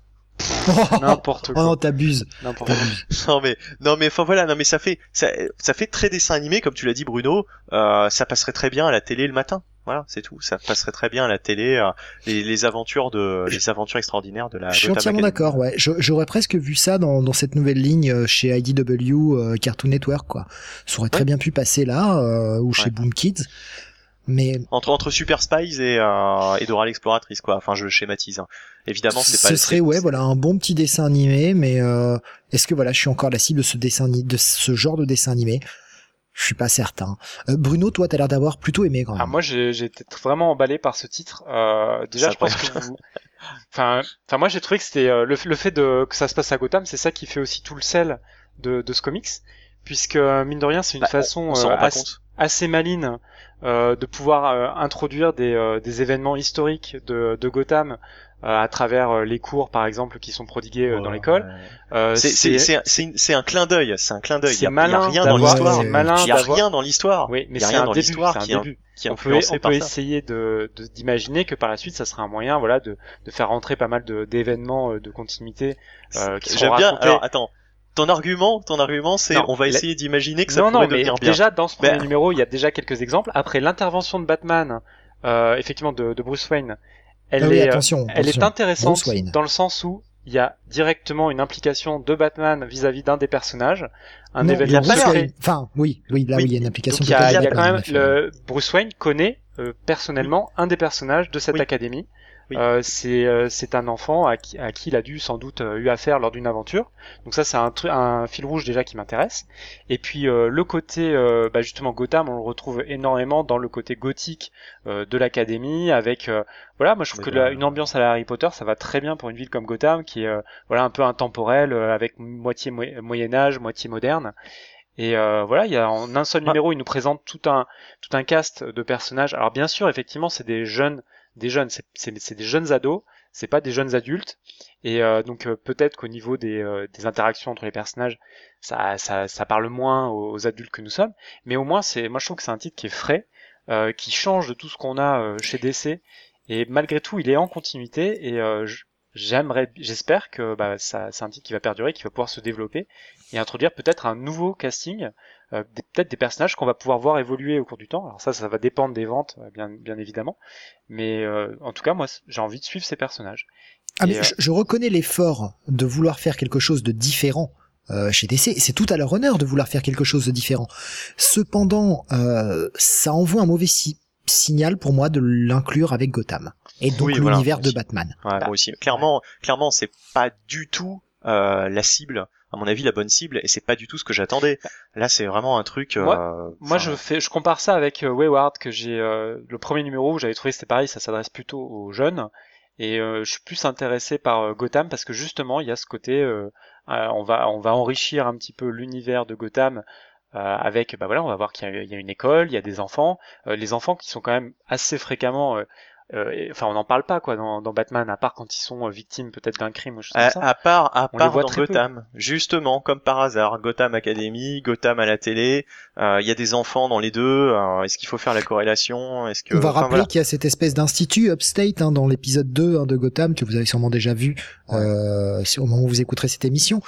[SPEAKER 2] N'importe quoi.
[SPEAKER 1] Oh non, t'abuses.
[SPEAKER 2] N'importe quoi.
[SPEAKER 3] Non mais non mais enfin voilà, non mais ça fait ça ça fait très dessin animé comme tu l'as dit Bruno, euh, ça passerait très bien à la télé le matin. Voilà, c'est tout. Ça passerait très bien à la télé, euh, les, les aventures de les aventures extraordinaires de la.
[SPEAKER 1] Je suis
[SPEAKER 3] Gotham
[SPEAKER 1] entièrement
[SPEAKER 3] Academy.
[SPEAKER 1] d'accord. Ouais, Je- j'aurais presque vu ça dans, dans cette nouvelle ligne euh, chez I D W euh, Cartoon Network, quoi. Ça aurait très
[SPEAKER 3] Ouais.
[SPEAKER 1] bien pu passer là euh, ou chez
[SPEAKER 3] Ouais.
[SPEAKER 1] Boom Kids. Mais
[SPEAKER 3] Entre entre Super Spies et euh, et Dora l'exploratrice quoi. Enfin je schématise. Hein. Évidemment c'est pas.
[SPEAKER 1] ce serait
[SPEAKER 3] c'est-
[SPEAKER 1] ouais, voilà, un bon petit dessin animé. Mais euh, est-ce que voilà, je suis encore la cible de ce dessin, ani- de ce genre de dessin animé? Je suis pas certain. Euh, Bruno, toi, t'as l'air d'avoir plutôt aimé quand même.
[SPEAKER 2] Ah, moi, j'ai j'ai été vraiment emballé par ce titre. Euh, déjà,
[SPEAKER 3] C'est
[SPEAKER 2] je pense que vous... Enfin, enfin, moi, j'ai trouvé que c'était euh, le, le fait de que ça se passe à Gotham, c'est ça qui fait aussi tout le sel de, de ce comics, puisque mine de rien, c'est une
[SPEAKER 3] Bah,
[SPEAKER 2] façon
[SPEAKER 3] on, on s'en
[SPEAKER 2] euh,
[SPEAKER 3] rend pas
[SPEAKER 2] assez,
[SPEAKER 3] compte.
[SPEAKER 2] assez maligne euh, de pouvoir euh, introduire des, euh, des événements historiques de, de Gotham euh, à travers euh, les cours, par exemple, qui sont prodigués euh, dans
[SPEAKER 3] Ouais.
[SPEAKER 2] l'école. Euh,
[SPEAKER 3] C'est c'est c'est un- c'est une- c'est un clin d'œil, c'est un clin d'œil.
[SPEAKER 2] c'est
[SPEAKER 3] Il y a, il y a
[SPEAKER 2] malin
[SPEAKER 3] rien dans
[SPEAKER 2] d'avoir,
[SPEAKER 3] l'histoire.
[SPEAKER 2] c'est malin
[SPEAKER 3] Il y a
[SPEAKER 2] d'avoir.
[SPEAKER 3] rien dans l'histoire.
[SPEAKER 2] Oui, mais
[SPEAKER 3] Il y a
[SPEAKER 2] c'est
[SPEAKER 3] rien
[SPEAKER 2] un
[SPEAKER 3] dans
[SPEAKER 2] début,
[SPEAKER 3] l'histoire
[SPEAKER 2] c'est un
[SPEAKER 3] qui est
[SPEAKER 2] début.
[SPEAKER 3] qui est
[SPEAKER 2] On peut,
[SPEAKER 3] influencé
[SPEAKER 2] on
[SPEAKER 3] par
[SPEAKER 2] peut
[SPEAKER 3] ça.
[SPEAKER 2] essayer de, de- d'imaginer que par la suite, ça sera un moyen, voilà, de, de faire rentrer pas mal de, d'événements euh, de continuité euh, qui seront
[SPEAKER 3] J'aime bien.
[SPEAKER 2] racontés.
[SPEAKER 3] Alors attends, ton argument, ton argument, c'est
[SPEAKER 2] Non,
[SPEAKER 3] on va
[SPEAKER 2] la-
[SPEAKER 3] essayer d'imaginer que ça
[SPEAKER 2] non,
[SPEAKER 3] pourrait
[SPEAKER 2] non, mais
[SPEAKER 3] devenir bien.
[SPEAKER 2] déjà dans ce premier
[SPEAKER 3] Ben-
[SPEAKER 2] numéro, il y a déjà quelques exemples. Après l'intervention de Batman, euh, effectivement de, de Bruce Wayne, elle
[SPEAKER 1] Ah oui,
[SPEAKER 2] est, euh,
[SPEAKER 1] attention,
[SPEAKER 2] elle est
[SPEAKER 1] attention.
[SPEAKER 2] intéressante
[SPEAKER 1] Bruce Wayne.
[SPEAKER 2] dans le sens où il y a directement une implication de Batman vis-à-vis d'un des personnages, un
[SPEAKER 1] Non,
[SPEAKER 2] événement
[SPEAKER 3] il a pas
[SPEAKER 1] Bruce
[SPEAKER 3] l'air-
[SPEAKER 2] secret.
[SPEAKER 1] Wayne. Enfin, oui, oui, là
[SPEAKER 3] Oui,
[SPEAKER 1] oui, il y a une application.
[SPEAKER 2] Donc il y a,
[SPEAKER 1] totale
[SPEAKER 2] il y a
[SPEAKER 1] de
[SPEAKER 2] quand
[SPEAKER 1] Batman,
[SPEAKER 2] même
[SPEAKER 1] en effet.
[SPEAKER 2] le Bruce Wayne connaît euh, personnellement un des personnages de cette
[SPEAKER 3] Oui.
[SPEAKER 2] académie.
[SPEAKER 3] Oui.
[SPEAKER 2] Euh, c'est euh, c'est un enfant à qui, à qui il a dû sans doute euh, eu affaire lors d'une aventure. Donc ça c'est un truc un fil rouge déjà qui m'intéresse. Et puis euh, le côté euh, bah, justement Gotham, on le retrouve énormément dans le côté gothique euh, de l'académie avec euh, voilà, moi je trouve
[SPEAKER 3] Mais
[SPEAKER 2] que la-
[SPEAKER 3] ben-
[SPEAKER 2] une ambiance à la Harry Potter, ça va très bien pour une ville comme Gotham qui est euh, voilà un peu intemporelle euh, avec moitié mo- Moyen Âge, moitié moderne. Et euh, voilà, il y a en un seul
[SPEAKER 3] Ah.
[SPEAKER 2] numéro, il nous présente tout un tout un cast de personnages. Alors bien sûr, effectivement, c'est des jeunes, des jeunes, c'est c'est c'est des jeunes ados, c'est pas des jeunes adultes. Et euh, donc euh, peut-être qu'au niveau des euh, des interactions entre les personnages, ça ça ça parle moins aux, aux adultes que nous sommes. Mais au moins, c'est moi je trouve que c'est un titre qui est frais, euh, qui change de tout ce qu'on a euh, chez D C. Et malgré tout, il est en continuité. Et euh, j- j'aimerais, j'espère que bah, ça c'est un titre qui va perdurer, qui va pouvoir se développer et introduire peut-être un nouveau casting, euh, des- peut-être des personnages qu'on va pouvoir voir évoluer au cours du temps. Alors ça, ça va dépendre des ventes, euh, bien, bien évidemment. Mais euh, en tout cas, moi, c- j'ai envie de suivre ces personnages.
[SPEAKER 1] Ah, mais
[SPEAKER 2] Et, euh,
[SPEAKER 1] je, je reconnais l'effort de vouloir faire quelque chose de différent euh, chez D C. C'est tout à leur honneur de vouloir faire quelque chose de différent. Cependant, euh, ça envoie un mauvais si- signal pour moi de l'inclure avec Gotham et donc
[SPEAKER 3] Oui, voilà,
[SPEAKER 1] l'univers de
[SPEAKER 3] aussi.
[SPEAKER 1] Batman.
[SPEAKER 3] Ouais,
[SPEAKER 2] Bah,
[SPEAKER 3] moi aussi. Clairement, clairement, c'est pas du tout euh, la cible. À mon avis, la bonne cible, et c'est pas du tout ce que j'attendais. Là, c'est vraiment un truc. Euh,
[SPEAKER 2] Moi,
[SPEAKER 3] enfin,
[SPEAKER 2] je fais, je compare ça avec euh, Wayward que j'ai euh, le premier numéro où j'avais trouvé que c'était pareil, ça s'adresse plutôt aux jeunes. Et euh, je suis plus intéressé par euh, Gotham parce que justement il y a ce côté, euh, euh, on va on va enrichir un petit peu l'univers de Gotham euh, avec, bah voilà, on va voir qu'il y a, il y a une école, il y a des enfants, euh, les enfants qui sont quand même assez fréquemment, euh, euh, et- enfin on n'en parle pas quoi dans, dans Batman à part quand ils sont euh, victimes peut-être d'un crime ou chose
[SPEAKER 3] À,
[SPEAKER 2] comme ça.
[SPEAKER 3] à part, à
[SPEAKER 2] On les
[SPEAKER 3] part
[SPEAKER 2] voit
[SPEAKER 3] dans
[SPEAKER 2] très peu.
[SPEAKER 3] Gotham, justement, comme par hasard, Gotham Academy, Gotham à la télé, euh, il y a des enfants dans les deux. euh, Est-ce qu'il faut faire la corrélation? Est-ce que
[SPEAKER 1] On va
[SPEAKER 3] enfin,
[SPEAKER 1] rappeler
[SPEAKER 3] voilà.
[SPEAKER 1] qu'il y a cette espèce d'institut Upstate hein, dans l'épisode deux hein, de Gotham que vous avez sûrement déjà vu euh, si- au moment où vous écouterez cette émission.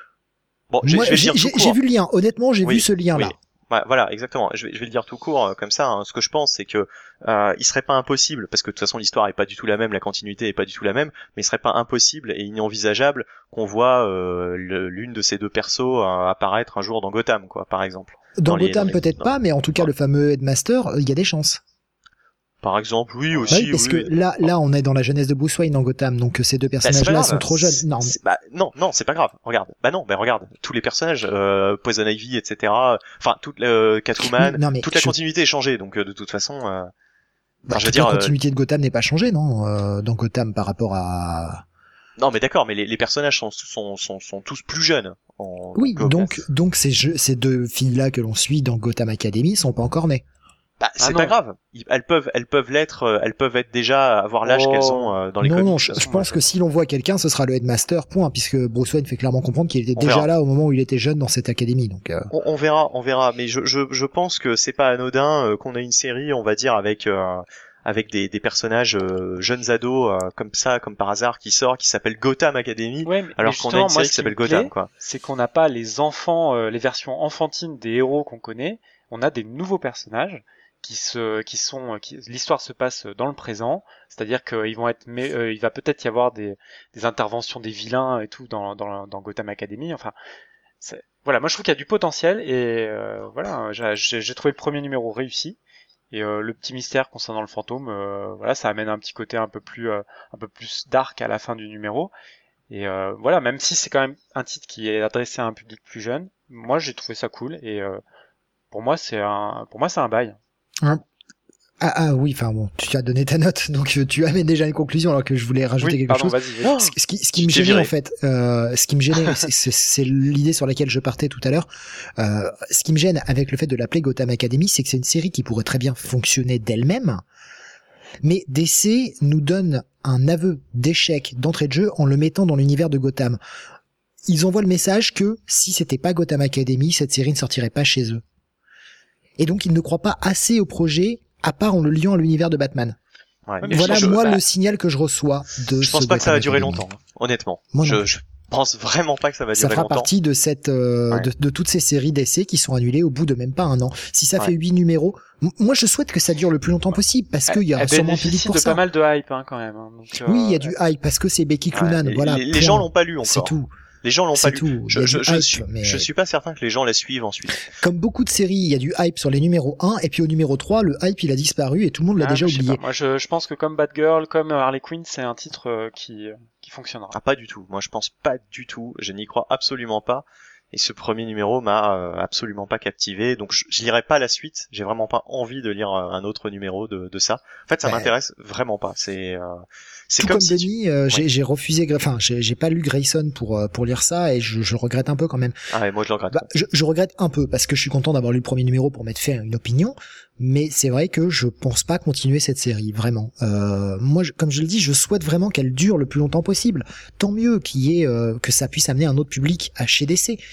[SPEAKER 3] Bon, je,
[SPEAKER 1] Moi,
[SPEAKER 3] je vais le
[SPEAKER 1] j'ai
[SPEAKER 3] dire tout
[SPEAKER 1] j'ai-
[SPEAKER 3] court.
[SPEAKER 1] j'ai vu le lien. Honnêtement, j'ai
[SPEAKER 3] Oui,
[SPEAKER 1] vu ce lien-là.
[SPEAKER 3] oui. Ouais, voilà, exactement. Je vais, je vais le dire tout court euh, comme ça. Hein. Ce que je pense, c'est que euh, il serait pas impossible, parce que de toute façon l'histoire est pas du tout la même, la continuité est pas du tout la même, mais il serait pas impossible et inenvisageable qu'on voit euh, le- l'une de ces deux persos euh, apparaître un jour dans Gotham, quoi, par exemple.
[SPEAKER 1] Dans,
[SPEAKER 3] dans les-
[SPEAKER 1] Gotham,
[SPEAKER 3] dans les-
[SPEAKER 1] peut-être
[SPEAKER 3] dans-
[SPEAKER 1] pas, mais en tout cas,
[SPEAKER 3] dans-
[SPEAKER 1] le fameux Headmaster, il y a des chances.
[SPEAKER 3] Par exemple, oui
[SPEAKER 1] Ah
[SPEAKER 3] aussi.
[SPEAKER 1] oui, parce
[SPEAKER 3] oui,
[SPEAKER 1] que
[SPEAKER 3] oui.
[SPEAKER 1] là, là, on est dans la jeunesse de Bruce Wayne dans Gotham, donc ces deux
[SPEAKER 3] Bah, c'est pas
[SPEAKER 1] personnages-là
[SPEAKER 3] grave.
[SPEAKER 1] sont trop jeunes.
[SPEAKER 3] C'est-
[SPEAKER 1] Non, mais-
[SPEAKER 3] c'est- bah, non, non, c'est pas grave. Regarde. Bah non, bah regarde. Tous les personnages, euh, Poison Ivy, et cetera. Enfin, toute euh, Catwoman,
[SPEAKER 1] Oui, non, mais
[SPEAKER 3] toute la
[SPEAKER 1] je-
[SPEAKER 3] continuité est changée. Donc, euh, de toute façon, euh,
[SPEAKER 1] bah,
[SPEAKER 3] enfin, je veux
[SPEAKER 1] toute
[SPEAKER 3] dire,
[SPEAKER 1] la
[SPEAKER 3] euh,
[SPEAKER 1] continuité de Gotham n'est pas changée, non, euh, dans Gotham par rapport à.
[SPEAKER 3] non, mais d'accord, mais les, les personnages sont, sont, sont, sont tous plus jeunes. En-
[SPEAKER 1] Oui,
[SPEAKER 3] euh,
[SPEAKER 1] donc, donc ces, jeux, ces deux filles-là que l'on suit dans Gotham Academy sont pas encore nées.
[SPEAKER 3] bah, c'est
[SPEAKER 2] non.
[SPEAKER 3] pas grave. Ils- Elles peuvent, elles peuvent l'être. euh, Elles peuvent être déjà avoir l'âge
[SPEAKER 2] Oh.
[SPEAKER 3] qu'elles ont euh, dans les
[SPEAKER 1] non,
[SPEAKER 3] comics.
[SPEAKER 1] non,
[SPEAKER 3] de
[SPEAKER 1] je,
[SPEAKER 3] toute
[SPEAKER 1] je
[SPEAKER 3] façon,
[SPEAKER 1] pense
[SPEAKER 3] moi,
[SPEAKER 1] que si l'on voit quelqu'un, ce sera le Headmaster, point, puisque Bruce Wayne fait clairement comprendre qu'il était
[SPEAKER 3] On
[SPEAKER 1] déjà
[SPEAKER 3] verra.
[SPEAKER 1] là au moment où il était jeune dans cette académie. Donc, euh,
[SPEAKER 3] On, on verra, on verra. Mais je, je, je pense que c'est pas anodin euh, qu'on ait une série, on va dire, avec euh, avec des, des personnages euh, jeunes ados euh, comme ça, comme par hasard, qui sort, qui s'appelle Gotham Academy,
[SPEAKER 2] ouais, mais,
[SPEAKER 3] alors
[SPEAKER 2] mais
[SPEAKER 3] qu'on a une
[SPEAKER 2] moi,
[SPEAKER 3] série
[SPEAKER 2] ce
[SPEAKER 3] qui
[SPEAKER 2] qui me
[SPEAKER 3] s'appelle Gotham,
[SPEAKER 2] plaît,
[SPEAKER 3] quoi.
[SPEAKER 2] c'est qu'on n'a pas les enfants, euh, les versions enfantines des héros qu'on connaît. On a des nouveaux personnages qui se, qui sont, qui, l'histoire se passe dans le présent, c'est-à-dire qu'ils vont être, mais, euh, il va peut-être y avoir des, des interventions des vilains et tout dans, dans, dans Gotham Academy. Enfin, c'est, voilà, moi je trouve qu'il y a du potentiel et euh, voilà, j'ai, j'ai trouvé le premier numéro réussi. Et euh, le petit mystère concernant le fantôme, euh, voilà, ça amène un petit côté un peu plus, euh, un peu plus dark à la fin du numéro. Et euh, voilà, même si c'est quand même un titre qui est adressé à un public plus jeune, moi j'ai trouvé ça cool. Et euh, pour moi c'est un, pour moi c'est un bail.
[SPEAKER 1] Hein. Ah, ah oui, enfin bon, tu as donné ta note, donc euh, tu amènes déjà une conclusion alors que je voulais rajouter
[SPEAKER 2] Oui,
[SPEAKER 1] quelque
[SPEAKER 2] pardon,
[SPEAKER 1] chose.
[SPEAKER 2] vas-y, vas-y.
[SPEAKER 1] Ce, ce qui, ce qui me gênait en fait, euh, ce qui me gênait, c'est, c'est, c'est l'idée sur laquelle je partais tout à l'heure. Euh, ce qui me gêne avec le fait de l'appeler Gotham Academy, c'est que c'est une série qui pourrait très bien fonctionner d'elle-même, mais D C nous donne un aveu d'échec d'entrée de jeu en le mettant dans l'univers de Gotham. Ils envoient le message que si c'était pas Gotham Academy, cette série ne sortirait pas chez eux. Et donc ils ne croient pas assez au projet, à part en le liant à l'univers de Batman.
[SPEAKER 3] Ouais,
[SPEAKER 1] voilà
[SPEAKER 3] je,
[SPEAKER 1] moi
[SPEAKER 3] bah,
[SPEAKER 1] le signal que je reçois de
[SPEAKER 3] je pense
[SPEAKER 1] ce
[SPEAKER 3] pas que ça va durer
[SPEAKER 1] Academy.
[SPEAKER 3] longtemps, honnêtement.
[SPEAKER 1] Moi
[SPEAKER 3] je,
[SPEAKER 1] non.
[SPEAKER 3] je pense vraiment pas que ça va durer
[SPEAKER 1] ça fera
[SPEAKER 3] longtemps.
[SPEAKER 1] partie de cette euh,
[SPEAKER 3] ouais.
[SPEAKER 1] de, de toutes ces séries d'essais qui sont annulées au bout de même pas un an. Si ça
[SPEAKER 3] ouais.
[SPEAKER 1] fait huit numéros, m- moi je souhaite que ça dure le plus longtemps possible parce qu'il y aura sûrement un public pour
[SPEAKER 2] de
[SPEAKER 1] ça.
[SPEAKER 2] pas mal de hype hein, quand même. Hein, donc, euh,
[SPEAKER 1] oui, il y a du hype parce que c'est Becky Cloonan.
[SPEAKER 3] Ouais.
[SPEAKER 1] Voilà.
[SPEAKER 3] Les, les gens l'ont pas lu encore.
[SPEAKER 1] C'est tout.
[SPEAKER 3] Les gens l'ont
[SPEAKER 1] c'est
[SPEAKER 3] pas lu.
[SPEAKER 1] Tout.
[SPEAKER 3] Je, je, je,
[SPEAKER 1] hype,
[SPEAKER 3] suis,
[SPEAKER 1] mais...
[SPEAKER 3] je suis pas certain que les gens la suivent ensuite.
[SPEAKER 1] Comme beaucoup de séries, il y a du hype sur les numéros un et puis au numéro trois, le hype il a disparu et tout le monde l'a
[SPEAKER 2] ah,
[SPEAKER 1] déjà
[SPEAKER 2] je
[SPEAKER 1] oublié.
[SPEAKER 2] Moi je, je pense que comme Batgirl, comme Harley Quinn, c'est un titre euh, qui, euh, qui fonctionnera.
[SPEAKER 3] Ah pas du tout. Moi je pense pas du tout. Je n'y crois absolument pas. Et ce premier numéro m'a euh, absolument pas captivé, donc je, je lirai pas la suite. J'ai vraiment pas envie de lire euh, un autre numéro de, de ça. En fait, ça
[SPEAKER 1] bah,
[SPEAKER 3] m'intéresse vraiment pas. C'est, euh, c'est
[SPEAKER 1] tout
[SPEAKER 3] comme,
[SPEAKER 1] comme
[SPEAKER 3] si
[SPEAKER 1] Denis,
[SPEAKER 3] tu...
[SPEAKER 1] euh,
[SPEAKER 3] ouais.
[SPEAKER 1] j'ai, j'ai refusé, enfin, j'ai, j'ai pas lu Grayson pour euh, pour lire ça et je, je regrette un peu quand même.
[SPEAKER 3] Ah ouais, moi je le regrette.
[SPEAKER 1] Bah, je, je regrette un peu parce que je suis content d'avoir lu le premier numéro pour m'être fait une opinion, mais c'est vrai que je pense pas continuer cette série vraiment. Euh, moi, je, comme je le dis, je souhaite vraiment qu'elle dure le plus longtemps possible. Tant mieux qu'il y ait euh, que ça puisse amener un autre public à chez D C.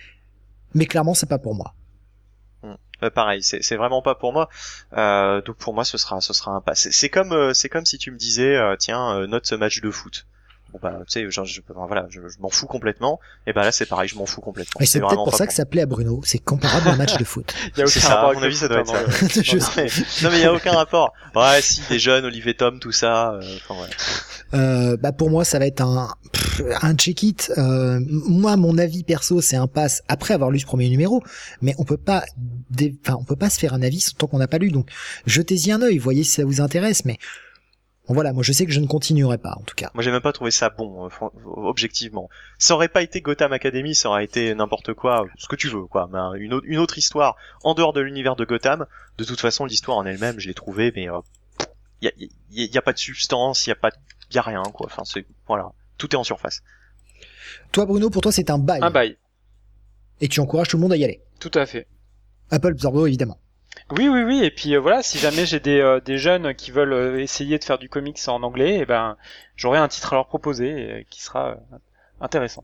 [SPEAKER 1] Mais clairement, c'est pas pour moi.
[SPEAKER 3] Mmh. Euh, pareil, c'est, c'est vraiment pas pour moi. Euh, donc pour moi, ce sera, ce sera un pas. C'est, c'est comme, euh, c'est comme si tu me disais, euh, tiens, euh, note ce match de foot. Bon bah, tu sais, genre, je, enfin, voilà, je, je m'en fous complètement. Et bah là, c'est pareil, je m'en fous complètement.
[SPEAKER 1] Et c'est, c'est peut-être pour ça
[SPEAKER 3] pour
[SPEAKER 1] que ça plaît à Bruno. C'est comparable à un match de foot.
[SPEAKER 2] Il y a
[SPEAKER 3] c'est
[SPEAKER 2] aucun
[SPEAKER 3] ça,
[SPEAKER 2] rapport
[SPEAKER 3] à mon avis, ça doit être ça.
[SPEAKER 1] Le... je...
[SPEAKER 3] non, mais, non mais il y a aucun rapport. Ouais, si des jeunes, Olivier Tom, tout ça. Euh, enfin voilà.
[SPEAKER 1] Euh, bah pour moi, ça va être un pff, un check-it. Euh, moi, mon avis perso, c'est un pass après avoir lu ce premier numéro. Mais on peut pas, dé... enfin, on peut pas se faire un avis tant qu'on n'a pas lu. Donc, jetez-y un œil, voyez si ça vous intéresse. Mais bon, voilà, moi je sais que je ne continuerai pas en tout cas.
[SPEAKER 3] Moi j'ai même pas trouvé ça bon, euh, objectivement. Ça aurait pas été Gotham Academy, ça aurait été n'importe quoi, ce que tu veux, quoi. Mais une, autre, une autre histoire en dehors de l'univers de Gotham. De toute façon, l'histoire en elle-même, je l'ai trouvée, mais euh, y, a, y, y a pas de substance, y a pas, y a rien, quoi. Enfin, c'est voilà, tout est en surface.
[SPEAKER 1] Toi, Bruno, pour toi, c'est un bail.
[SPEAKER 2] Un bail.
[SPEAKER 1] Et tu encourages tout le monde à y aller.
[SPEAKER 2] Tout à fait.
[SPEAKER 1] Apple Zorbo, évidemment.
[SPEAKER 2] Oui, oui, oui. Et puis euh, voilà, si jamais j'ai des, euh, des jeunes qui veulent euh, essayer de faire du comics en anglais, et ben j'aurai un titre à leur proposer et, qui sera euh, intéressant.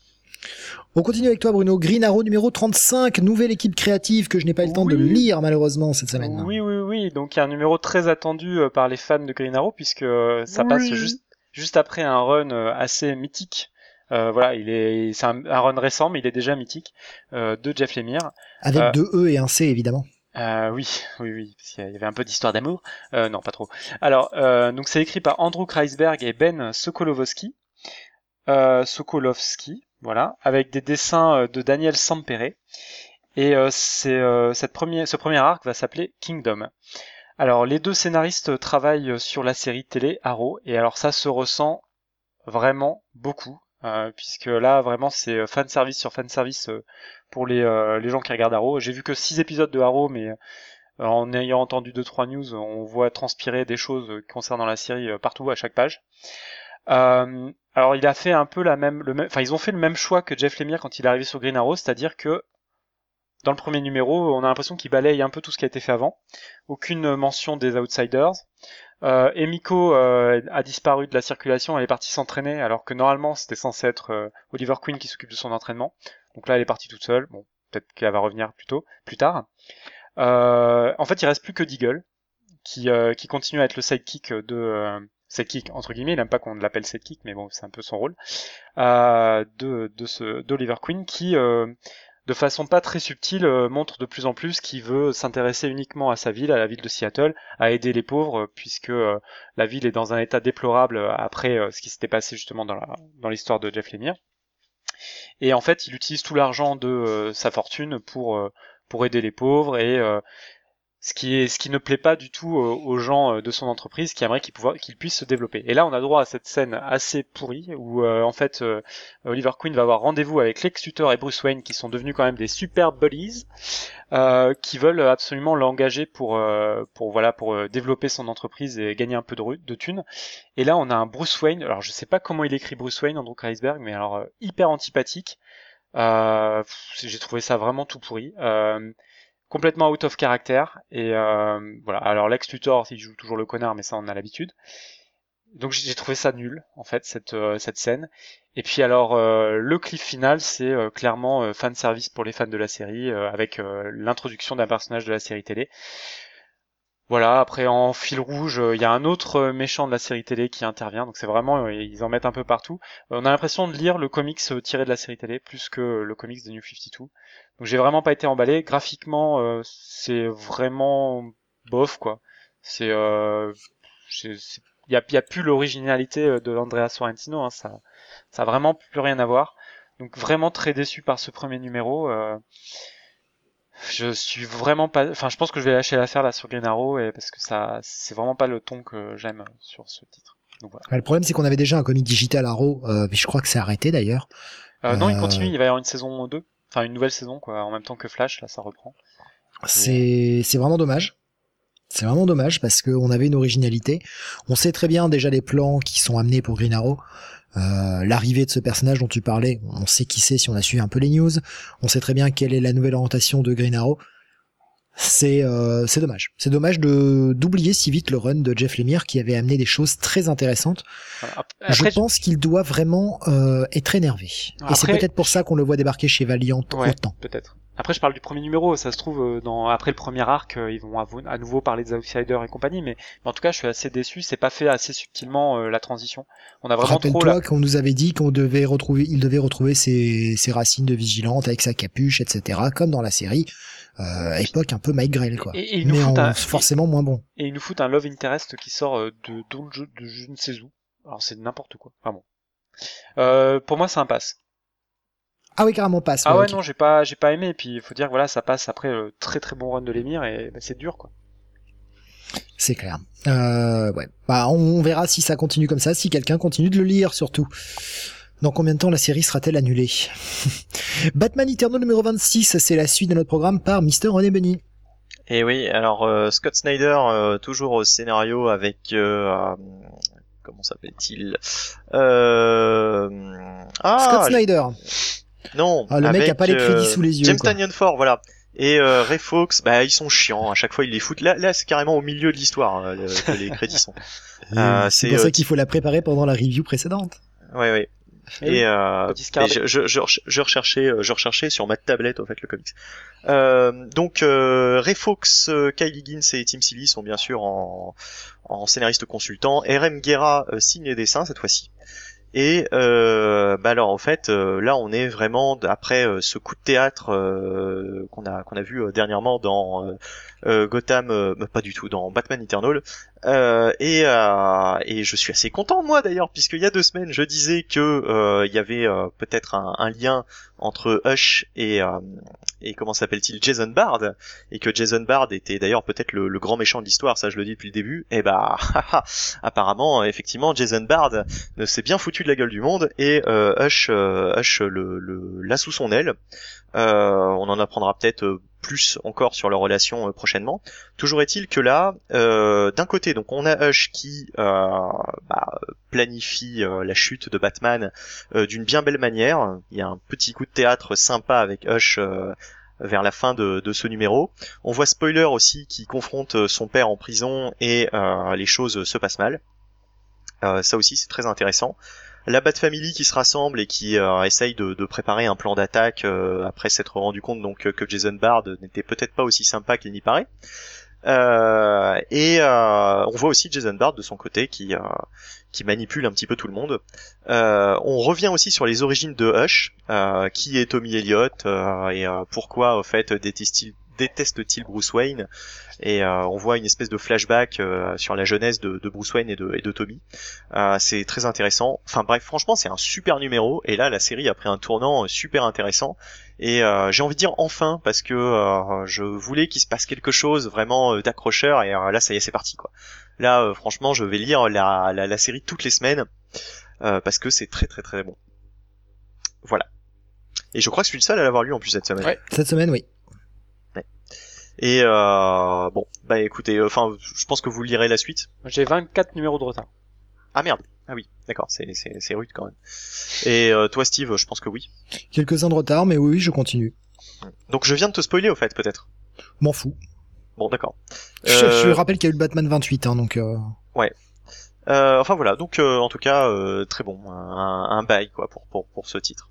[SPEAKER 1] On continue avec toi, Bruno. Green Arrow numéro trente-cinq, nouvelle équipe créative que je n'ai pas eu le temps
[SPEAKER 2] oui.
[SPEAKER 1] de lire malheureusement cette semaine.
[SPEAKER 2] Oui, oui, oui. Donc il y a un numéro très attendu euh, par les fans de Green Arrow puisque euh, ça oui. passe juste juste après un run euh, assez mythique. Euh, voilà, il est, c'est un, un run récent, mais il est déjà mythique euh, de Jeff Lemire.
[SPEAKER 1] Avec
[SPEAKER 2] euh,
[SPEAKER 1] deux E et un C évidemment.
[SPEAKER 2] Euh, oui, oui, oui, parce qu'il y avait un peu d'histoire d'amour. Euh, non, pas trop. Alors, euh, donc c'est écrit par Andrew Kreisberg et Ben Sokolovsky. Euh, Sokolovsky, voilà, avec des dessins de Daniel Sampere. Et euh, c'est euh, cette première, ce premier arc va s'appeler Kingdom. Alors, les deux scénaristes travaillent sur la série télé Arrow, et alors ça se ressent vraiment beaucoup. Euh, puisque là vraiment c'est fan service sur fan service euh, pour les euh, les gens qui regardent Arrow. J'ai vu que six épisodes de Arrow, mais euh, en ayant entendu deux trois news, on voit transpirer des choses concernant la série euh, partout à chaque page. Euh, alors il a fait un peu la même, le même, enfin ils ont fait le même choix que Jeff Lemire quand il est arrivé sur Green Arrow, c'est-à-dire que dans le premier numéro, on a l'impression qu'il balaye un peu tout ce qui a été fait avant. Aucune mention des Outsiders. Euh, Emiko euh, a disparu de la circulation, elle est partie s'entraîner, alors que normalement c'était censé être euh, Oliver Queen qui s'occupe de son entraînement. Donc là elle est partie toute seule, bon, peut-être qu'elle va revenir plus tôt, plus tard. Euh, en fait il reste plus que Deagle, qui euh, qui continue à être le sidekick de euh, sidekick entre guillemets, il n'aime pas qu'on l'appelle sidekick, mais bon, c'est un peu son rôle, euh, de de ce d'Oliver Queen, qui euh, de façon pas très subtile euh, montre de plus en plus qu'il veut s'intéresser uniquement à sa ville, à la ville de Seattle, à aider les pauvres, puisque euh, la ville est dans un état déplorable après euh, ce qui s'était passé justement dans la dans l'histoire de Jeff Lemire. Et en fait, il utilise tout l'argent de euh, sa fortune pour euh, pour aider les pauvres, et euh, ce qui est ce qui ne plaît pas du tout euh, aux gens euh, de son entreprise, qui aimeraient qu'il pouvoir qu'il puisse se développer. Et là, on a droit à cette scène assez pourrie où euh, en fait euh, Oliver Queen va avoir rendez-vous avec Lex Luthor et Bruce Wayne, qui sont devenus quand même des super buddies, euh, qui veulent absolument l'engager pour euh, pour voilà pour euh, développer son entreprise et gagner un peu de, de thunes. Et là, on a un Bruce Wayne. Alors, je sais pas comment il écrit Bruce Wayne, Andrew Kreisberg, mais alors euh, hyper antipathique. Euh, j'ai trouvé ça vraiment tout pourri. Euh, complètement out of character, et euh, voilà. Alors Lex Luthor, il joue toujours le connard, mais ça on a l'habitude. Donc j'ai trouvé ça nul en fait, cette euh, cette scène. Et puis alors euh, le cliff final, c'est euh, clairement euh, fan service pour les fans de la série, euh, avec euh, l'introduction d'un personnage de la série télé. Voilà, après en fil rouge, il euh, y a un autre euh, méchant de la série télé qui intervient, donc c'est vraiment, euh, ils en mettent un peu partout. Euh, on a l'impression de lire le comics euh, tiré de la série télé, plus que euh, le comics de New cinquante-deux. Donc j'ai vraiment pas été emballé. Graphiquement, euh, c'est vraiment bof, quoi. C'est... Euh, il y a, y a plus l'originalité de Andrea Sorrentino, hein, ça, ça a vraiment plus rien à voir. Donc vraiment très déçu par ce premier numéro. Euh, Je suis vraiment pas, enfin, je pense que je vais lâcher l'affaire là sur Green Arrow, et parce que ça, c'est vraiment pas le ton que j'aime sur ce titre. Donc voilà.
[SPEAKER 1] Le problème, c'est qu'on avait déjà un comic digital Arrow, euh, mais je crois que c'est arrêté d'ailleurs.
[SPEAKER 2] Euh, non, euh... il continue, il va y avoir une saison deux, enfin une nouvelle saison, quoi, en même temps que Flash, là, ça reprend.
[SPEAKER 1] C'est, et... c'est vraiment dommage. C'est vraiment dommage parce qu'on avait une originalité. On sait très bien déjà les plans qui sont amenés pour Green Arrow. Euh, l'arrivée de ce personnage dont tu parlais, on sait qui c'est si on a suivi un peu les news. On sait très bien quelle est la nouvelle orientation de Green Arrow. C'est euh, c'est dommage. C'est dommage de d'oublier si vite le run de Jeff Lemire qui avait amené des choses très intéressantes. Après, je pense qu'il doit vraiment euh, être énervé. Après, et c'est peut-être pour ça qu'on le voit débarquer chez Valiant
[SPEAKER 2] ouais,
[SPEAKER 1] autant.
[SPEAKER 2] Peut-être. Après, je parle du premier numéro, ça se trouve, dans, après le premier arc, ils vont à, à nouveau parler des Outsiders et compagnie, mais, mais en tout cas, je suis assez déçu, c'est pas fait assez subtilement, euh, la transition. On a vraiment trop
[SPEAKER 1] Rappelle-toi
[SPEAKER 2] la...
[SPEAKER 1] qu'on nous avait dit qu'on devait retrouver, il devait retrouver ses, ses racines de vigilante avec sa capuche, et cetera, comme dans la série, euh, à époque un peu Mike Grell, quoi.
[SPEAKER 2] Et, et ils nous
[SPEAKER 1] mais en,
[SPEAKER 2] un...
[SPEAKER 1] forcément moins bon.
[SPEAKER 2] Et ils nous foutent un Love Interest qui sort de, de, de, de je ne sais où. Alors c'est n'importe quoi, enfin bon. Euh, pour moi, c'est un pass.
[SPEAKER 1] Ah oui, carrément passe.
[SPEAKER 2] Ah ouais,
[SPEAKER 1] okay.
[SPEAKER 2] non, j'ai pas, j'ai pas aimé. Et puis il faut dire que voilà, ça passe après le très très bon run de Lemire, et bah, c'est dur, quoi.
[SPEAKER 1] C'est clair. Euh, ouais. Bah, on verra si ça continue comme ça, si quelqu'un continue de le lire, surtout. Dans combien de temps la série sera-t-elle annulée? Batman Eternal numéro vingt-six, c'est la suite de notre programme par Mister René Benny.
[SPEAKER 3] Et oui, alors euh, Scott Snyder, euh, toujours au scénario avec... Euh, euh, comment s'appelle-t-il euh...
[SPEAKER 1] ah, Scott Snyder.
[SPEAKER 3] Non,
[SPEAKER 1] ah, le
[SPEAKER 3] avec,
[SPEAKER 1] mec a pas les crédits
[SPEAKER 3] euh,
[SPEAKER 1] sous les yeux.
[SPEAKER 3] James
[SPEAKER 1] quoi.
[SPEAKER 3] Tynion Ford, voilà. Et euh, Ray Fawkes, bah ils sont chiants. À chaque fois ils les foutent. Là, là c'est carrément au milieu de l'histoire hein, le, que les crédits sont.
[SPEAKER 1] euh, c'est pour euh, ça qu'il faut la préparer pendant la review précédente.
[SPEAKER 3] Ouais, ouais. Et, et, euh, et je, je, je, je recherchais, je recherchais sur ma tablette en fait le comics. Euh, donc euh, Ray Fawkes, euh, Kyle Higgins et Tim Seeley sont bien sûr en, en scénariste consultant. R M Guerra euh, signe les dessins cette fois-ci. Et euh, bah alors en fait euh, là on est vraiment après euh, ce coup de théâtre euh, qu'on a qu'on a vu euh, dernièrement dans euh, euh, Gotham, euh, pas du tout dans Batman Eternal. Euh, et, euh, et je suis assez content moi d'ailleurs puisque il y a deux semaines je disais que euh, il y avait euh, peut-être un, un lien entre Hush et euh, et comment s'appelle-t-il Jason Bard et que Jason Bard était d'ailleurs peut-être le, le grand méchant de l'histoire, ça je le dis depuis le début. Et bah apparemment effectivement Jason Bard s'est bien foutu de la gueule du monde et euh, Hush euh, Hush le, le l'a sous son aile. Euh, on en apprendra peut-être plus encore sur leur relation euh, prochainement. Toujours est-il que là, euh, d'un côté, donc on a Hush qui euh, bah, planifie euh, la chute de Batman euh, d'une bien belle manière. Il y a un petit coup de théâtre sympa avec Hush euh, vers la fin de, de ce numéro. On voit Spoiler aussi qui confronte son père en prison et euh, les choses se passent mal. Euh, ça aussi c'est très intéressant. La Bat-Family qui se rassemble et qui euh, essaye de, de préparer un plan d'attaque euh, après s'être rendu compte donc que Jason Bard n'était peut-être pas aussi sympa qu'il n'y paraît. Euh, et euh, on voit aussi Jason Bard de son côté qui euh, qui manipule un petit peu tout le monde. Euh, on revient aussi sur les origines de Hush, euh, qui est Tommy Elliott euh, et euh, pourquoi au fait déteste-t-il déteste-t-il Bruce Wayne, et euh, on voit une espèce de flashback euh, sur la jeunesse de, de Bruce Wayne et de, et de Tommy. Euh, c'est très intéressant. Enfin bref, franchement c'est un super numéro, et là la série a pris un tournant super intéressant, et euh, j'ai envie de dire enfin, parce que euh, je voulais qu'il se passe quelque chose vraiment euh, d'accrocheur, et euh, là ça y est, c'est parti quoi. Là euh, franchement je vais lire la, la, la série toutes les semaines, euh, parce que c'est très très très bon. Voilà. Et je crois que je suis le seul à l'avoir lu en plus cette semaine.
[SPEAKER 1] Ouais, cette semaine oui.
[SPEAKER 3] Et euh, bon, bah écoutez, enfin, je pense que vous lirez la suite.
[SPEAKER 2] J'ai vingt-quatre numéros de retard.
[SPEAKER 3] Ah merde. Ah oui, d'accord, c'est c'est c'est rude quand même. Et euh, toi Steve, je pense que oui.
[SPEAKER 1] Quelques-uns de retard, mais oui, oui, je continue.
[SPEAKER 3] Donc je viens de te spoiler au fait, peut-être.
[SPEAKER 1] M'en fous.
[SPEAKER 3] Bon, d'accord.
[SPEAKER 1] Je,
[SPEAKER 3] Euh...
[SPEAKER 1] je rappelle qu'il y a eu le Batman vingt-huit, hein, donc. Euh...
[SPEAKER 3] Ouais. Euh, enfin voilà, donc euh, en tout cas euh, très bon, un, un bail quoi pour pour pour ce titre.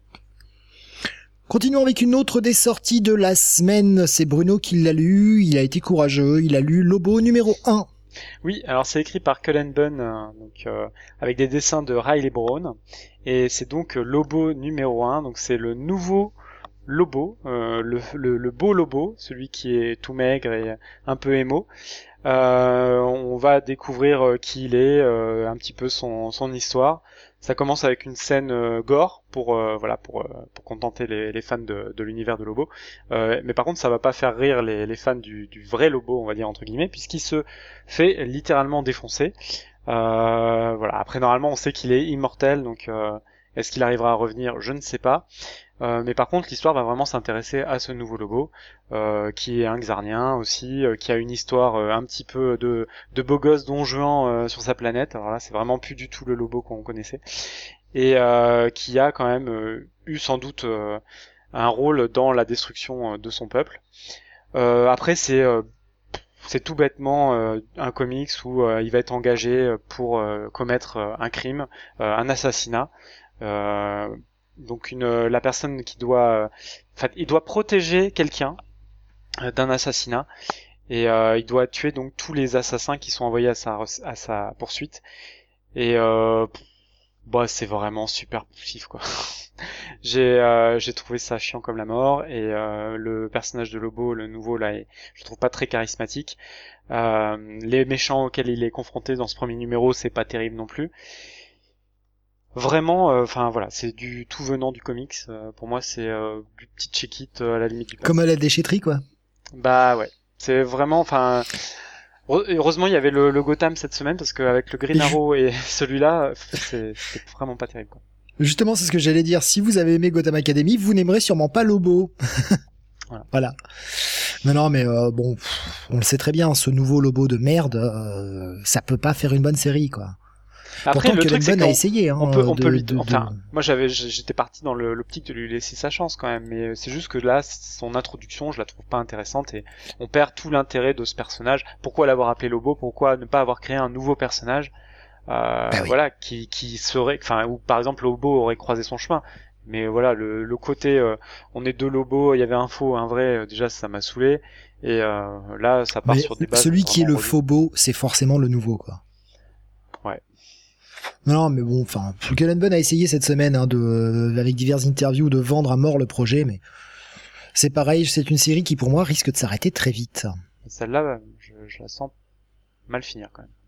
[SPEAKER 1] Continuons avec une autre des sorties de la semaine. C'est Bruno qui l'a lu. Il a été courageux. Il a lu Lobo numéro un.
[SPEAKER 2] Oui, alors c'est écrit par Cullen Bunn, euh, donc euh, avec des dessins de Riley Brown, et c'est donc euh, Lobo numéro un. Donc c'est le nouveau Lobo, euh, le, le, le beau Lobo, celui qui est tout maigre et un peu émo. Euh, on va découvrir euh, qui il est, euh, un petit peu son, son histoire. Ça commence avec une scène euh, gore pour euh, voilà pour euh, pour contenter les, les fans de, de l'univers de Lobo. Euh, mais par contre, ça va pas faire rire les, les fans du, du vrai Lobo, on va dire entre guillemets, puisqu'il se fait littéralement défoncer. Euh, voilà. Après, normalement, on sait qu'il est immortel, donc euh, est-ce qu'il arrivera à revenir? Je ne sais pas. Euh, mais par contre, l'histoire va vraiment s'intéresser à ce nouveau Lobo, euh, qui est un Xarnien aussi, euh, qui a une histoire euh, un petit peu de, de beau gosse Don Juan euh, sur sa planète. Alors là, c'est vraiment plus du tout le Lobo qu'on connaissait, et euh, qui a quand même euh, eu sans doute euh, un rôle dans la destruction euh, de son peuple. Euh, après, c'est euh, c'est tout bêtement euh, un comics où euh, il va être engagé pour euh, commettre euh, un crime, euh, un assassinat. Euh, Donc une la personne qui doit, enfin, il doit protéger quelqu'un euh, d'un assassinat, et euh, il doit tuer donc tous les assassins qui sont envoyés à sa à sa poursuite. Et euh, bah c'est vraiment super poussif quoi. j'ai euh, j'ai trouvé ça chiant comme la mort, et euh, le personnage de Lobo, le nouveau là, est, je trouve pas très charismatique. Euh, les méchants auxquels il est confronté dans ce premier numéro, c'est pas terrible non plus. Vraiment, enfin euh, voilà, c'est du tout venant du comics. Euh, pour moi, c'est euh, du petit check-it euh, à la limite du passe.
[SPEAKER 1] Comme à la déchetterie, quoi.
[SPEAKER 2] Bah ouais, c'est vraiment, enfin, heureusement il y avait le, le Gotham cette semaine, parce qu'avec le Green Arrow et celui-là, c'est, c'est vraiment pas terrible, quoi.
[SPEAKER 1] Justement, c'est ce que j'allais dire. Si vous avez aimé Gotham Academy, vous n'aimerez sûrement pas Lobo. Voilà. voilà. Non, non, mais euh, bon, on le sait très bien, ce nouveau Lobo de merde, euh, ça peut pas faire une bonne série, quoi.
[SPEAKER 2] Après,
[SPEAKER 1] pourtant,
[SPEAKER 2] le truc, c'est qu'on
[SPEAKER 1] a essayé, hein,
[SPEAKER 2] on peut, on
[SPEAKER 1] de,
[SPEAKER 2] peut lui,
[SPEAKER 1] de, de,
[SPEAKER 2] enfin, de... moi j'avais, j'étais parti dans le, l'optique de lui laisser sa chance quand même, mais c'est juste que là, son introduction, je la trouve pas intéressante, et on perd tout l'intérêt de ce personnage. Pourquoi l'avoir appelé Lobo? Pourquoi ne pas avoir créé un nouveau personnage, euh, bah oui. voilà, qui, qui serait, enfin, où par exemple Lobo aurait croisé son chemin. Mais voilà, le, le côté, euh, on est deux Lobos, il y avait un faux, un vrai, euh, déjà ça m'a saoulé, et euh, là ça part
[SPEAKER 1] mais
[SPEAKER 2] sur des bases.
[SPEAKER 1] Celui qui est le faux beau, c'est forcément le nouveau, quoi.
[SPEAKER 2] Ouais.
[SPEAKER 1] Non, mais bon, enfin, Cullen Bunn a essayé cette semaine, hein, de, avec diverses interviews, de vendre à mort le projet, mais c'est pareil, c'est une série qui, pour moi, risque de s'arrêter très vite.
[SPEAKER 2] Celle-là, je, je la sens mal finir, quand même.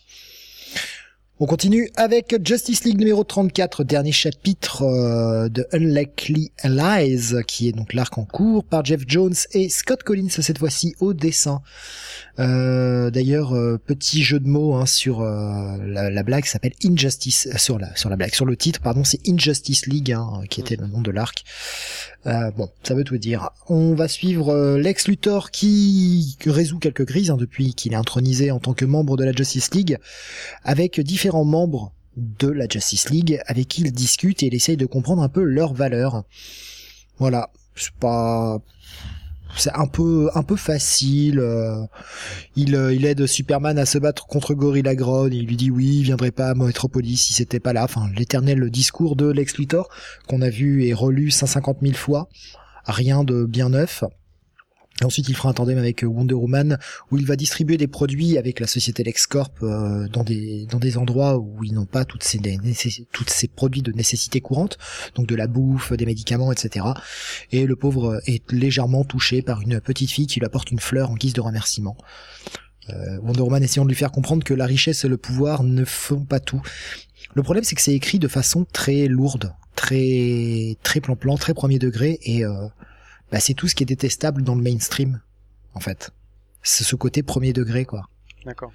[SPEAKER 1] On continue avec Justice League numéro trente-quatre, dernier chapitre euh, de Unlikely Allies, qui est donc l'arc en cours, par Jeff Jones et Scott Collins, cette fois-ci au dessin. Euh, d'ailleurs, euh, petit jeu de mots hein, sur euh, la, la blague s'appelle Injustice, euh, sur la sur la blague, sur le titre, pardon, c'est Injustice League, hein, qui était le nom de l'arc. Euh, bon, ça veut tout dire. On va suivre euh, Lex Luthor qui résout quelques crises hein, depuis qu'il est intronisé en tant que membre de la Justice League, avec différents membres de la Justice League avec qui il discute et il essaye de comprendre un peu leurs valeurs. Voilà, c'est pas... c'est un peu un peu facile. Euh, il euh, il aide Superman à se battre contre Gorilla Grodd. Il lui dit oui, il viendrait pas à Metropolis si c'était pas là. Enfin, l'éternel discours de Lex Luthor qu'on a vu et relu cent cinquante mille fois. Rien de bien neuf. Et ensuite, il fera un tandem avec Wonder Woman où il va distribuer des produits avec la société LexCorp euh, dans des dans des endroits où ils n'ont pas toutes ces nécess- toutes ces produits de nécessité courante, donc de la bouffe, des médicaments, et cetera. Et le pauvre est légèrement touché par une petite fille qui lui apporte une fleur en guise de remerciement. Euh, Wonder Woman essayant de lui faire comprendre que la richesse et le pouvoir ne font pas tout. Le problème, c'est que c'est écrit de façon très lourde, très très plan-plan, très premier degré, et euh, bah, c'est tout ce qui est détestable dans le mainstream, en fait. C'est ce côté premier degré, quoi.
[SPEAKER 2] D'accord.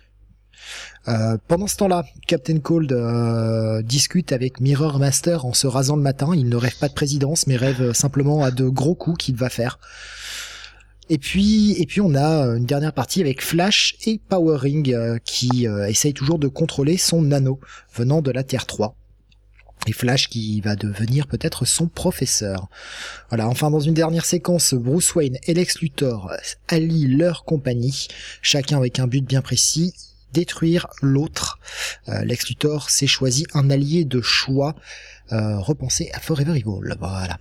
[SPEAKER 1] Euh, pendant ce temps-là, Captain Cold euh, discute avec Mirror Master en se rasant le matin. Il ne rêve pas de présidence, mais rêve simplement à de gros coups qu'il va faire. Et puis, et puis on a une dernière partie avec Flash et Power Ring euh, qui euh, essayent toujours de contrôler son nano venant de la Terre trois. Et Flash qui va devenir peut-être son professeur. Voilà, enfin dans une dernière séquence, Bruce Wayne et Lex Luthor allient leur compagnie, chacun avec un but bien précis, détruire l'autre. Euh, Lex Luthor s'est choisi un allié de choix, euh, repensé à Forever Evil. Voilà.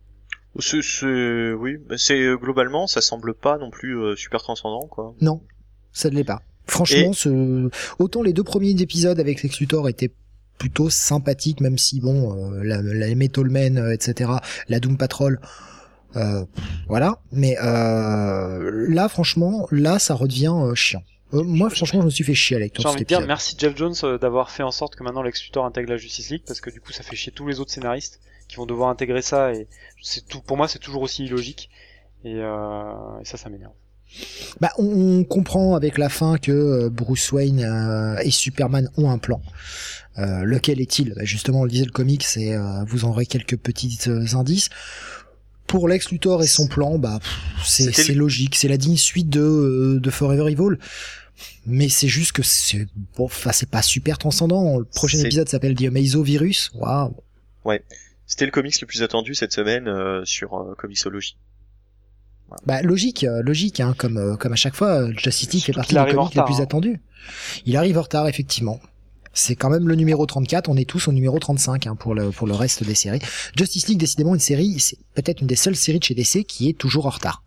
[SPEAKER 3] C'est, c'est, oui, c'est globalement, ça semble pas non plus euh, super transcendant, quoi.
[SPEAKER 1] Non, ça ne l'est pas. Franchement,
[SPEAKER 3] Et...
[SPEAKER 1] ce... autant les deux premiers épisodes avec Lex Luthor étaient plutôt sympathiques, même si bon, euh, la, la Metal Man, euh, et cetera, la Doom Patrol, euh, voilà. Mais euh, là, franchement, là, ça redevient euh, chiant. Euh, moi, franchement, je me suis fait chier avec tout
[SPEAKER 2] J'ai
[SPEAKER 1] cet
[SPEAKER 2] envie de dire
[SPEAKER 1] épisode.
[SPEAKER 2] merci Jeff Jones euh, d'avoir fait en sorte que maintenant Lex Luthor intègre la Justice League, parce que du coup, ça fait chier tous les autres scénaristes qui vont devoir intégrer ça, et c'est tout. Pour moi, c'est toujours aussi illogique. Et, euh, et ça, ça m'énerve.
[SPEAKER 1] Bah, on, on comprend avec la fin que euh, Bruce Wayne euh, et Superman ont un plan. Euh, lequel est-il ? Bah, justement, on le disait, le comic, c'est euh, vous en aurez quelques petits euh, indices. Pour Lex Luthor et son plan, bah pff, c'est, c'est
[SPEAKER 3] le...
[SPEAKER 1] logique, c'est la digne suite de euh, de Forever Evil. Mais c'est juste que c'est bon, enfin c'est pas super transcendant. Le prochain
[SPEAKER 3] c'est...
[SPEAKER 1] épisode s'appelle The Amazovirus. Waouh.
[SPEAKER 3] Ouais, c'était le comics le plus attendu cette semaine euh, sur euh, Comixology.
[SPEAKER 1] Voilà. Bah logique, euh, logique, hein, comme euh, comme à chaque fois, Justice League fait partie des comics les plus
[SPEAKER 2] hein.
[SPEAKER 1] attendus. Il arrive en retard effectivement. C'est quand même le numéro trente-quatre, on est tous au numéro trente-cinq hein, pour le pour le reste des séries. Justice League, décidément une série, c'est peut-être une des seules séries de chez D C qui est toujours en retard.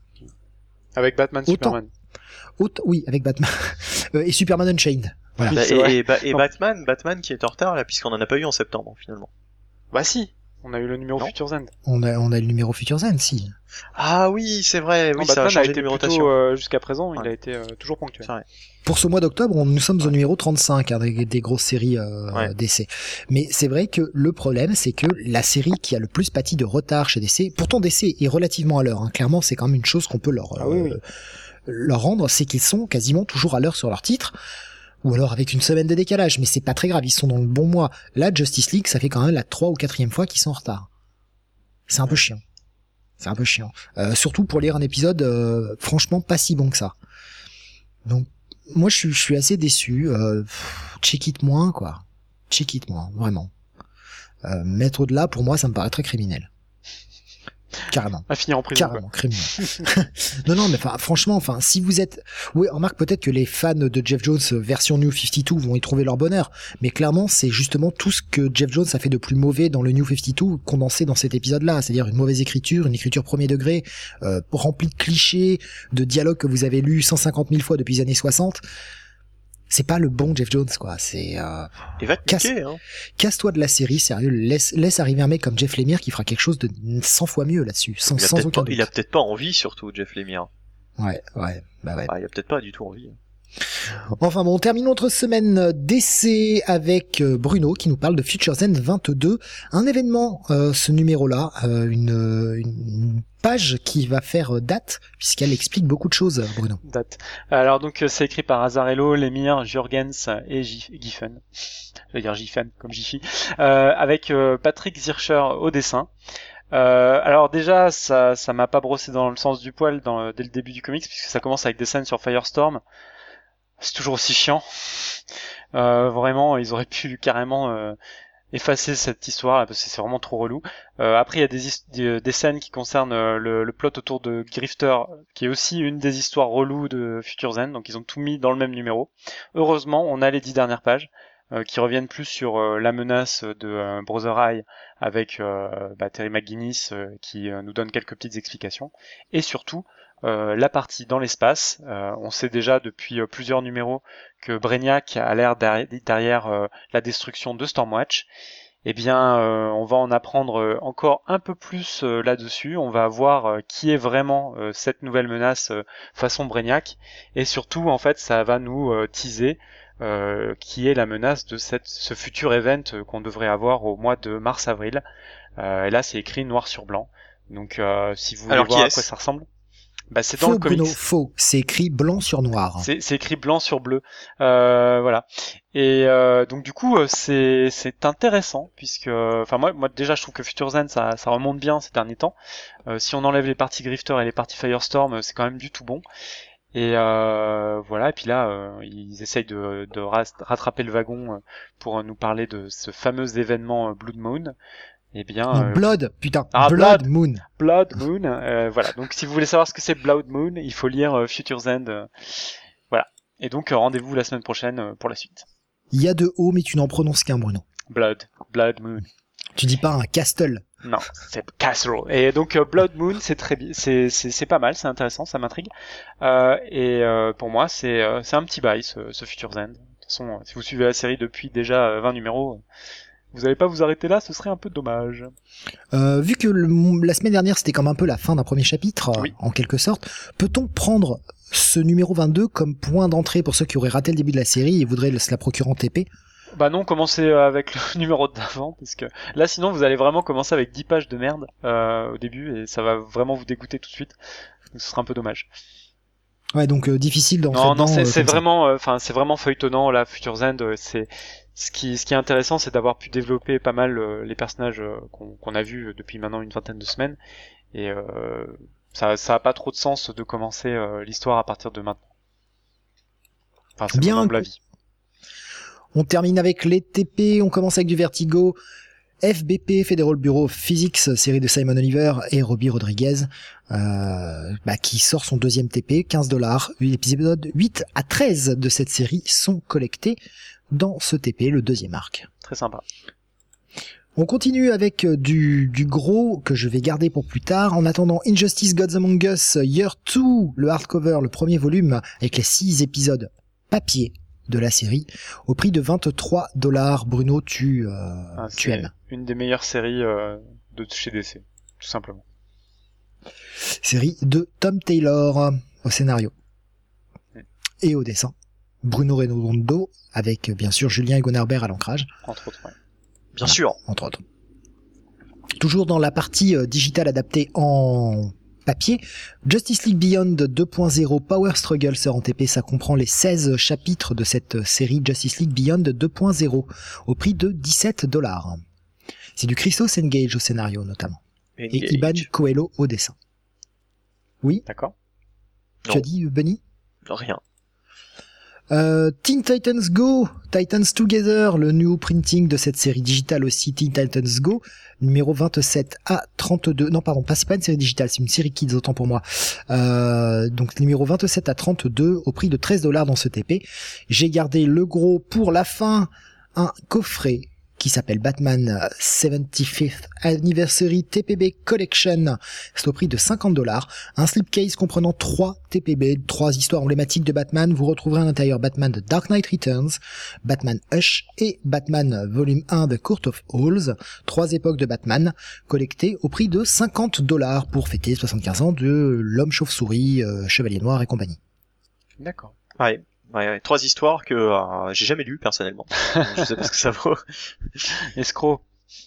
[SPEAKER 2] Avec Batman,
[SPEAKER 1] Autant,
[SPEAKER 2] Superman.
[SPEAKER 1] Autant, oui, avec Batman euh, et Superman Unchained. Voilà.
[SPEAKER 3] Bah, et, et, bah, et Batman, Batman qui est en retard là, puisqu'on en a pas eu en septembre finalement.
[SPEAKER 2] Bah si, on a eu le numéro
[SPEAKER 3] non.
[SPEAKER 2] Future's End.
[SPEAKER 1] On a on a le numéro Future's End, si.
[SPEAKER 3] Ah oui, c'est vrai, oui,
[SPEAKER 2] non,
[SPEAKER 3] ça
[SPEAKER 2] Batman
[SPEAKER 3] a changé
[SPEAKER 2] a été
[SPEAKER 3] de numérotation.
[SPEAKER 2] plutôt, euh, jusqu'à présent,
[SPEAKER 3] ouais.
[SPEAKER 2] il a été euh, toujours ponctuel.
[SPEAKER 3] C'est vrai.
[SPEAKER 1] Pour ce mois d'octobre, on, nous sommes au numéro trente-cinq hein, des, des grosses séries euh,
[SPEAKER 3] ouais.
[SPEAKER 1] D C. Mais c'est vrai que le problème, c'est que la série qui a le plus pâti de retard chez D C, pourtant D C est relativement à l'heure. Hein, clairement, c'est quand même une chose qu'on peut leur
[SPEAKER 2] ah, oui, oui.
[SPEAKER 1] Euh, leur rendre, c'est qu'ils sont quasiment toujours à l'heure sur leur titre. Ou alors avec une semaine de décalage, mais c'est pas très grave, ils sont dans le bon mois. Là, Justice League, ça fait quand même la trois ou quatrième fois qu'ils sont en retard. C'est un peu chiant. C'est un peu chiant. Euh, surtout pour lire un épisode, euh, franchement, pas si bon que ça. Donc, moi, je suis, je suis assez déçu. Euh, check it moins, quoi. Check it moins, vraiment. Euh, mettre au-delà, pour moi, ça me paraît très criminel. Carrément.
[SPEAKER 2] À finir en prison.
[SPEAKER 1] Carrément, criminel. non, non, mais enfin, franchement, enfin, si vous êtes, oui, remarque peut-être que les fans de Jeff Jones version New cinquante-deux vont y trouver leur bonheur, mais clairement, c'est justement tout ce que Jeff Jones a fait de plus mauvais dans le New cinquante-deux condensé dans cet épisode-là, c'est-à-dire une mauvaise écriture, une écriture premier degré, euh, remplie de clichés, de dialogues que vous avez lus cent cinquante mille fois depuis les années soixante. C'est pas le bon Jeff Jones, quoi. C'est euh...
[SPEAKER 3] Et va te
[SPEAKER 1] casse...
[SPEAKER 3] piquer, hein.
[SPEAKER 1] Casse-toi de la série, sérieux. Laisse, laisse arriver un mec comme Jeff Lemire qui fera quelque chose de cent fois mieux là-dessus, sans,
[SPEAKER 3] il a
[SPEAKER 1] sans aucun
[SPEAKER 3] pas,
[SPEAKER 1] doute.
[SPEAKER 3] Il a peut-être pas envie, surtout Jeff Lemire.
[SPEAKER 1] Ouais, ouais, bah ouais.
[SPEAKER 3] Ah, il a peut-être pas du tout envie.
[SPEAKER 1] Enfin bon, on termine notre semaine d'essai avec Bruno qui nous parle de Future's End vingt-deux, un événement, euh, ce numéro-là, euh, une, une page qui va faire date puisqu'elle explique beaucoup de choses, Bruno.
[SPEAKER 2] Date. Alors donc c'est écrit par Azzarello, Lemire, Jurgens et Giffen. Je vais dire Giffen comme Jiffy, euh, avec euh, Patrick Zircher au dessin. Euh, alors déjà, ça, ça m'a pas brossé dans le sens du poil dans, dès le début du comics puisque ça commence avec des scènes sur Firestorm. C'est toujours aussi chiant. Euh, vraiment, ils auraient pu carrément euh, effacer cette histoire parce que c'est vraiment trop relou. Euh, après, il y a des, des, des scènes qui concernent euh, le, le plot autour de Grifter, qui est aussi une des histoires reloues de Future's End. Donc, ils ont tout mis dans le même numéro. Heureusement, on a les dix dernières pages. euh, qui reviennent plus sur euh, la menace de euh, Brother Eye avec euh, bah, Terry McGinnis euh, qui euh, nous donne quelques petites explications, et surtout euh, la partie dans l'espace. Euh, on sait déjà depuis euh, plusieurs numéros que Brainiac a l'air derrière, derrière euh, la destruction de Stormwatch. Eh bien, euh, on va en apprendre encore un peu plus euh, là-dessus. On va voir euh, qui est vraiment euh, cette nouvelle menace euh, façon Brainiac, et surtout, en fait, ça va nous euh, teaser euh, qui est la menace de cette, ce futur event euh, qu'on devrait avoir au mois de mars-avril. Euh, et là, c'est écrit noir sur blanc. Donc, euh, si vous voulez
[SPEAKER 3] Alors,
[SPEAKER 2] voir à
[SPEAKER 3] est-ce
[SPEAKER 2] quoi ça ressemble, bah, c'est
[SPEAKER 1] faux,
[SPEAKER 2] dans le comics.
[SPEAKER 1] Bruno, faux. C'est écrit blanc sur noir.
[SPEAKER 2] C'est, c'est écrit blanc sur bleu. Euh, voilà. Et euh, donc du coup, euh, c'est c'est intéressant puisque, enfin moi, moi déjà, je trouve que Future's End ça ça remonte bien ces derniers temps. Euh, si on enlève les parties Grifter et les parties Firestorm, c'est quand même du tout bon. Et euh, voilà. Et puis là, euh, ils essayent de de rattraper le wagon pour nous parler de ce fameux événement Blood Moon. Eh bien,
[SPEAKER 1] Non,
[SPEAKER 2] euh,
[SPEAKER 1] Blood, putain,
[SPEAKER 2] ah,
[SPEAKER 1] Blood,
[SPEAKER 2] Blood.
[SPEAKER 1] Moon.
[SPEAKER 2] Blood Moon, euh, voilà. Donc si vous voulez savoir ce que c'est Blood Moon, il faut lire euh, Future's End. Euh, voilà. Et donc euh, rendez-vous la semaine prochaine euh, pour la suite.
[SPEAKER 1] Il y a deux O, mais tu n'en prononces qu'un, Bruno.
[SPEAKER 2] Blood, Blood Moon.
[SPEAKER 1] Tu dis pas un castle.
[SPEAKER 2] Non, c'est Casserole. Et donc euh, Blood Moon, c'est très bien, c'est c'est c'est pas mal, c'est intéressant, ça m'intrigue. Euh, et euh, pour moi, c'est euh, c'est un petit bail ce, ce Future's End. De toute façon, euh, si vous suivez la série depuis déjà euh, vingt numéros. Euh, Vous n'allez pas vous arrêter là, ce serait un peu dommage.
[SPEAKER 1] Euh, vu que le, la semaine dernière c'était comme un peu la fin d'un premier chapitre,
[SPEAKER 2] Oui.
[SPEAKER 1] en quelque sorte, peut-on prendre ce numéro vingt-deux comme point d'entrée pour ceux qui auraient raté le début de la série et voudraient se la procurer en T P?
[SPEAKER 2] Bah non, commencez avec le numéro d'avant, parce que là sinon vous allez vraiment commencer avec dix pages de merde euh, au début, et ça va vraiment vous dégoûter tout de suite. Donc ce sera un peu dommage.
[SPEAKER 1] Ouais, donc euh, difficile d'entrer
[SPEAKER 2] Non,
[SPEAKER 1] dedans.
[SPEAKER 2] non, c'est,
[SPEAKER 1] euh,
[SPEAKER 2] c'est
[SPEAKER 1] comme ça.
[SPEAKER 2] vraiment, enfin, euh, c'est vraiment feuilletonnant là. Future's End, euh, c'est ce qui, ce qui est intéressant, c'est d'avoir pu développer pas mal euh, les personnages euh, qu'on, qu'on a vus depuis maintenant une vingtaine de semaines, et euh, ça, ça a pas trop de sens de commencer euh, l'histoire à partir de maintenant. Enfin, c'est
[SPEAKER 1] Bien
[SPEAKER 2] mon humble avis.
[SPEAKER 1] On termine avec les T P, on commence avec du Vertigo. F B P, Federal Bureau of Physics, série de Simon Oliver et Robbie Rodriguez, euh, bah, qui sort son deuxième T P, quinze dollars. L'épisode huit à treize de cette série sont collectés dans ce T P, le deuxième arc.
[SPEAKER 2] Très sympa.
[SPEAKER 1] On continue avec du, du gros que je vais garder pour plus tard. En attendant, Injustice Gods Among Us, Year deux, le hardcover, le premier volume, avec les six épisodes papier de la série, au prix de vingt-trois dollars. Bruno, tu, euh,
[SPEAKER 2] Ah,
[SPEAKER 1] tu aimes.
[SPEAKER 2] Une des meilleures séries euh, de chez D C, tout simplement.
[SPEAKER 1] Série de Tom Taylor au scénario
[SPEAKER 2] Mm.
[SPEAKER 1] et au dessin. Bruno Redondo, avec bien sûr Julien Egonarbert à l'ancrage.
[SPEAKER 2] Entre autres, ouais.
[SPEAKER 3] Bien sûr.
[SPEAKER 1] Entre autres. Toujours dans la partie euh, digitale adaptée en papier, Justice League Beyond deux point zéro Power Struggle sort en T P. Ça comprend les seize chapitres de cette série Justice League Beyond deux point zéro au prix de dix-sept dollars. C'est du Christos Engage au scénario notamment.
[SPEAKER 3] Engage.
[SPEAKER 1] Et Iban Coelho au dessin. Oui,
[SPEAKER 2] D'accord.
[SPEAKER 1] tu
[SPEAKER 3] Non.
[SPEAKER 1] as dit Benny?
[SPEAKER 3] Rien.
[SPEAKER 1] Euh, Teen Titans Go, Titans Together, le new printing de cette série digitale aussi, Teen Titans Go, numéro vingt-sept à trente-deux. Non, pardon, pas, c'est pas une série digitale, c'est une série Kids, autant pour moi. Euh, donc, numéro vingt-sept à trente-deux, au prix de treize dollars dans ce T P. J'ai gardé le gros pour la fin, un coffret qui s'appelle Batman soixante-quinzième Anniversary T P B Collection. C'est au prix de cinquante dollars. Un slipcase comprenant trois T P B, trois histoires emblématiques de Batman. Vous retrouverez à l'intérieur Batman The Dark Knight Returns, Batman Hush et Batman Volume un The Court of Owls. Trois époques de Batman collectées au prix de cinquante dollars pour fêter soixante-quinze ans de l'homme chauve-souris, euh, Chevalier Noir et compagnie.
[SPEAKER 2] D'accord.
[SPEAKER 3] Ouais. Ouais, ouais, trois histoires que euh, j'ai jamais lues personnellement. Je sais pas ce que ça vaut.
[SPEAKER 2] Escroc.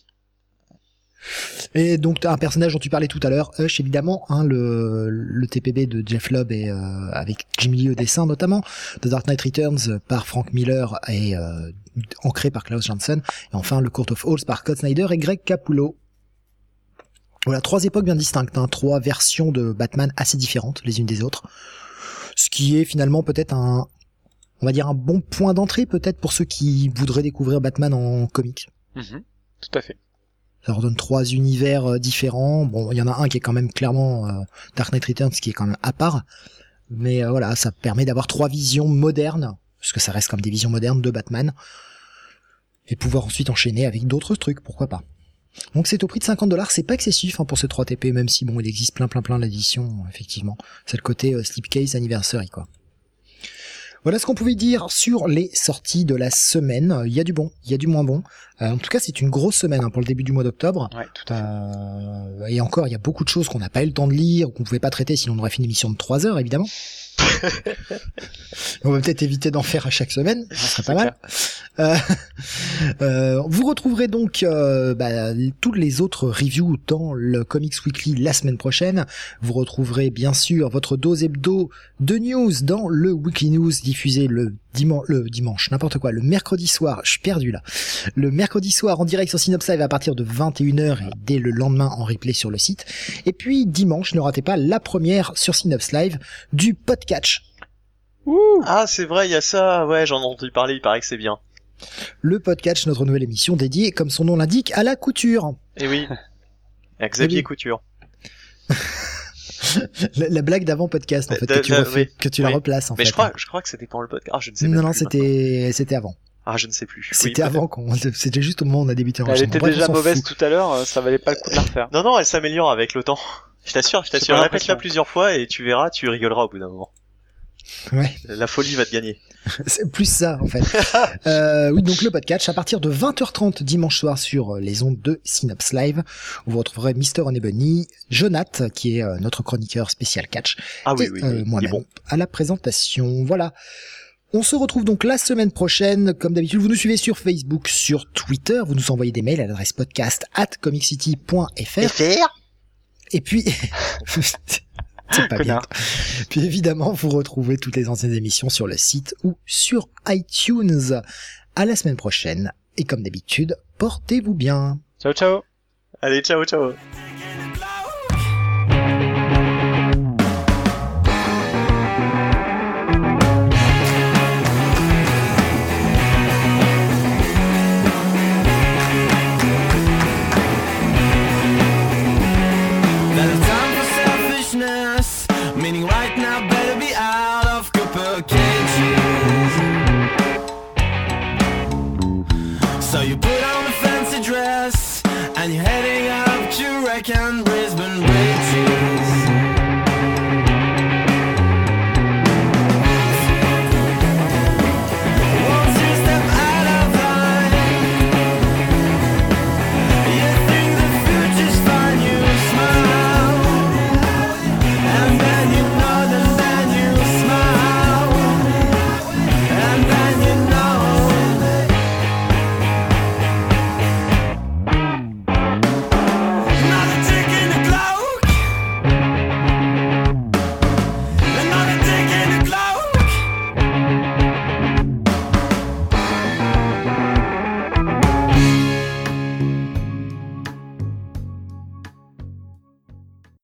[SPEAKER 1] Et donc t'as un personnage dont tu parlais tout à l'heure, Hush évidemment, hein, le, le T P B de Jeff Lobb et euh, avec Jimmy Lee au dessin notamment, The Dark Knight Returns par Frank Miller et euh, ancré par Klaus Janson, et enfin le Court of Owls par Scott Snyder et Greg Capullo. Voilà, trois époques bien distinctes, hein, trois versions de Batman assez différentes les unes des autres, ce qui est finalement peut-être un, on va dire un bon point d'entrée peut-être pour ceux qui voudraient découvrir Batman en comics.
[SPEAKER 2] Mm-hmm. Tout à fait.
[SPEAKER 1] Ça leur donne trois univers euh, différents. Bon, il y en a un qui est quand même clairement euh, Dark Knight Returns, qui est quand même à part. Mais euh, voilà, ça permet d'avoir trois visions modernes, parce que ça reste comme des visions modernes de Batman. Et pouvoir ensuite enchaîner avec d'autres trucs, pourquoi pas. Donc c'est au prix de cinquante dollars, c'est pas excessif hein, pour ce trois T P, même si bon, il existe plein plein plein d'éditions, effectivement. C'est le côté euh, Slipcase Anniversary, quoi. Voilà ce qu'on pouvait dire sur les sorties de la semaine. Il y a du bon, il y a du moins bon. Euh, en tout cas, c'est une grosse semaine hein, pour le début du mois d'octobre.
[SPEAKER 2] Ouais, tout à fait.
[SPEAKER 1] Euh, et encore, il y a beaucoup de choses qu'on n'a pas eu le temps de lire, ou qu'on pouvait pas traiter, sinon on aurait fait une émission de trois heures, évidemment. On va peut-être éviter d'en faire à chaque semaine, ça serait pas mal. Euh, euh, vous retrouverez donc euh, bah, toutes les autres reviews dans le Comics Weekly la semaine prochaine. Vous retrouverez bien sûr votre dose hebdo de news dans le Weekly News diffusé le dimanche, le dimanche, n'importe quoi, le mercredi soir. Je suis perdu là. Le mercredi soir en direct sur Synops Live à partir de vingt et une heures et dès le lendemain en replay sur le site. Et puis dimanche, ne ratez pas la première sur Synops Live du Podcatch.
[SPEAKER 3] Ouh. Ah, c'est vrai, il y a ça. Ouais, j'en ai entendu parler, il paraît que c'est bien.
[SPEAKER 1] Le Podcatch, notre nouvelle émission dédiée, comme son nom l'indique, à la couture.
[SPEAKER 3] Eh oui. À Xavier
[SPEAKER 1] oui.
[SPEAKER 3] Couture.
[SPEAKER 1] la, la blague d'avant podcast, en fait,
[SPEAKER 3] de,
[SPEAKER 1] que tu,
[SPEAKER 3] de,
[SPEAKER 1] refais,
[SPEAKER 3] oui.
[SPEAKER 1] que tu
[SPEAKER 3] oui.
[SPEAKER 1] la replaces, en
[SPEAKER 3] Mais
[SPEAKER 1] fait.
[SPEAKER 3] je crois, je crois que c'était pendant le podcast. Ah, je ne sais
[SPEAKER 1] non,
[SPEAKER 3] même
[SPEAKER 1] non,
[SPEAKER 3] plus.
[SPEAKER 1] c'était, c'était avant.
[SPEAKER 3] Ah, je ne sais plus.
[SPEAKER 1] C'était
[SPEAKER 3] oui,
[SPEAKER 1] avant qu'on, c'était juste au moment où on a débuté.
[SPEAKER 2] Elle était déjà mauvaise tout à l'heure, ça valait pas le coup de la refaire.
[SPEAKER 3] Non, non, elle s'améliore avec le temps. Je t'assure, je t'assure. Répète-la plusieurs fois et tu verras, tu rigoleras au bout d'un moment.
[SPEAKER 1] Ouais.
[SPEAKER 3] La folie va te gagner.
[SPEAKER 1] C'est plus ça, en fait. euh, oui, donc le podcast, à partir de vingt heures trente dimanche soir sur les ondes de Synops Live, où vous retrouverez Mister On Ebony, Jonath, qui est euh, notre chroniqueur spécial catch,
[SPEAKER 3] ah, oui,
[SPEAKER 1] et
[SPEAKER 3] oui,
[SPEAKER 1] euh,
[SPEAKER 3] oui,
[SPEAKER 1] moi-même,
[SPEAKER 3] bon.
[SPEAKER 1] à la présentation. Voilà. On se retrouve donc la semaine prochaine. Comme d'habitude, vous nous suivez sur Facebook, sur Twitter, vous nous envoyez des mails à l'adresse podcast at comiccity point f r. Et puis... C'est pas bien. Puis évidemment, vous retrouvez toutes les anciennes émissions sur le site ou sur iTunes. À la semaine prochaine. Et comme d'habitude, portez-vous bien.
[SPEAKER 2] Ciao, ciao.
[SPEAKER 3] Allez, ciao, ciao.
[SPEAKER 4] Meaning right now better be out of copper cages. So you put